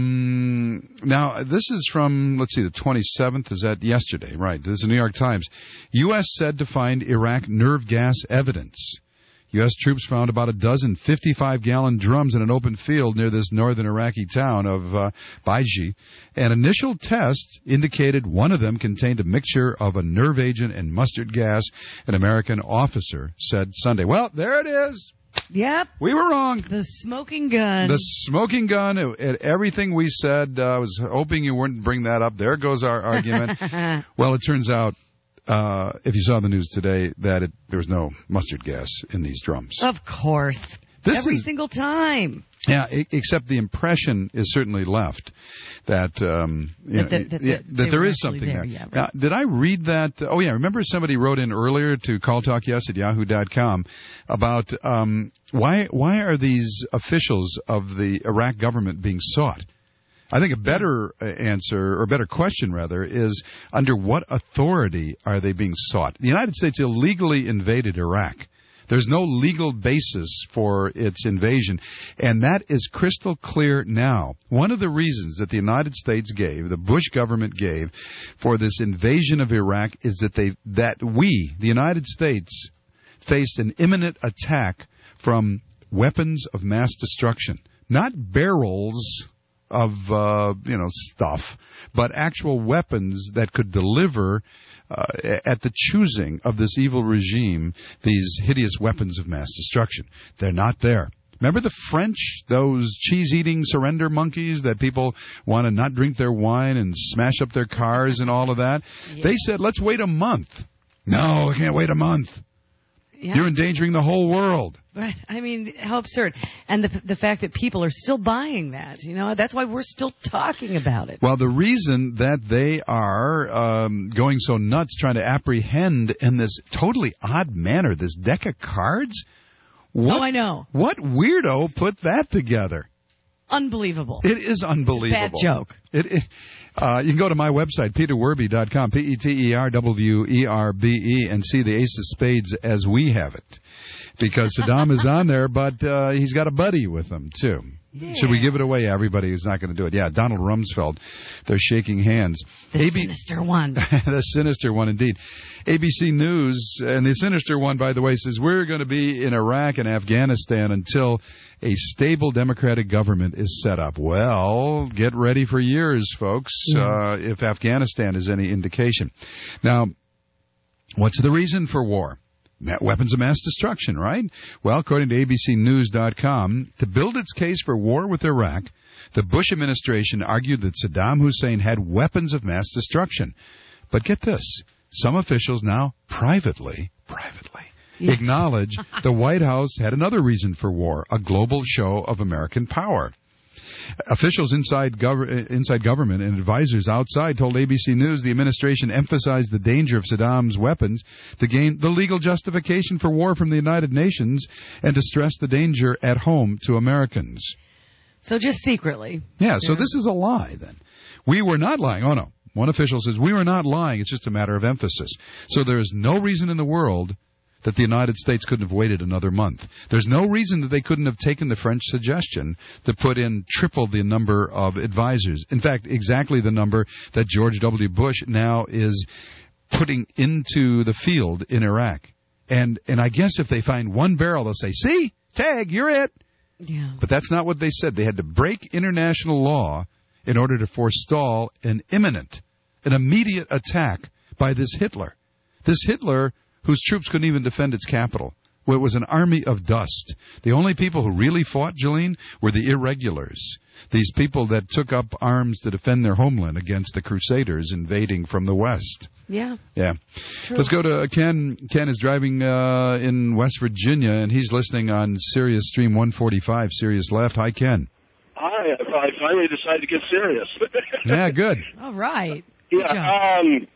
Um, now, this is from, let's see, the twenty-seventh. Is that yesterday? Right. This is the New York Times. U S said to find Iraq nerve gas evidence. U S troops found about a dozen fifty-five gallon drums in an open field near this northern Iraqi town of uh, Baiji. An initial test indicated one of them contained a mixture of a nerve agent and mustard gas, an American officer said Sunday. Well, there it is. Yep. We were wrong. The smoking gun. The smoking gun. It, everything we said, uh, I was hoping you wouldn't bring that up. There goes our argument. Well, it turns out, Uh, if you saw the news today, that it, there was no mustard gas in these drums. Of course. This Every is, single time. Yeah, I- except the impression is certainly left that, um, you That- know, that- that- yeah, that that they there were is actually something there, there. yeah, right. Now, did I read that? Oh, yeah, remember somebody wrote in earlier to Call Talk Yes at yahoo dot com about um, why why are these officials of the Iraq government being sought? I think a better answer, or a better question, rather, is under what authority are they being sought? The United States illegally invaded Iraq. There's no legal basis for its invasion, and that is crystal clear now. One of the reasons that the United States gave, the Bush government gave, for this invasion of Iraq is that they, that we, the United States, faced an imminent attack from weapons of mass destruction, not barrels of uh, you know stuff, but actual weapons that could deliver uh, at the choosing of this evil regime these hideous weapons of mass destruction. They're not there. Remember the French, those cheese-eating surrender monkeys that people want to not drink their wine and smash up their cars and all of that? Yeah. They said, let's wait a month. No, I can't wait a month. Yeah. You're endangering the whole world. Right. I mean, how absurd. And the the fact that people are still buying that, you know, that's why we're still talking about it. Well, the reason that they are um, going so nuts trying to apprehend in this totally odd manner this deck of cards. What, oh, I know. What weirdo put that together? Unbelievable. It is unbelievable. Bad joke. It, it uh, you can go to my website, peter werby dot com, P E T E R W E R B E, and see the Ace of Spades as we have it. Because Saddam is on there, but uh, he's got a buddy with him, too. Yeah. Should we give it away? Everybody is not going to do it. Yeah, Donald Rumsfeld. They're shaking hands. The A B- sinister one. The sinister one, indeed. A B C News, and the sinister one, by the way, says we're going to be in Iraq and Afghanistan until a stable democratic government is set up. Well, get ready for years, folks, yeah. uh, if Afghanistan is any indication. Now, what's the reason for war? Weapons of mass destruction, right? Well, according to A B C News dot com, to build its case for war with Iraq, the Bush administration argued that Saddam Hussein had weapons of mass destruction. But get this, some officials now privately, privately, yes. acknowledge the White House had another reason for war, a global show of American power. Officials inside, gov- inside government and advisors outside told A B C News the administration emphasized the danger of Saddam's weapons to gain the legal justification for war from the United Nations and to stress the danger at home to Americans. So just secretly. Yeah, yeah, so this is a lie then. We were not lying. Oh, no. One official says, we were not lying. It's just a matter of emphasis. So there is no reason in the world that the United States couldn't have waited another month. There's no reason that they couldn't have taken the French suggestion to put in triple the number of advisors. In fact, exactly the number that George W. Bush now is putting into the field in Iraq. And and I guess if they find one barrel, they'll say, see, tag, you're it. Yeah. But that's not what they said. They had to break international law in order to forestall an imminent, an immediate attack by this Hitler. This Hitler whose troops couldn't even defend its capital. Well, it was an army of dust. The only people who really fought, Jolene, were the irregulars. These people that took up arms to defend their homeland against the Crusaders invading from the west. Yeah. Yeah. True. Let's go to Ken. Ken is driving uh, in West Virginia, and he's listening on Sirius Stream one forty-five, Sirius Left. Hi, Ken. Hi. I finally decided to get serious. Yeah, good. All right. Yeah. Um,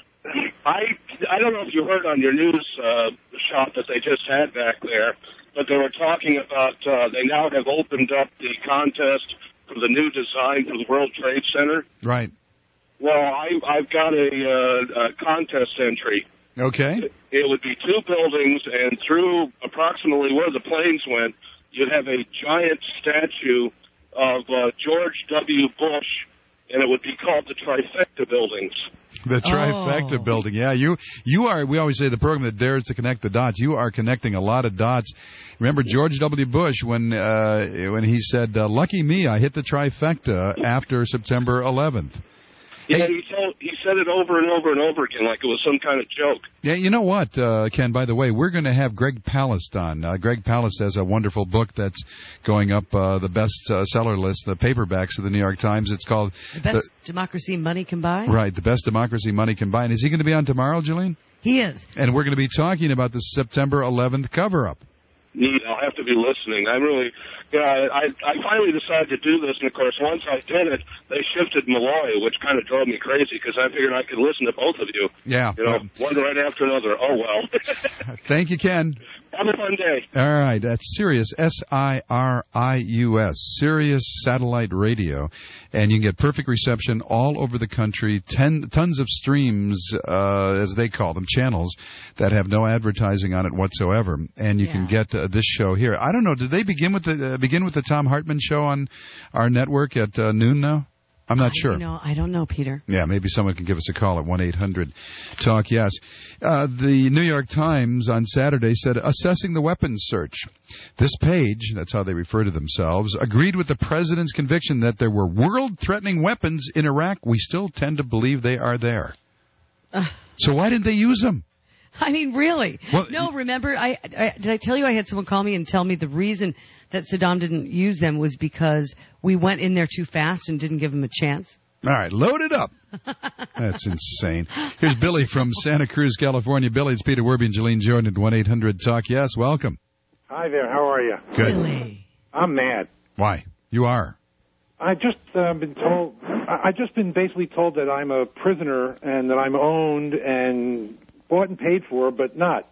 I I don't know if you heard on your news uh, shop that they just had back there, but they were talking about uh, they now have opened up the contest for the new design for the World Trade Center. Right. Well, I, I've got a, uh, a contest entry. Okay. It, it would be two buildings, and through approximately where the planes went, you'd have a giant statue of uh, George W. Bush, and it would be called the Trifecta Buildings. The Trifecta oh. Building, yeah. You you are, we always say, the program that dares to connect the dots. You are connecting a lot of dots. Remember George W. Bush when uh, when he said, uh, lucky me, I hit the trifecta after September eleventh. Yeah, he, told, he said it over and over and over again like it was some kind of joke. Yeah, you know what, uh, Ken, by the way, we're going to have Greg Palast on. Uh, Greg Palast has a wonderful book that's going up uh, the best uh, seller list, the paperbacks of the New York Times. It's called... The Best the, Democracy Money Can Buy? Right, The Best Democracy Money Can Buy. And is he going to be on tomorrow, Jolene? He is. And we're going to be talking about the September eleventh cover-up. Neat. I'll have to be listening. I'm really... Yeah, I, I finally decided to do this, and of course, once I did it, they shifted Malloy, which kind of drove me crazy because I figured I could listen to both of you. Yeah. You know, well, one right after another. Oh, well. Thank you, Ken. Have a fun day. All right. That's Sirius, S I R I U S, Sirius Satellite Radio. And you can get perfect reception all over the country, ten, tons of streams, uh, as they call them, channels that have no advertising on it whatsoever. And you yeah. can get uh, this show here. I don't know, did they begin with the uh, begin with the Tom Hartman show on our network at uh, noon now? I'm not I sure. Know, I don't know, Peter. Yeah, maybe someone can give us a call at one eight hundred talk yes. Uh, the New York Times on Saturday said, assessing the weapons search. This page, that's how they refer to themselves, agreed with the president's conviction that there were world-threatening weapons in Iraq. We still tend to believe they are there. Uh, so why didn't they use them? I mean, really? Well, no, remember, I, I did I tell you I had someone call me and tell me the reason that Saddam didn't use them was because we went in there too fast and didn't give him a chance? All right, load it up. That's insane. Here's Billy from Santa Cruz, California. Billy, it's Peter Werby and Jolene Jordan at one eight hundred talk yes. Welcome. Hi there. How are you? Good. Billy. I'm mad. Why? You are. I just uh, been told. I just been basically told that I'm a prisoner and that I'm owned and bought and paid for, but not.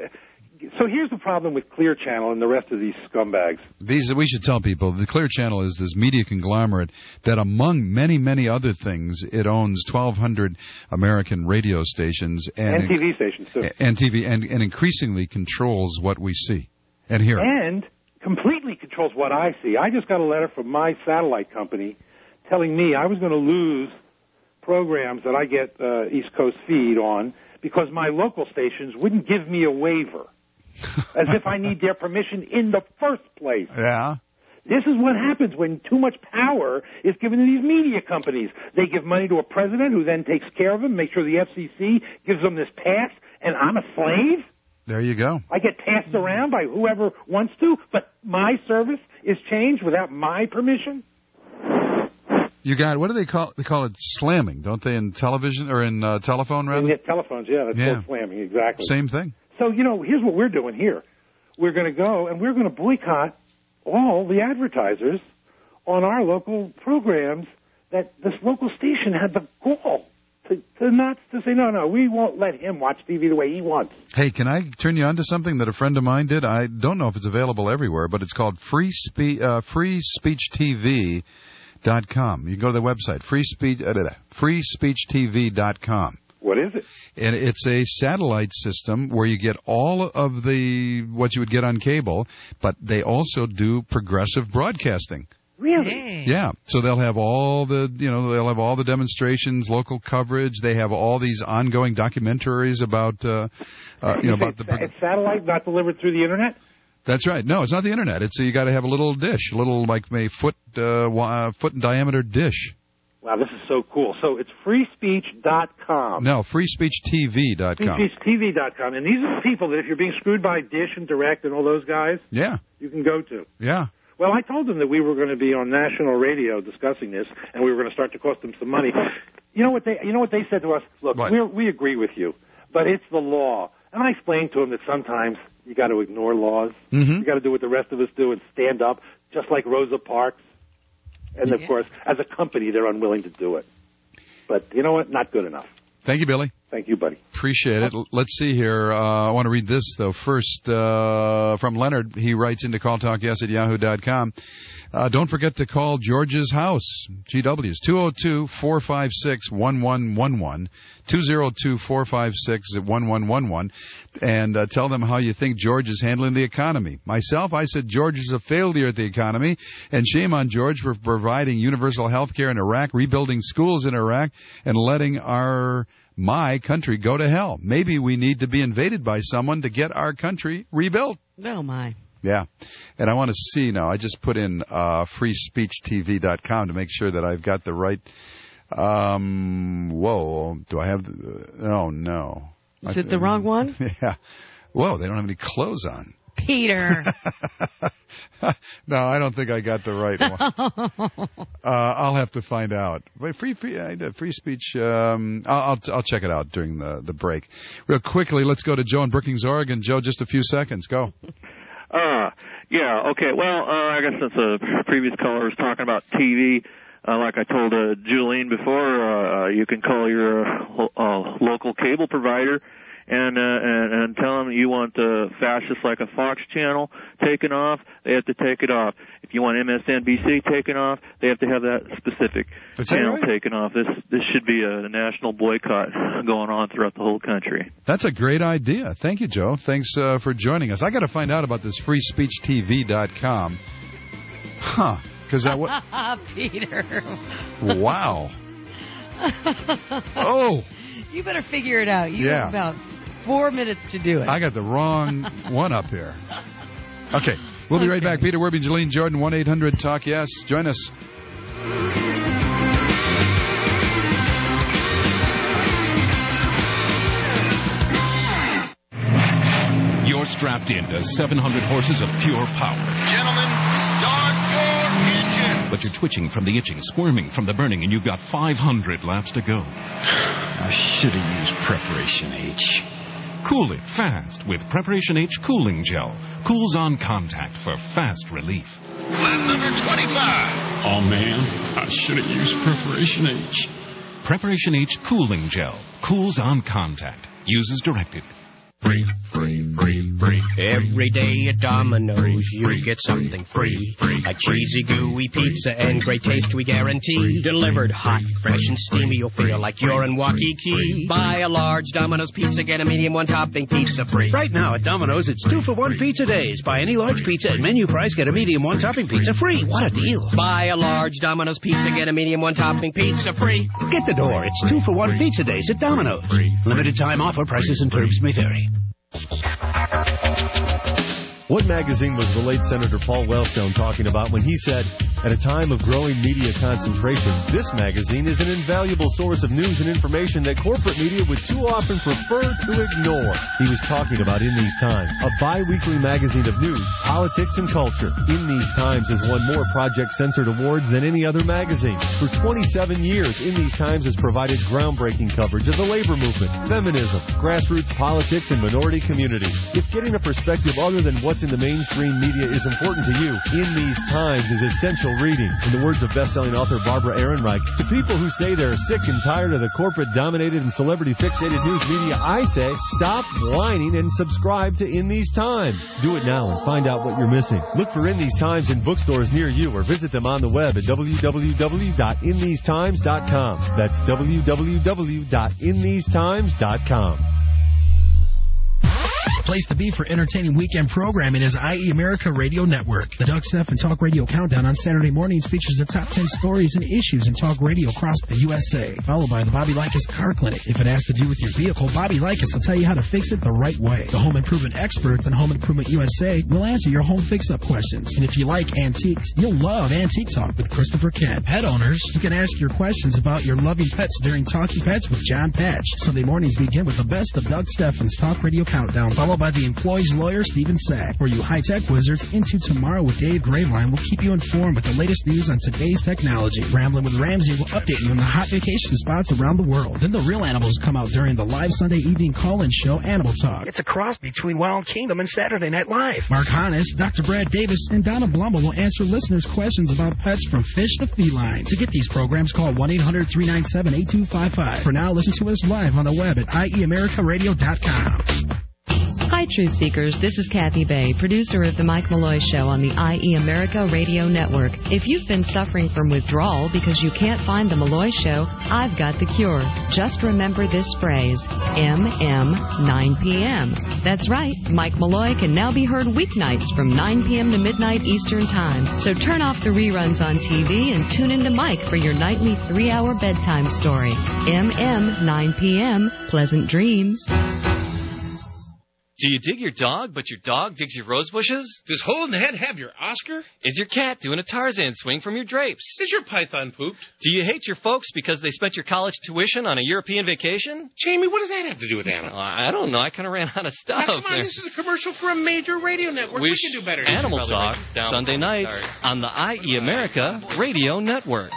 So here's the problem with Clear Channel and the rest of these scumbags. These we should tell people the Clear Channel is this media conglomerate that, among many, many other things, it owns twelve hundred American radio stations and, and T V stations too, and T V, and, and increasingly controls what we see and hear. And completely controls controls what I see. I just got a letter from my satellite company telling me I was going to lose programs that I get uh, East Coast feed on because my local stations wouldn't give me a waiver, as if I need their permission in the first place. Yeah. This is what happens when too much power is given to these media companies. They give money to a president who then takes care of them, makes sure the F C C gives them this pass, and I'm a slave? There you go. I get passed around by whoever wants to, but my service is changed without my permission? You got, what do they call, they call it slamming, don't they, in television, or in uh, telephone, rather? In telephones, yeah, that's Yeah. called slamming, exactly. Same thing. So, you know, here's what we're doing here. We're going to go and we're going to boycott all the advertisers on our local programs that this local station had the gall to, to not to say, no, no, we won't let him watch T V the way he wants. Hey, can I turn you on to something that a friend of mine did? I don't know if it's available everywhere, but it's called Free Spe- uh, Free Speech T V dot com. You can go to the website, free speech, uh, free speech T V dot com. What is it? And it's a satellite system where you get all of the what you would get on cable, but they also do progressive broadcasting. Really? Yeah. So they'll have all the, you know, they'll have all the demonstrations, local coverage. They have all these ongoing documentaries about, uh, uh you know, about the. It's satellite, not delivered through the internet? That's right. No, it's not the internet. It's you got to have a little dish, a little like a foot, uh, wa- foot in diameter dish. Wow, this is so cool. So it's free speech dot com. No, free speech T V dot com. free speech T V dot com. And these are the people that if you're being screwed by Dish and Direct and all those guys, Yeah. you can go to. Yeah. Well, I told them that we were going to be on national radio discussing this, and we were going to start to cost them some money. You know what they? You know what they said to us? Look, What? we're, we agree with you, but it's the law. And I explained to them that sometimes you got to ignore laws. Mm-hmm. You got to do what the rest of us do and stand up, just like Rosa Parks. And of course, as a company, they're unwilling to do it. But you know what? Not good enough. Thank you, Billy. Thank you, buddy. Appreciate it. L- Let's see here. Uh, I want to read this, though. First, uh, from Leonard. He writes into call talk yes at yahoo dot com. Uh, don't forget to call George's house, G W's, two oh two, four five six, one one one one, two oh two, four five six, one one one one, and uh, tell them how you think George is handling the economy. Myself, I said George is a failure at the economy, and shame on George for providing universal health care in Iraq, rebuilding schools in Iraq, and letting our my country go to hell. Maybe we need to be invaded by someone to get our country rebuilt. Oh, my. Yeah. And I want to see now. I just put in uh, free speech T V dot com to make sure that I've got the right. Um, whoa. Do I have the. Oh, no. Is I, it the wrong one? Yeah. Whoa, they don't have any clothes on. Peter. No, I don't think I got the right one. uh, I'll have to find out. But free, free, uh, free speech. Um, I'll, I'll, I'll check it out during the the break. Real quickly, let's go to Joe in Brookings, Oregon. Joe, just a few seconds. Go. Uh, yeah, okay. Well, uh, I guess since the previous caller was talking about T V, uh, like I told uh, Julene before, uh, you can call your uh, local cable provider and, uh, and and tell them you want uh, fascists like a Fox channel taken off. They have to take it off. If you want M S N B C taken off, they have to have that specific That's that channel right? taken off. This this should be a national boycott going on throughout the whole country. That's a great idea. Thank you, Joe. Thanks uh, for joining us. I got to find out about this free speech T V dot com. Huh. Because I w- Peter. Wow. Oh. You better figure it out. You Yeah. have about four minutes to do it. I got the wrong one up here. Okay. We'll be right back. Peter Werby, Jolene Jordan, one eight hundred talk yes. Join us. You're strapped into seven hundred horses of pure power. Gentlemen, start your engine. But you're twitching from the itching, squirming from the burning, and you've got five hundred laps to go. I should have used Preparation H. Cool it fast with Preparation H Cooling Gel. Cools on contact for fast relief. Lap number twenty-five. Oh, man, I should have used Preparation H. Preparation H Cooling Gel. Cools on contact. Use as directed. free, free, free, free. Every day at Domino's, you get something free. A cheesy, gooey pizza and great taste we guarantee. Delivered hot, fresh, and steamy, you'll feel like you're in Waikiki. Buy a large Domino's pizza, get a medium one-topping pizza free. Right now at Domino's, it's two for one pizza days. Buy any large pizza at menu price, get a medium one-topping pizza free. What a deal. Buy a large Domino's pizza, get a medium one-topping pizza free. Get the door. It's two for one pizza days at Domino's. Limited time offer. Prices and terms may vary. What magazine was the late Senator Paul Wellstone talking about when he said, at a time of growing media concentration, this magazine is an invaluable source of news and information that corporate media would too often prefer to ignore? He was talking about In These Times, a bi-weekly magazine of news, politics, and culture. In These Times has won more Project Censored awards than any other magazine. For twenty-seven years, In These Times has provided groundbreaking coverage of the labor movement, feminism, grassroots politics, and minority communities. If getting a perspective other than what's in the mainstream media is important to you, In These Times is essential reading. In the words of best-selling author Barbara Ehrenreich, to people who say they're sick and tired of the corporate-dominated and celebrity-fixated news media, I say, stop whining and subscribe to In These Times. Do it now and find out what you're missing. Look for In These Times in bookstores near you or visit them on the web at w w w dot in these times dot com. That's w w w dot in these times dot com. The place to be for entertaining weekend programming is I E America Radio Network. The Doug Stephan Talk Radio Countdown on Saturday mornings features the top ten stories and issues in talk radio across the U S A, followed by the Bobby Likas Car Clinic. If it has to do with your vehicle, Bobby Likas will tell you how to fix it the right way. The home improvement experts and Home Improvement U S A will answer your home fix-up questions. And if you like antiques, you'll love Antique Talk with Christopher Kent. Pet owners, you can ask your questions about your loving pets during Talking Pets with John Patch. Sunday mornings begin with the best of Doug Stephan's Talk Radio Countdown, followed by the employee's lawyer, Stephen Sack. For you high-tech wizards, Into Tomorrow with Dave Graveline will keep you informed with the latest news on today's technology. Rambling with Ramsey will update you on the hot vacation spots around the world. Then the real animals come out during the live Sunday evening call-in show, Animal Talk. It's a cross between Wild Kingdom and Saturday Night Live. Mark Hannes, Doctor Brad Davis, and Donna Blumble will answer listeners' questions about pets from fish to feline. To get these programs, call one eight hundred three nine seven eight two five five. For now, listen to us live on the web at i e america radio dot com. Hi, Truth Seekers. This is Kathy Bay, producer of The Mike Malloy Show on the I E America Radio Network. If you've been suffering from withdrawal because you can't find The Malloy Show, I've got the cure. Just remember this phrase, M M nine p.m. That's right. Mike Malloy can now be heard weeknights from nine p.m. to midnight Eastern Time. So turn off the reruns on T V and tune in to Mike for your nightly three-hour bedtime story. M M nine p.m. Pleasant dreams. Do you dig your dog, but your dog digs your rose bushes? Does Hole in the Head have your Oscar? Is your cat doing a Tarzan swing from your drapes? Is your python pooped? Do you hate your folks because they spent your college tuition on a European vacation? Jamie, what does that have to do with animals? Uh, I don't know. I kind of ran out of stuff. Now, come on, this is a commercial for a major radio network. We, we can do better. Animal Talk, Sunday nights on the I E America Radio Network.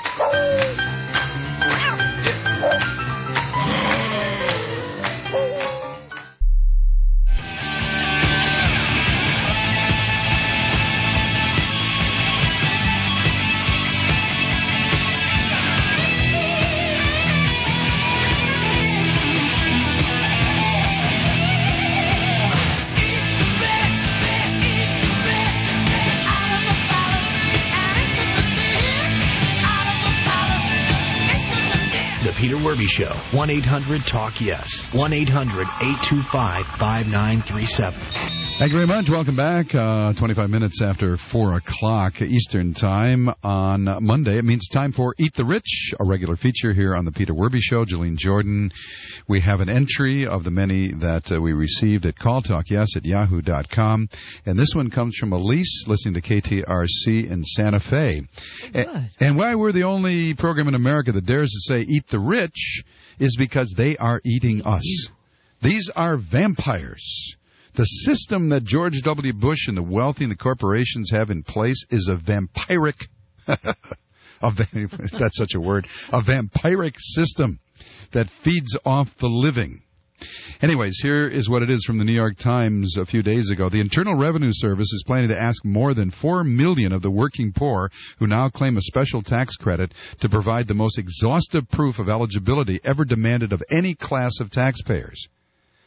Peter Werby Show. one eight hundred talk yes. one eight hundred eight two five five nine three seven. Thank you very much. Welcome back. Uh, twenty-five minutes after four o'clock Eastern Time on Monday. It means time for Eat the Rich, a regular feature here on the Peter Werby Show. Jolene Jordan. We have an entry of the many that uh, we received at call talk yes at yahoo dot com. And this one comes from Elise, listening to K T R C in Santa Fe. And, and why we're the only program in America that dares to say Eat the Rich is because they are eating us. These are vampires. The system that George W. Bush and the wealthy and the corporations have in place is a vampiric, a, if that's such a word, a vampiric system that feeds off the living. Anyways, here is what it is from the New York Times a few days ago. The Internal Revenue Service is planning to ask more than four million of the working poor who now claim a special tax credit to provide the most exhaustive proof of eligibility ever demanded of any class of taxpayers.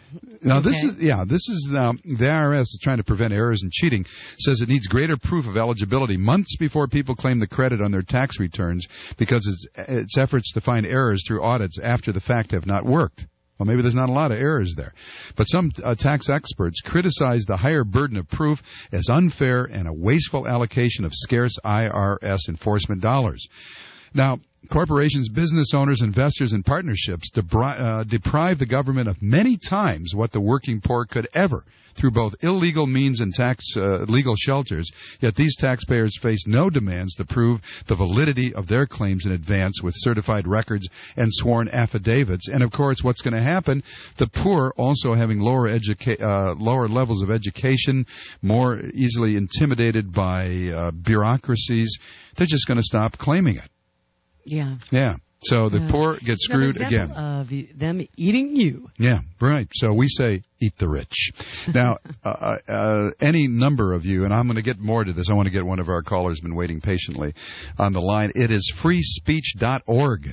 Now, this Okay. is, yeah, this is, um, the I R S is trying to prevent errors and cheating, says it needs greater proof of eligibility months before people claim the credit on their tax returns because its, its efforts to find errors through audits after the fact have not worked. Well, maybe there's not a lot of errors there. But some uh, tax experts criticize the higher burden of proof as unfair and a wasteful allocation of scarce I R S enforcement dollars. Now, corporations, business owners, investors, and partnerships debri- uh, deprive the government of many times what the working poor could ever through both illegal means and tax uh, legal shelters. Yet these taxpayers face no demands to prove the validity of their claims in advance with certified records and sworn affidavits. And of course, what's going to happen? The poor, also having lower educa- uh, lower levels of education, more easily intimidated by uh, bureaucracies, they're just going to stop claiming it. Yeah. Yeah. So the Yeah. poor get It's another screwed example again. Of y- them eating you. Yeah, right. So we say, eat the rich. Now, uh, uh, any number of you, and I'm going to get more to this. I want to get one of our callers been waiting patiently on the line. It is free speech dot org.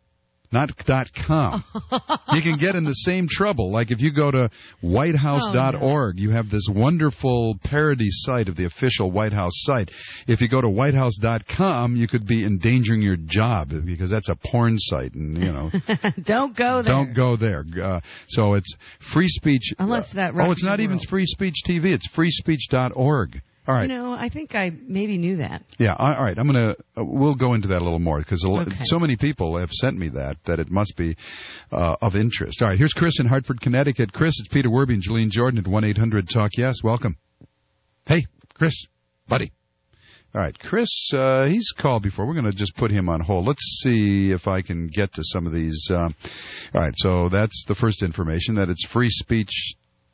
Not .com. You can get in the same trouble. Like if you go to white house dot org, you have this wonderful parody site of the official White House site. If you go to white house dot com, you could be endangering your job because that's a porn site, and you know. Don't go there. Don't go there. Uh, so it's free speech. Unless that uh, oh, rocks it's not your even world. free speech T V. It's free speech dot org. All right. You know, I think I maybe knew that. Yeah, all right. I'm gonna. Uh, we'll go into that a little more because Okay. so many people have sent me that that it must be uh, of interest. All right, here's Chris in Hartford, Connecticut. Chris, it's Peter Werby and Jolene Jordan at one eight hundred talk yes. Welcome. Hey, Chris, buddy. All right, Chris. Uh, he's called before. We're gonna just put him on hold. Let's see if I can get to some of these. Uh, all right, so that's the first information that it's free speech.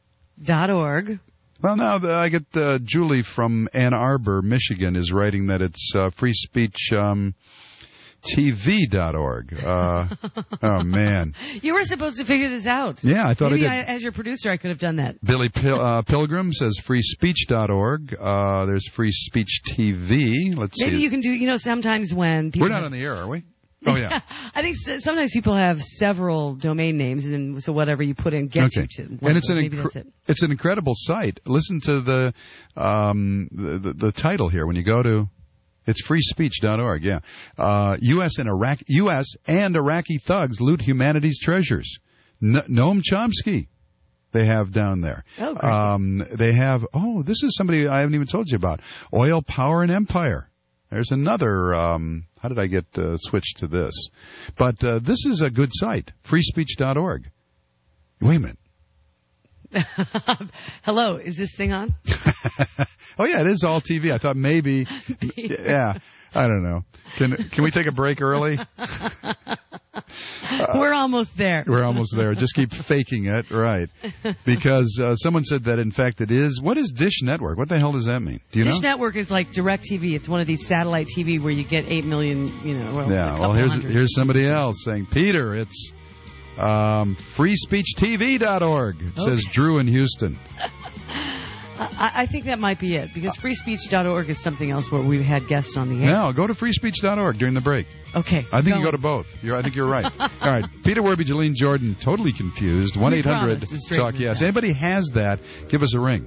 Dot org. Well, now the, I get uh, Julie from Ann Arbor, Michigan, is writing that it's uh, free speech um, T V dot org. Uh, oh, man. You were supposed to figure this out. Yeah, I thought Maybe I did. as your producer, I could have done that. Billy Pil- uh, Pilgrim says free speech dot org. Uh, there's Free Speech T V. Let's Maybe see. you can do, you know, sometimes when people. We're not have- on the air, are we? Oh, yeah. I think s- sometimes people have several domain names, and then, so whatever you put in gets Okay. you to one. And it's so an maybe incre- that's it. it's an incredible site. Listen to the, um, the, the the title here when you go to. It's free speech dot org. Yeah, uh, U S and Iraq U S and Iraqi thugs loot humanity's treasures. N- Noam Chomsky, they have down there. Oh, great. Um, they have. Oh, this is somebody I haven't even told you about. Oil, Power, and Empire. There's another. Um, how did I get uh, switched to this? But uh, this is a good site. free speech dot org. Wait a minute. Hello, is this thing on? Oh yeah, it is all T V. I thought maybe, yeah, I don't know. Can can we take a break early? We're almost there. We're almost there. Just keep faking it, right? Because uh, someone said that in fact it is. What is Dish Network? What the hell does that mean? Do you Dish know? Network is like DirecTV. It's one of these satellite T V where you get eight million. You know, well, a Yeah. couple Well, here's hundred. here's somebody else saying, Peter, it's um, free speech T V dot org. It Okay. says Drew in Houston. I, I think that might be it because free speech dot org is something else where we've had guests on the air. Now go to free speech dot org during the break. Okay. I think go. you go to both. You're, I think you're right. All right. Peter Werby, Jolene Jordan, totally confused. one eight hundred promise to straighten talk this yes. out. Anybody has that, give us a ring.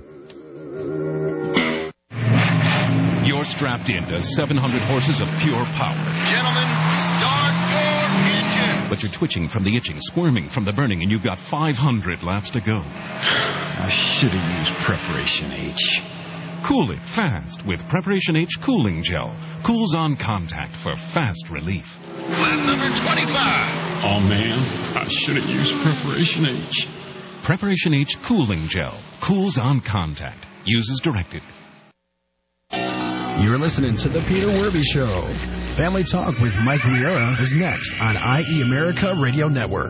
You're strapped into seven hundred horses of pure power. Gentlemen, start your engine. But you're twitching from the itching, squirming from the burning, and you've got five hundred laps to go. I should have used Preparation H. Cool it fast with Preparation H Cooling Gel. Cools on contact for fast relief. Lap number twenty-five. Oh man, I should have used Preparation H. Preparation H Cooling Gel. Cools on contact. Uses directed. You're listening to The Peter Werby Show. Family Talk with Mike Riera is next on I E America Radio Network.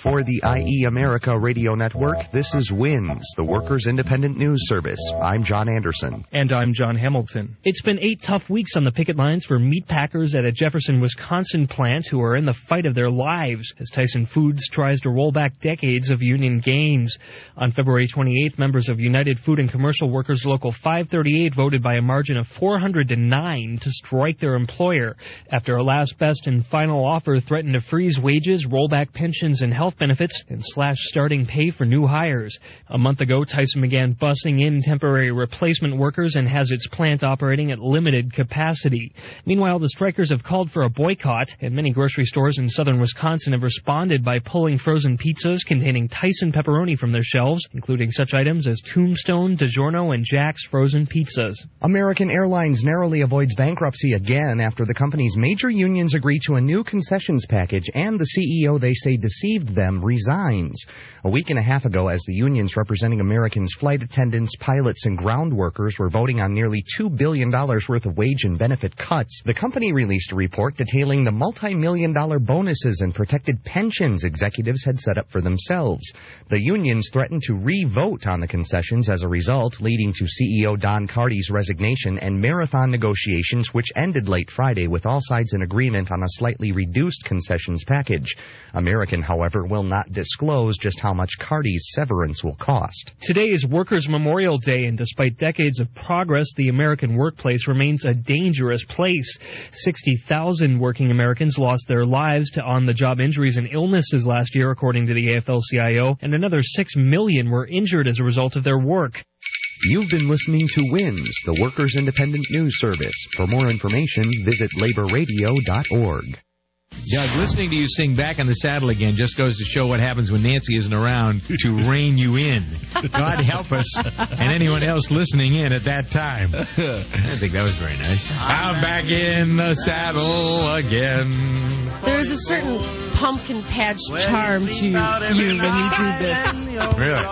For the I E America Radio Network, this is WINS, the Workers' Independent News Service. I'm John Anderson. And I'm John Hamilton. It's been eight tough weeks on the picket lines for meat packers at a Jefferson, Wisconsin plant who are in the fight of their lives as Tyson Foods tries to roll back decades of union gains. On February twenty-eighth, members of United Food and Commercial Workers Local five thirty-eight voted by a margin of four hundred to nine to strike their employer after a last best and final offer threatened to freeze wages, roll back pensions and health benefits, and slash starting pay for new hires. A month ago, Tyson began bussing in temporary replacement workers and has its plant operating at limited capacity. Meanwhile, the strikers have called for a boycott, and many grocery stores in southern Wisconsin have responded by pulling frozen pizzas containing Tyson pepperoni from their shelves, including such items as Tombstone, DiGiorno, and Jack's frozen pizzas. American Airlines narrowly avoids bankruptcy again after the company's major unions agree to a new concessions package, and the C E O they say deceived them resigns. A week and a half ago, as the unions representing Americans' flight attendants, pilots, and ground workers were voting on nearly two billion dollars worth of wage and benefit cuts, the company released a report detailing the multi-million dollar bonuses and protected pensions executives had set up for themselves. The unions threatened to re-vote on the concessions as a result, leading to C E O Don Carty's resignation and marathon negotiations which ended late Friday with all sides in agreement on a slightly reduced concessions package. American, however, will not disclose just how much Carty's severance will cost. Today is Workers' Memorial Day, and despite decades of progress, the American workplace remains a dangerous place. sixty thousand working Americans lost their lives to on-the-job injuries and illnesses last year, according to the A F L C I O, and another six million were injured as a result of their work. You've been listening to WINS, the Workers' Independent News Service. For more information, visit labor radio dot org. Doug, listening to you sing Back on the Saddle Again just goes to show what happens when Nancy isn't around to rein you in. God help us and anyone else listening in at that time. I think that was very nice. I'm back in the saddle again. There's a certain pumpkin patch charm to you when you do this. Really?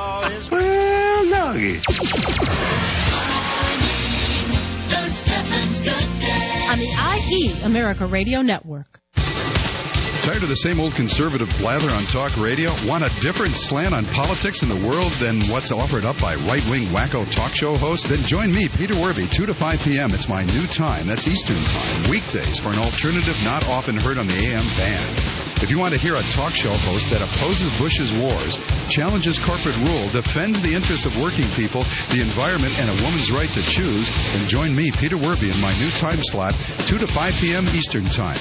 Well, doggy. On the I E America Radio Network. Tired of the same old conservative blather on talk radio? Want a different slant on politics in the world than what's offered up by right-wing wacko talk show hosts? Then join me, Peter Werby, two to five p.m. It's my new time. That's Eastern Time, weekdays, for an alternative not often heard on the A M band. If you want to hear a talk show host that opposes Bush's wars, challenges corporate rule, defends the interests of working people, the environment, and a woman's right to choose, then join me, Peter Werby, in my new time slot, two to five p.m. Eastern Time.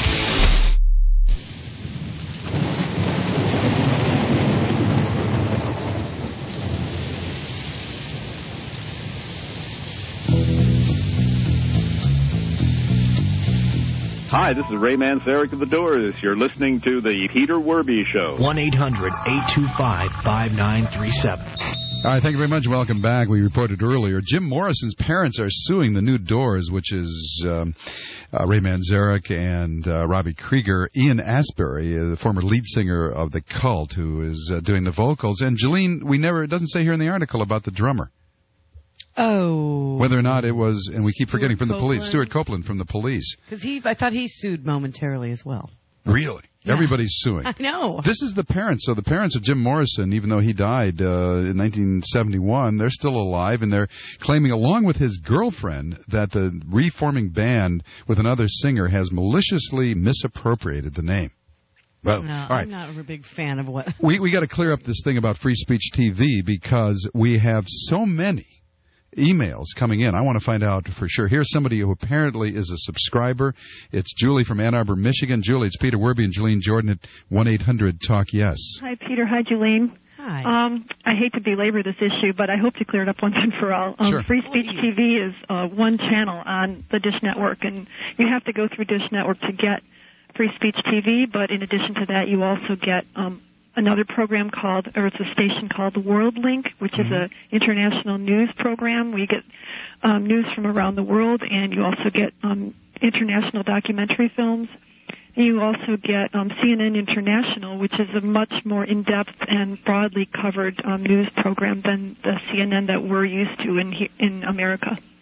Hi, this is Ray Manzarek of The Doors. You're listening to The Peter Werby Show. one eight hundred eight two five five nine three seven. All right, thank you very much. Welcome back. We reported earlier, Jim Morrison's parents are suing the New Doors, which is um, uh, Ray Manzarek and uh, Robbie Krieger. Ian Astbury, uh, the former lead singer of The Cult, who is uh, doing the vocals. And Jolene, we never, it doesn't say here in the article about the drummer. Oh. Whether or not it was, and we keep Stuart forgetting, from the Copeland. police. Stuart Copeland from the police. Because he, I thought he sued momentarily as well. Really? Yeah. Everybody's suing. I know. This is the parents. So the parents of Jim Morrison, even though he died uh, in nineteen seventy-one, they're still alive, and they're claiming, along with his girlfriend, that the reforming band with another singer has maliciously misappropriated the name. Well, no, all right. I'm not a big fan of what... We we got to clear up this thing about free speech T V because we have so many emails coming in. I want to find out for sure. Here's somebody who apparently is a subscriber. It's Julie from Ann Arbor, Michigan. Julie, it's Peter Werby and Jolene Jordan at one eight hundred talk yes. Hi, Peter. Hi, Jolene. Hi. Um, I hate to belabor this issue, but I hope to clear it up once and for all. Um, Sure. Free Speech T V is uh, one channel on the Dish Network, and you have to go through Dish Network to get Free Speech T V, but in addition to that, you also get um, another program called, or it's a station called World Link, which mm-hmm. is a international news program. We get um, news from around the world, and you also get um, international documentary films. And you also get um, C N N International, which is a much more in-depth and broadly covered um, news program than the C N N that we're used to in in America.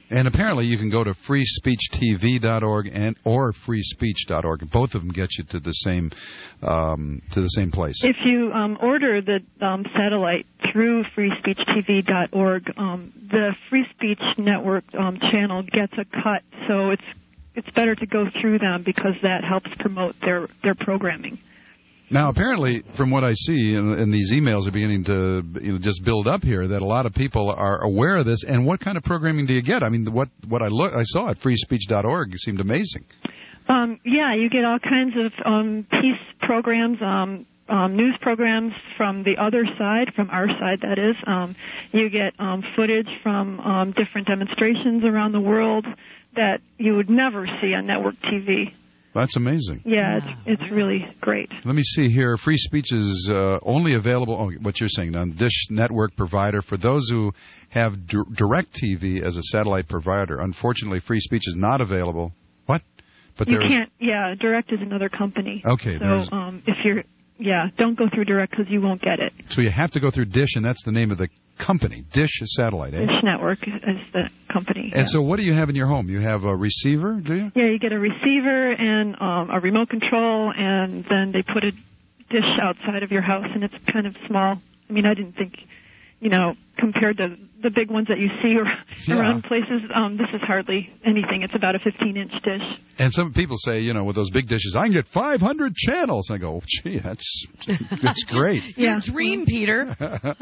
And apparently you can go to free speech T V dot org and or free speech dot org. Both of them get you to the same um, to the same place. If you um, order the um, satellite through free speech T V dot org, um, the Free Speech Network um, channel gets a cut, so it's it's better to go through them because that helps promote their, their programming. Now, apparently, from what I see, and, and these emails are beginning to you know, just build up here, that a lot of people are aware of this. And what kind of programming do you get? I mean, what what I look I saw at free speech dot org seemed amazing. Um, yeah, you get all kinds of um, peace programs, um, um, news programs from the other side, from our side, that is. Um, you get um, footage from um, different demonstrations around the world that you would never see on network T V. That's amazing. Yeah, it's, it's really great. Let me see here. Free speech is uh, only available, oh, what you're saying, on Dish Network provider. For those who have D- DirecTV as a satellite provider, unfortunately, free speech is not available. What? But you can't, yeah, Direct is another company. Okay. So um, if you're, yeah, don't go through Direct because you won't get it. So you have to go through Dish, and that's the name of the company, Dish Satellite, eh? Dish Network is the company. And yeah. So what do you have in your home? You have a receiver, do you? Yeah, you get a receiver and um, a remote control, and then they put a dish outside of your house, and it's kind of small. I mean, I didn't think, you know, compared to the big ones that you see yeah. around places, um, this is hardly anything. It's about a fifteen-inch dish. And some people say, you know, with those big dishes, I can get five hundred channels. And I go, oh, gee, that's that's great. Yeah, dream, Peter.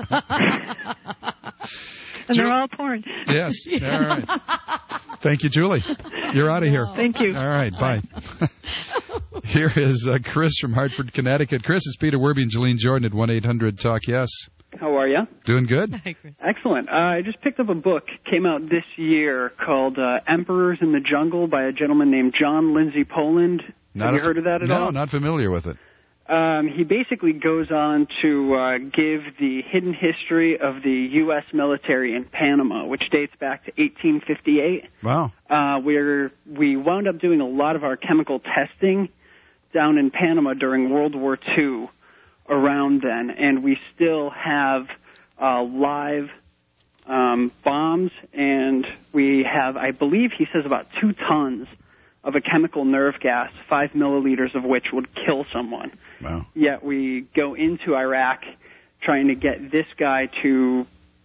And they're all porn. Yes. All right. Thank you, Julie. You're out of here. Thank you. All right. Bye. Here is uh, Chris from Hartford, Connecticut. Chris, it's Peter Werby and Jolene Jordan at one eight hundred talk yes. How are you? Doing good. Hi, Chris. Excellent. Uh, I just picked up a book, came out this year, called uh, Emperors in the Jungle by a gentleman named John Lindsay Poland. Not Have you a, heard of that at no, all? No, not familiar with it. Um, he basically goes on to uh, give the hidden history of the U S military in Panama, which dates back to eighteen fifty-eight. Wow. Uh, we're, we wound up doing a lot of our chemical testing down in Panama during World War Two around then, and we still have uh, live um, bombs, and we have, I believe he says, about two tons of a chemical nerve gas, five milliliters of which would kill someone. Wow. Yet we go into Iraq trying to get this guy to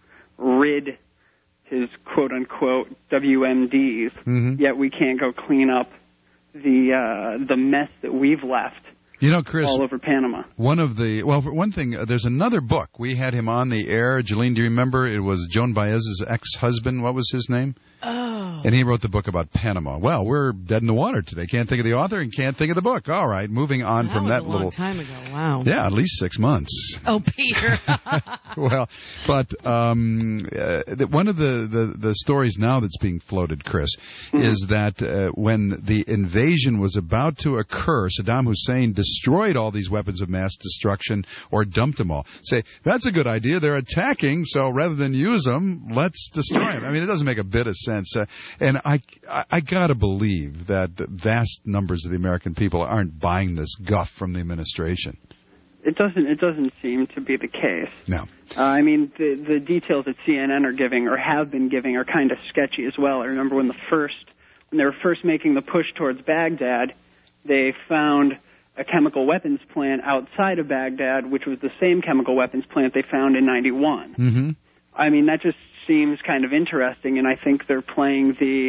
rid his quote-unquote W M Ds, mm-hmm. yet we can't go clean up the uh, the mess that we've left. You know, Chris, all over Panama. One of the, well, for one thing, uh, there's another book. We had him on the air. Jolene, do you remember? It was Joan Baez's ex-husband. What was his name? Oh. And he wrote the book about Panama. Well, we're dead in the water today. Can't think of the author and can't think of the book. All right, moving on that from was that a long little time ago. Wow. Yeah, at least six months. Oh, Peter. Well, but um, uh, the, one of the, the, the stories now that's being floated, Chris, mm-hmm. is that uh, when the invasion was about to occur, Saddam Hussein destroyed all these weapons of mass destruction or dumped them all. Say, that's a good idea. They're attacking, so rather than use them, let's destroy them. I mean, it doesn't make a bit of sense. Uh, and I, I, I got to believe that vast numbers of the American people aren't buying this guff from the administration. It doesn't. It doesn't seem to be the case. No. Uh, I mean, the the details that C N N are giving or have been giving are kind of sketchy as well. I remember when the first, when they were first making the push towards Baghdad, they found a chemical weapons plant outside of Baghdad, which was the same chemical weapons plant they found in ninety-one. Mm-hmm. I mean, that just seems kind of interesting, and I think they're playing the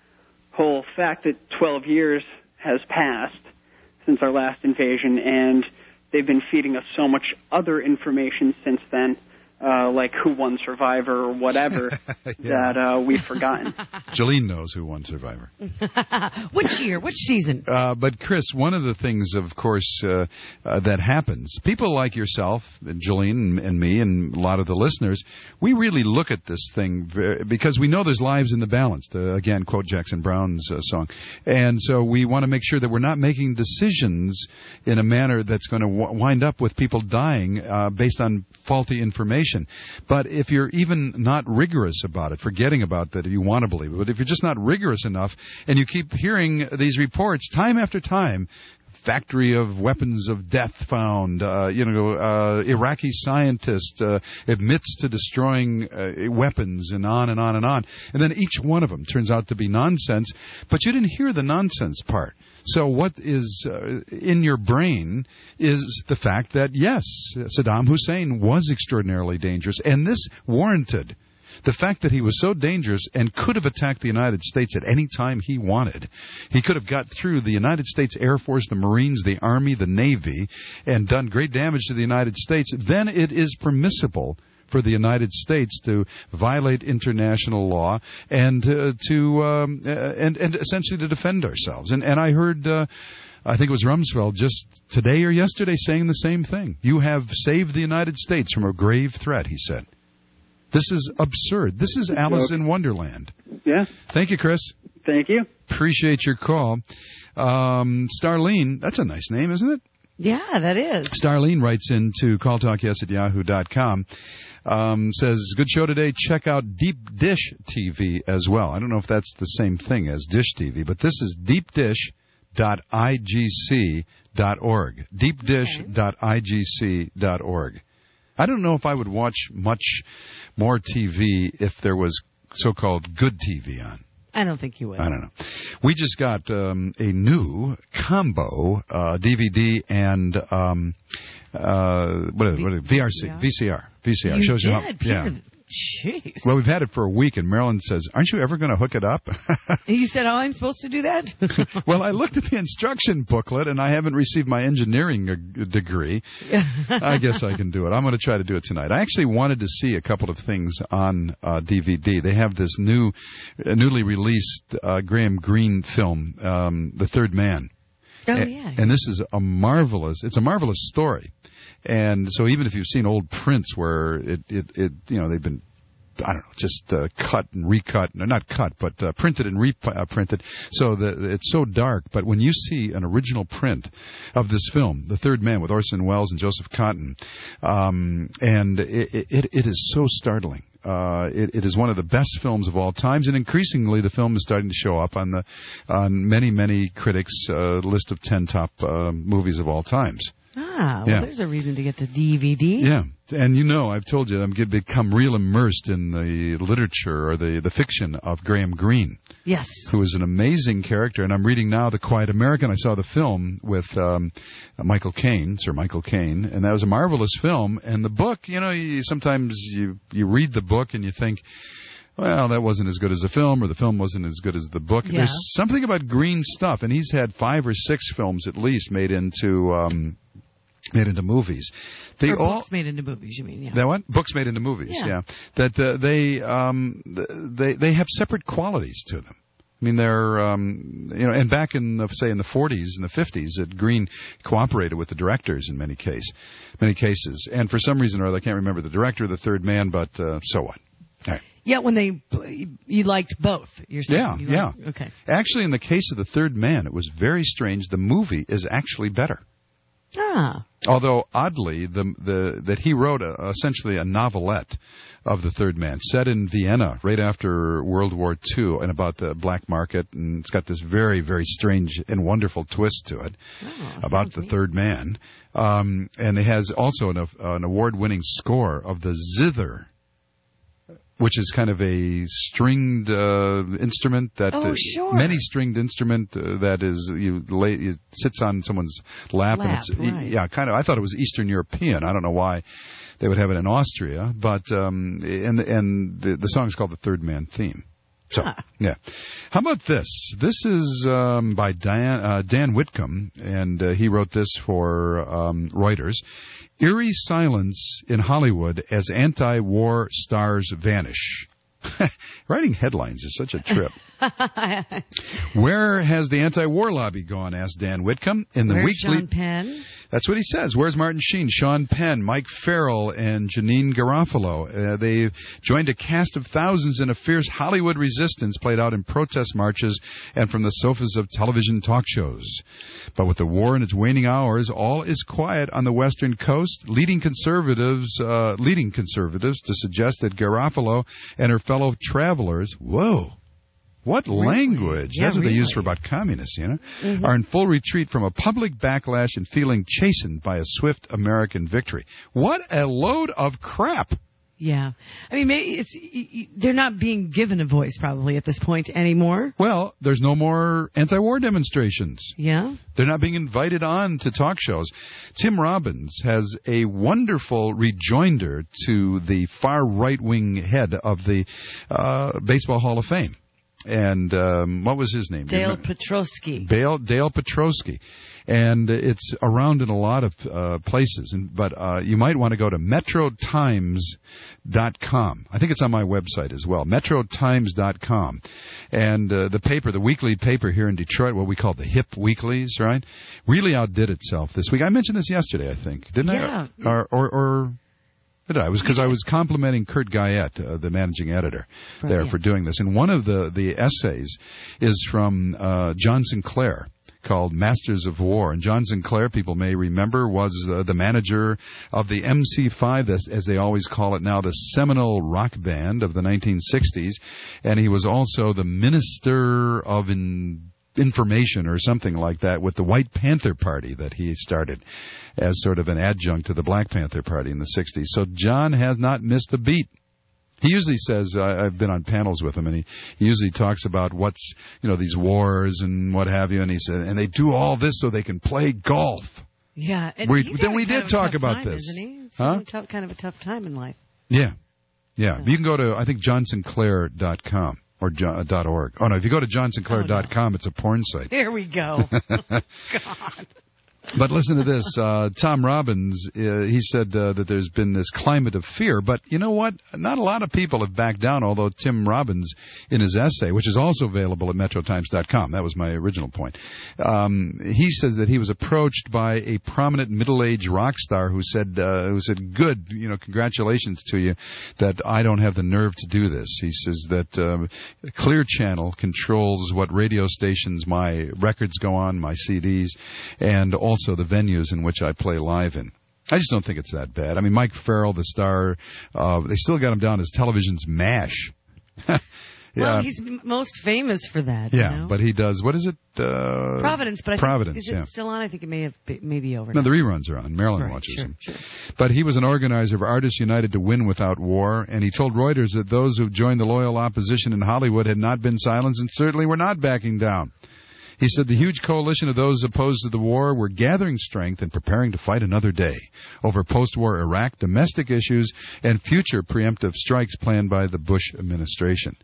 whole fact that twelve years has passed since our last invasion, and they've been feeding us so much other information since then, uh, like who won Survivor or whatever, yeah. that uh, we've forgotten. Jolene knows who won Survivor. Which year? Which season? Uh, but, Chris, one of the things, of course, uh, uh, that happens, people like yourself, and Jolene and, and me and a lot of the listeners, we really look at this thing very, because we know there's lives in the balance, to, again, quote Jackson Brown's uh, song. And so we want to make sure that we're not making decisions in a manner that's going to w- wind up with people dying uh, based on faulty information. But if you're even not rigorous about it, forgetting about that if you want to believe it, but if you're just not rigorous enough and you keep hearing these reports time after time factory of weapons of death found. Uh, you know, uh, Iraqi scientist uh, admits to destroying uh, weapons, and on and on and on. And then each one of them turns out to be nonsense, but you didn't hear the nonsense part. So what is uh, in your brain is the fact that, yes, Saddam Hussein was extraordinarily dangerous, and this warranted the fact that he was so dangerous and could have attacked the United States at any time he wanted. He could have got through the United States Air Force, the Marines, the Army, the Navy, and done great damage to the United States. Then it is permissible for the United States to violate international law and uh, to um, uh, and and essentially to defend ourselves. And and I heard. Uh, I think it was Rumsfeld just today or yesterday saying the same thing. You have saved the United States from a grave threat, he said. This is absurd. This is Alice in Wonderland. Yeah. Thank you, Chris. Thank you. Appreciate your call. Um, Starlene, that's a nice name, isn't it? Yeah, that is. Starlene writes into call talk yes at yahoo dot com. Um, says, good show today. Check out Deep Dish T V as well. I don't know if that's the same thing as Dish T V, but this is deep dish dot I G C dot org. deep dish dot I G C dot org. I don't know if I would watch much more T V if there was so-called good T V on. I don't think you would. I don't know. We just got um, a new combo uh, D V D and um, uh, what is it? What is it? V R C, V C R, V C R. You Shows did, you how, Peter. yeah. Jeez. Well, we've had it for a week, and Marilyn says, "Aren't you ever going to hook it up?" You said, "Oh, I'm supposed to do that." Well, I looked at the instruction booklet, and I haven't received my engineering uh, degree. I guess I can do it. I'm going to try to do it tonight. I actually wanted to see a couple of things on uh, D V D. They have this new, uh, newly released uh, Graham Greene film, um, The Third Man. Oh, A- yeah. And this is a marvelous. It's a marvelous story. And so even if you've seen old prints where it, it, it you know, they've been, I don't know, just uh, cut and recut, no, not cut, but uh, printed and reprinted, so the, it's so dark. But when you see an original print of this film, The Third Man, with Orson Welles and Joseph Cotten, um, and it, it, it is so startling. Uh, it, it is one of the best films of all times, and increasingly the film is starting to show up on the on many, many critics' uh, list of ten top uh, movies of all times. Ah, well, Yeah. there's a reason to get to D V D. Yeah, and you know, I've told you, I'm going to become real immersed in the literature or the, the fiction of Graham Greene. Yes. Who is an amazing character, and I'm reading now The Quiet American. I saw the film with um, Michael Caine, Sir Michael Caine, and that was a marvelous film. And the book, you know, you, sometimes you you read the book and you think, well, that wasn't as good as the film, or the film wasn't as good as the book. Yeah. There's something about Greene's stuff, and he's had five or six films at least made into um, made into movies. They or all books made into movies, you mean? Yeah. that what books made into movies? Yeah. Yeah, that uh, they um, th- they they have separate qualities to them. I mean, they're um, you know, and back in the, say in the forties and the fifties, that Greene cooperated with the directors in many case, many cases, and for some reason or other, I can't remember the director of The Third Man, but uh, so what? All right. Yeah, when they you liked both. You're saying. Yeah, You yeah. liked- okay. Actually, in the case of The Third Man, it was very strange. The movie is actually better. Ah. Although, oddly, the the that he wrote a, essentially a novelette of The Third Man, set in Vienna right after World War Two, and about the black market, and it's got this very, very strange and wonderful twist to it Oh, about The Third Man. Um, and it has also an, an award-winning score of the zither, which is kind of a stringed uh, instrument that Oh, uh, sure. many stringed instrument uh, that is you lay it sits on someone's lap, and Lap, it's right. yeah kind of I thought it was Eastern European. I don't know why they would have it in Austria, but um, and and the, the song is called The Third Man Theme. So Ah. yeah, how about this? This is um, by Dan uh, Dan Whitcomb, and uh, he wrote this for um, Reuters. Eerie silence in Hollywood as anti-war stars vanish. Writing headlines is such a trip. Where has the anti-war lobby gone? Asked Dan Whitcomb in the Where's weekly. Sean Penn? That's what he says. Where's Martin Sheen, Sean Penn, Mike Farrell, and Janine Garofalo? Uh, they've joined a cast of thousands in a fierce Hollywood resistance played out in protest marches and from the sofas of television talk shows. But with the war in its waning hours, all is quiet on the Western Coast, leading conservatives, uh, leading conservatives to suggest that Garofalo and her fellow travelers, whoa, What Really? language? Yeah, That's what really. they use for about communists, you know? Mhm. Are in full retreat from a public backlash and feeling chastened by a swift American victory. What a load of crap. Yeah. I mean, maybe it's y- y- they're not being given a voice probably at this point anymore. Well, there's no more anti-war demonstrations. Yeah. They're not being invited on to talk shows. Tim Robbins has a wonderful rejoinder to the far right-wing head of the uh, Baseball Hall of Fame. And um, what was his name? Dale Petrosky. Dale, Dale Petrosky. And it's around in a lot of uh, places. And, but uh, you might want to go to metro times dot com. I think it's on my website as well, metro times dot com. And uh, the paper, the weekly paper here in Detroit, what we call the Hip Weeklies, right, really outdid itself this week. I mentioned this yesterday, I think. Didn't Yeah. I? Or... or, or Did I? It was because I was complimenting Kurt Guyette, uh, the managing editor, Right, there yeah. for doing this. And one of the, the essays is from uh, John Sinclair, called Masters of War. And John Sinclair, people may remember, was uh, the manager of the M C five, as, as they always call it now, the seminal rock band of the nineteen sixties. And he was also the minister of in, information or something like that with the White Panther Party that he started as sort of an adjunct to the Black Panther Party in the sixties. So John has not missed a beat. He usually says, uh, I've been on panels with him, and he, he usually talks about what's, you know, these wars and what have you, and he said, and they do all this so they can play golf. Yeah. And We- he's then having we kind did of a talk tough about time, this. Isn't he? It's Huh? having a tough, kind of a tough time in life. Yeah. Yeah. You can go to, I think, john sinclair dot com or jo- uh, dot .org. Oh, no, if you go to john sinclair dot com, it's a porn site. Here we go. God. But listen to this. Uh, Tom Robbins, uh, he said uh, that there's been this climate of fear. But you know what? Not a lot of people have backed down, although Tim Robbins, in his essay, which is also available at metro times dot com, that was my original point, um, he says that he was approached by a prominent middle-aged rock star who said, uh, who said, good, you know, congratulations to you that I don't have the nerve to do this. He says that um, Clear Channel controls what radio stations my records go on, my C Ds, and all also the venues in which I play live in. I just don't think it's that bad. I mean, Mike Farrell, the star, uh, they still got him down as television's MASH. yeah. Well, he's m- most famous for that. Yeah, you know? but he does, what is it? Uh, Providence, but I Providence, think, is it yeah. still on? I think it may have be, maybe over. No, now. the reruns are on. Maryland Right, watches sure, them. sure. But he was an organizer of Artists United to Win Without War, and he told Reuters that those who joined the loyal opposition in Hollywood had not been silenced and certainly were not backing down. He said the huge coalition of those opposed to the war were gathering strength and preparing to fight another day over post-war Iraq, domestic issues, and future preemptive strikes planned by the Bush administration.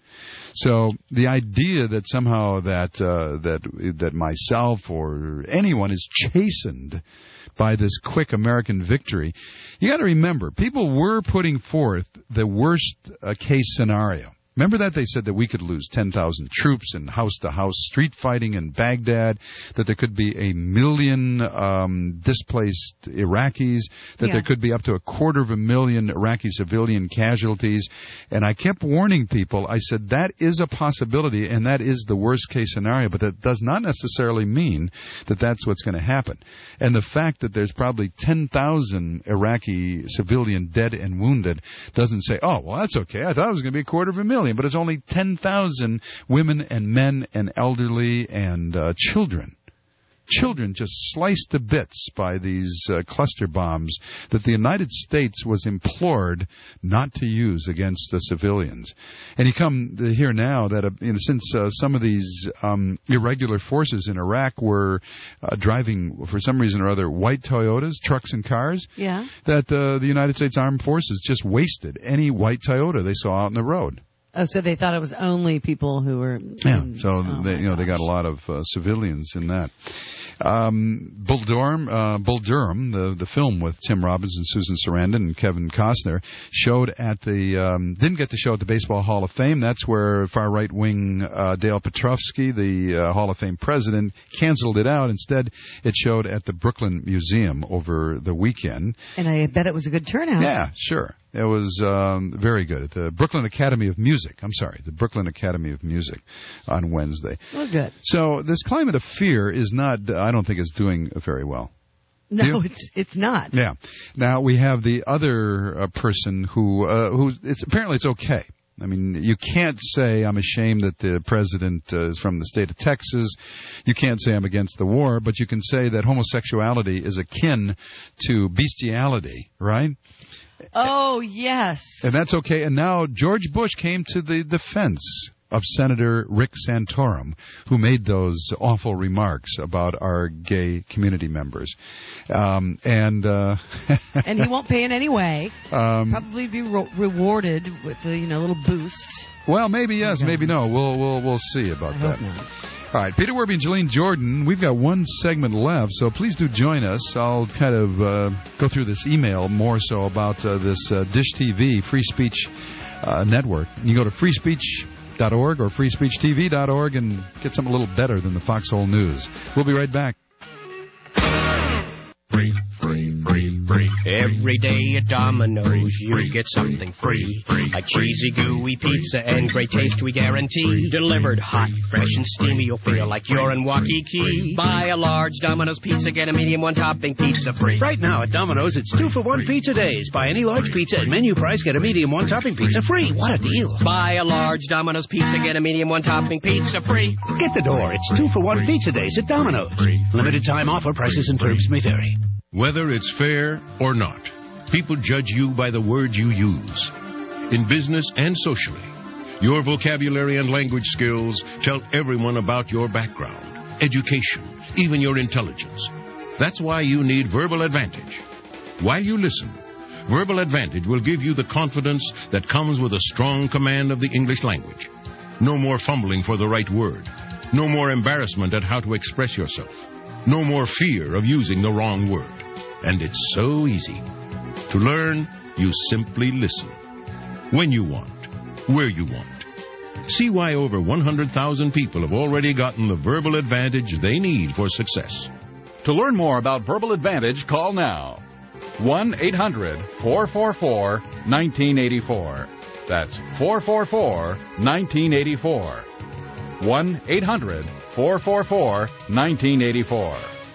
So the idea that somehow that uh, that that myself or anyone is chastened by this quick American victory, you got to remember, people were putting forth the worst uh, case scenario. Remember that they said that we could lose ten thousand troops in house-to-house street fighting in Baghdad, that there could be a million um, displaced Iraqis, that Yeah. there could be up to a quarter of a million Iraqi civilian casualties. And I kept warning people, I said that is a possibility and that is the worst-case scenario, but that does not necessarily mean that that's what's going to happen. And the fact that there's probably ten thousand Iraqi civilian dead and wounded doesn't say, oh, well, that's okay. I thought it was going to be a quarter of a million. But it's only ten thousand women and men and elderly and uh, children. Children just sliced to bits by these uh, cluster bombs that the United States was implored not to use against the civilians. And you come to hear now that uh, you know, since uh, some of these um, irregular forces in Iraq were uh, driving, for some reason or other, white Toyotas, trucks and cars, Yeah. that uh, the United States Armed Forces just wasted any white Toyota they saw out on the road. Oh, so they thought it was only people who were. Yeah, in- so oh, they, you know, they got a lot of uh, civilians in that. Um, Bull Durham, uh, Bull Durham, the the film with Tim Robbins and Susan Sarandon and Kevin Costner, showed at the um, didn't get to show at the Baseball Hall of Fame. That's where far right wing uh, Dale Petrovsky, the uh, Hall of Fame president, canceled it out. Instead, it showed at the Brooklyn Museum over the weekend. And I bet it was a good turnout. Yeah, sure. It was um, very good at the Brooklyn Academy of Music. I'm sorry, the Brooklyn Academy of Music on Wednesday. Well, good. So this climate of fear is not, I don't think it's doing very well. No, You- it's it's not. Yeah. Now we have the other uh, person who, uh, who it's apparently it's okay. I mean, you can't say I'm ashamed that the president uh, is from the state of Texas. You can't say I'm against the war, but you can say that homosexuality is akin to bestiality, right? Oh, yes. And that's okay. And now George Bush came to the defense of Senator Rick Santorum, who made those awful remarks about our gay community members. Um, and uh, and he won't pay in any way. Um, Probably be re- rewarded with a you know little boost. Well, maybe yes, maybe no. We'll we'll we'll see about I that. hope not. All right, Peter Werby and Jolene Jordan, we've got one segment left, so please do join us. I'll kind of uh, go through this email more so about uh, this uh, Dish T V free speech uh, network. You can go to free speech dot org or free speech t v dot org and get something a little better than the Foxhole News. We'll be right back. Free, free, free, free. Every day at Domino's you get something free. Like cheesy, gooey pizza and great taste we guarantee. Delivered hot, fresh and steamy, you'll feel like you're in Waikiki. Buy a large Domino's pizza, get a medium one-topping pizza free. Right now at Domino's, it's two for one pizza days. Buy any large pizza at menu price, get a medium one-topping pizza free. What a deal. Buy a large Domino's pizza, get a medium one-topping pizza free. Get the door. It's two for one pizza days at Domino's. Limited time offer. Prices and terms may vary. Whether it's fair or not, people judge you by the words you use. In business and socially, your vocabulary and language skills tell everyone about your background, education, even your intelligence. That's why you need Verbal Advantage. While you listen, Verbal Advantage will give you the confidence that comes with a strong command of the English language. No more fumbling for the right word. No more embarrassment at how to express yourself. No more fear of using the wrong word. And it's so easy. To learn, you simply listen. When you want. Where you want. See why over one hundred thousand people have already gotten the Verbal Advantage they need for success. To learn more about Verbal Advantage, call now. one eight hundred four four four one nine eight four. That's four four four one nine eight four. one eight hundred four four four one nine eight four.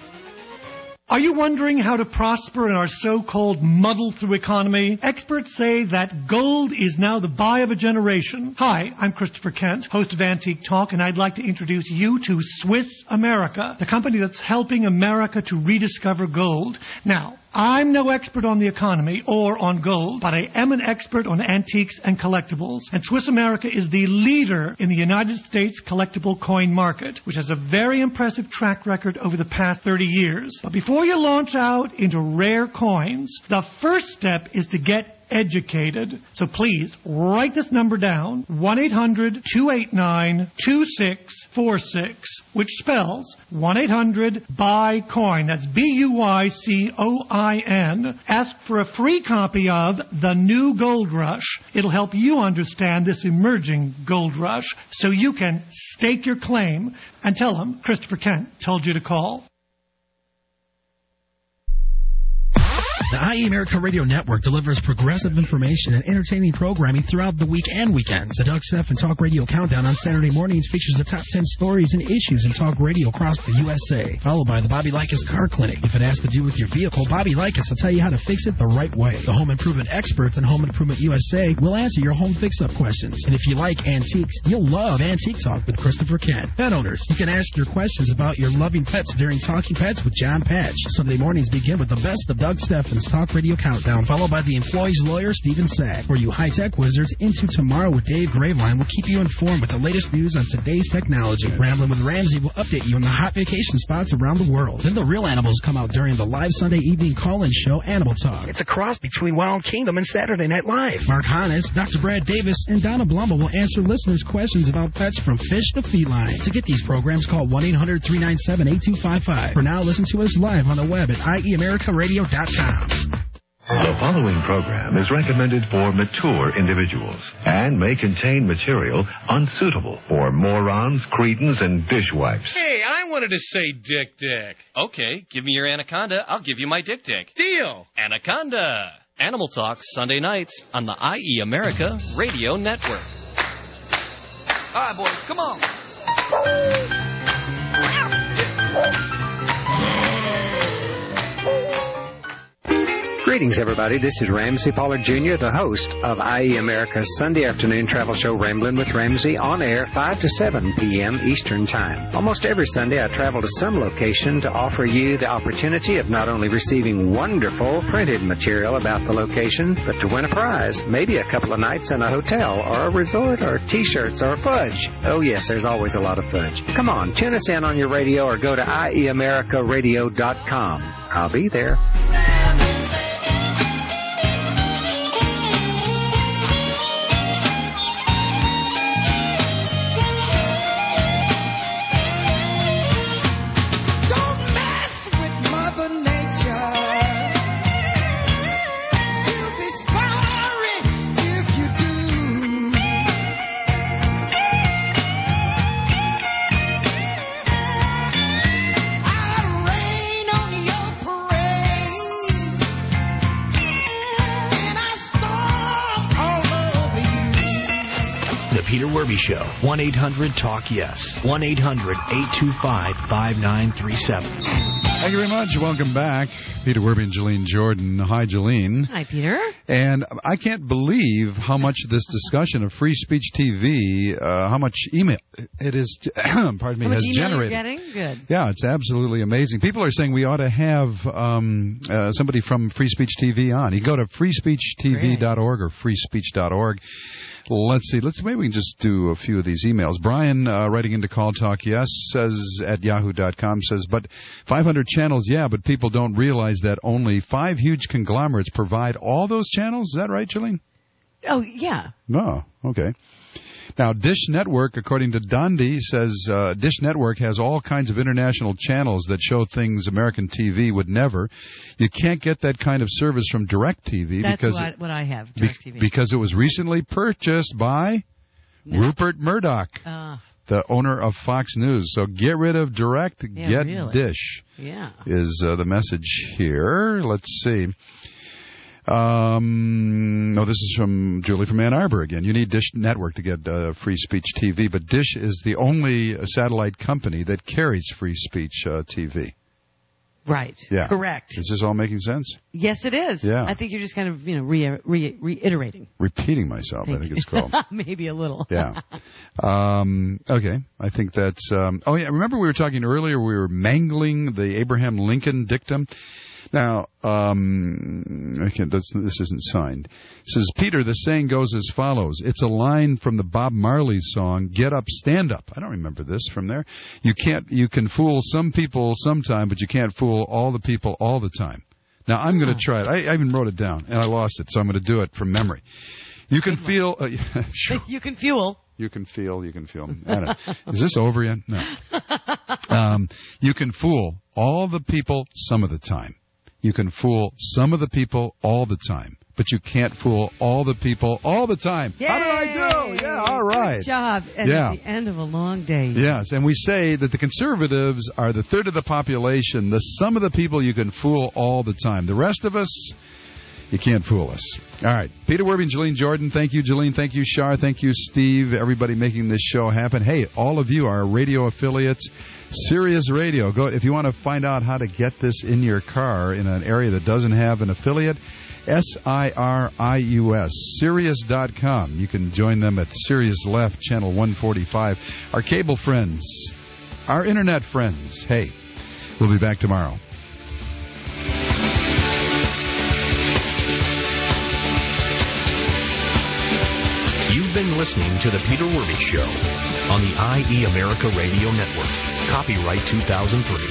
Are you wondering how to prosper in our so-called muddle-through economy? Experts say that gold is now the buy of a generation. Hi, I'm Christopher Kent, host of Antique Talk, and I'd like to introduce you to Swiss America, the company that's helping America to rediscover gold. Now, I'm no expert on the economy or on gold, but I am an expert on antiques and collectibles. And Swiss America is the leader in the United States collectible coin market, which has a very impressive track record over the past thirty years. But before you launch out into rare coins, the first step is to get educated. So please, write this number down, one eight hundred two eight nine two six four six, which spells one eight hundred buy coin. That's B U Y C O I N. Ask for a free copy of The New Gold Rush. It'll help you understand this emerging gold rush so you can stake your claim and tell them Christopher Kent told you to call. The I E America Radio Network delivers progressive information and entertaining programming throughout the week and weekends. The Doug Stephan Talk Radio Countdown on Saturday mornings features the top ten stories and issues in talk radio across the U S A, followed by the Bobby Likas Car Clinic. If it has to do with your vehicle, Bobby Likas will tell you how to fix it the right way. The Home Improvement Experts and Home Improvement U S A will answer your home fix-up questions. And if you like antiques, you'll love Antique Talk with Christopher Kent. Pet owners, you can ask your questions about your loving pets during Talking Pets with John Patch. Sunday mornings begin with the best of Doug Stephan's Talk Radio Countdown, followed by the employee's lawyer, Stephen Sack. For you high-tech wizards, Into Tomorrow with Dave Graveline will keep you informed with the latest news on today's technology. Ramblin' with Ramsey will update you on the hot vacation spots around the world. Then the real animals come out during the live Sunday evening call-in show, Animal Talk. It's a cross between Wild Kingdom and Saturday Night Live. Mark Hannes, Doctor Brad Davis, and Donna Blumble will answer listeners' questions about pets from fish to feline. To get these programs, call one eight hundred three nine seven eight two five five. For now, listen to us live on the web at I E America Radio dot com. The following program is recommended for mature individuals and may contain material unsuitable for morons, cretins, and dishwipes. Hey, I wanted to say Dick Dick. Okay, give me your anaconda. I'll give you my Dick Dick. Deal. Anaconda. Animal Talk, Sunday nights on the I E America Radio Network. All right, boys, come on. Greetings, everybody. This is Ramsey Pollard Junior, the host of I E America's Sunday afternoon travel show, Ramblin' with Ramsey, on air five to seven p.m. Eastern Time. Almost every Sunday, I travel to some location to offer you the opportunity of not only receiving wonderful printed material about the location, but to win a prize, maybe a couple of nights in a hotel or a resort or T-shirts or fudge. Oh, yes, there's always a lot of fudge. Come on, tune us in on your radio or go to I E America radio dot com. I'll be there. Peter Werby Show. one eight hundred talk yes. one eight hundred eight two five five nine three seven. Thank you very much. Welcome back. Peter Werby and Jolene Jordan. Hi, Jolene. Hi, Peter. And I can't believe how much this discussion of free speech T V, uh, how much email it is, pardon me, how much has email generated. You're getting? Good. Yeah, it's absolutely amazing. People are saying we ought to have um, uh, somebody from Free Speech T V on. You go to free speech T V dot org or free speech dot org. Let's see. Let's maybe we can just do a few of these emails. Brian, uh, writing into Call Talk Yes, says at yahoo dot com, says, but five hundred channels, yeah, but people don't realize that only five huge conglomerates provide all those channels. Is that right, Jolene? Oh, yeah. No, okay. Now, Dish Network, according to Dondi, says uh, Dish Network has all kinds of international channels that show things American T V would never. You can't get that kind of service from DirecTV. That's because what, what I have, be, DirecTV. because it was recently purchased by No. Rupert Murdoch, Uh, the owner of Fox News. So get rid of Direct, Yeah, get really. Dish, yeah. is uh, the message here. Let's see. Um, no, this is from Julie from Ann Arbor again. You need Dish Network to get uh, free speech T V, but Dish is the only satellite company that carries free speech uh, T V. Right. Yeah. Correct. Is this all making sense? Yes, it is. Yeah. I think you're just kind of, you know, re- re- reiterating. Repeating myself, I think it's called. Maybe a little. Yeah. Um, okay. I think that's. Um, oh, yeah. Remember we were talking earlier, we were mangling the Abraham Lincoln dictum? Now, um, I can't, that's, this isn't signed. It says, Peter, the saying goes as follows. It's a line from the Bob Marley song, Get Up, Stand Up. I don't remember this from there. You can't, you can fool some people sometime, but you can't fool all the people all the time. Now, I'm going to try it. I, I even wrote it down, and I lost it, so I'm going to do it from memory. You can feel... Uh, yeah, sure. You can fuel. You can feel, you can feel. I don't know. Is this over yet? No. Um, you can fool all the people some of the time. You can fool some of the people all the time, but you can't fool all the people all the time. Yay! How did I do? Yeah, all right. Good job. And yeah. at the end of a long day. Yes, and we say that the conservatives are the third of the population, the sum of the people you can fool all the time. The rest of us, you can't fool us. All right. Peter Werby and Jolene Jordan. Thank you, Jolene. Thank you, Shar. Thank you, Steve. Everybody making this show happen. Hey, all of you are radio affiliates. Sirius Radio. Go if you want to find out how to get this in your car in an area that doesn't have an affiliate. S I R I U S, Sirius dot com. You can join them at Sirius Left, Channel one forty-five. Our cable friends, our internet friends. Hey, we'll be back tomorrow. You've been listening to The Peter Werby Show on the I E America Radio Network. Copyright two thousand three.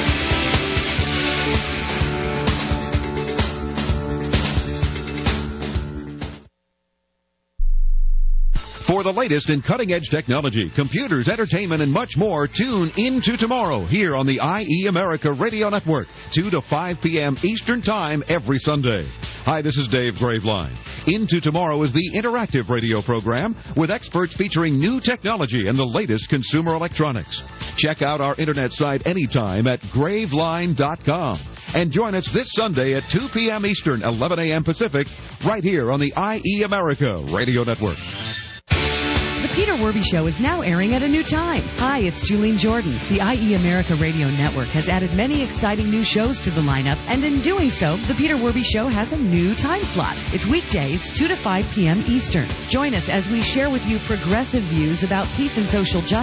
For the latest in cutting-edge technology, computers, entertainment, and much more, tune into tomorrow here on the I E America Radio Network, two to five p.m. Eastern Time every Sunday. Hi, this is Dave Graveline. Into Tomorrow is the interactive radio program with experts featuring new technology and the latest consumer electronics. Check out our internet site anytime at graveline dot com. And join us this Sunday at two p.m. Eastern, eleven a.m. Pacific, right here on the I E America Radio Network. The Peter Werby Show is now airing at a new time. Hi, it's Julene Jordan. The I E America Radio Network has added many exciting new shows to the lineup, and in doing so, the Peter Werby Show has a new time slot. It's weekdays, two to five p.m. Eastern. Join us as we share with you progressive views about peace and social justice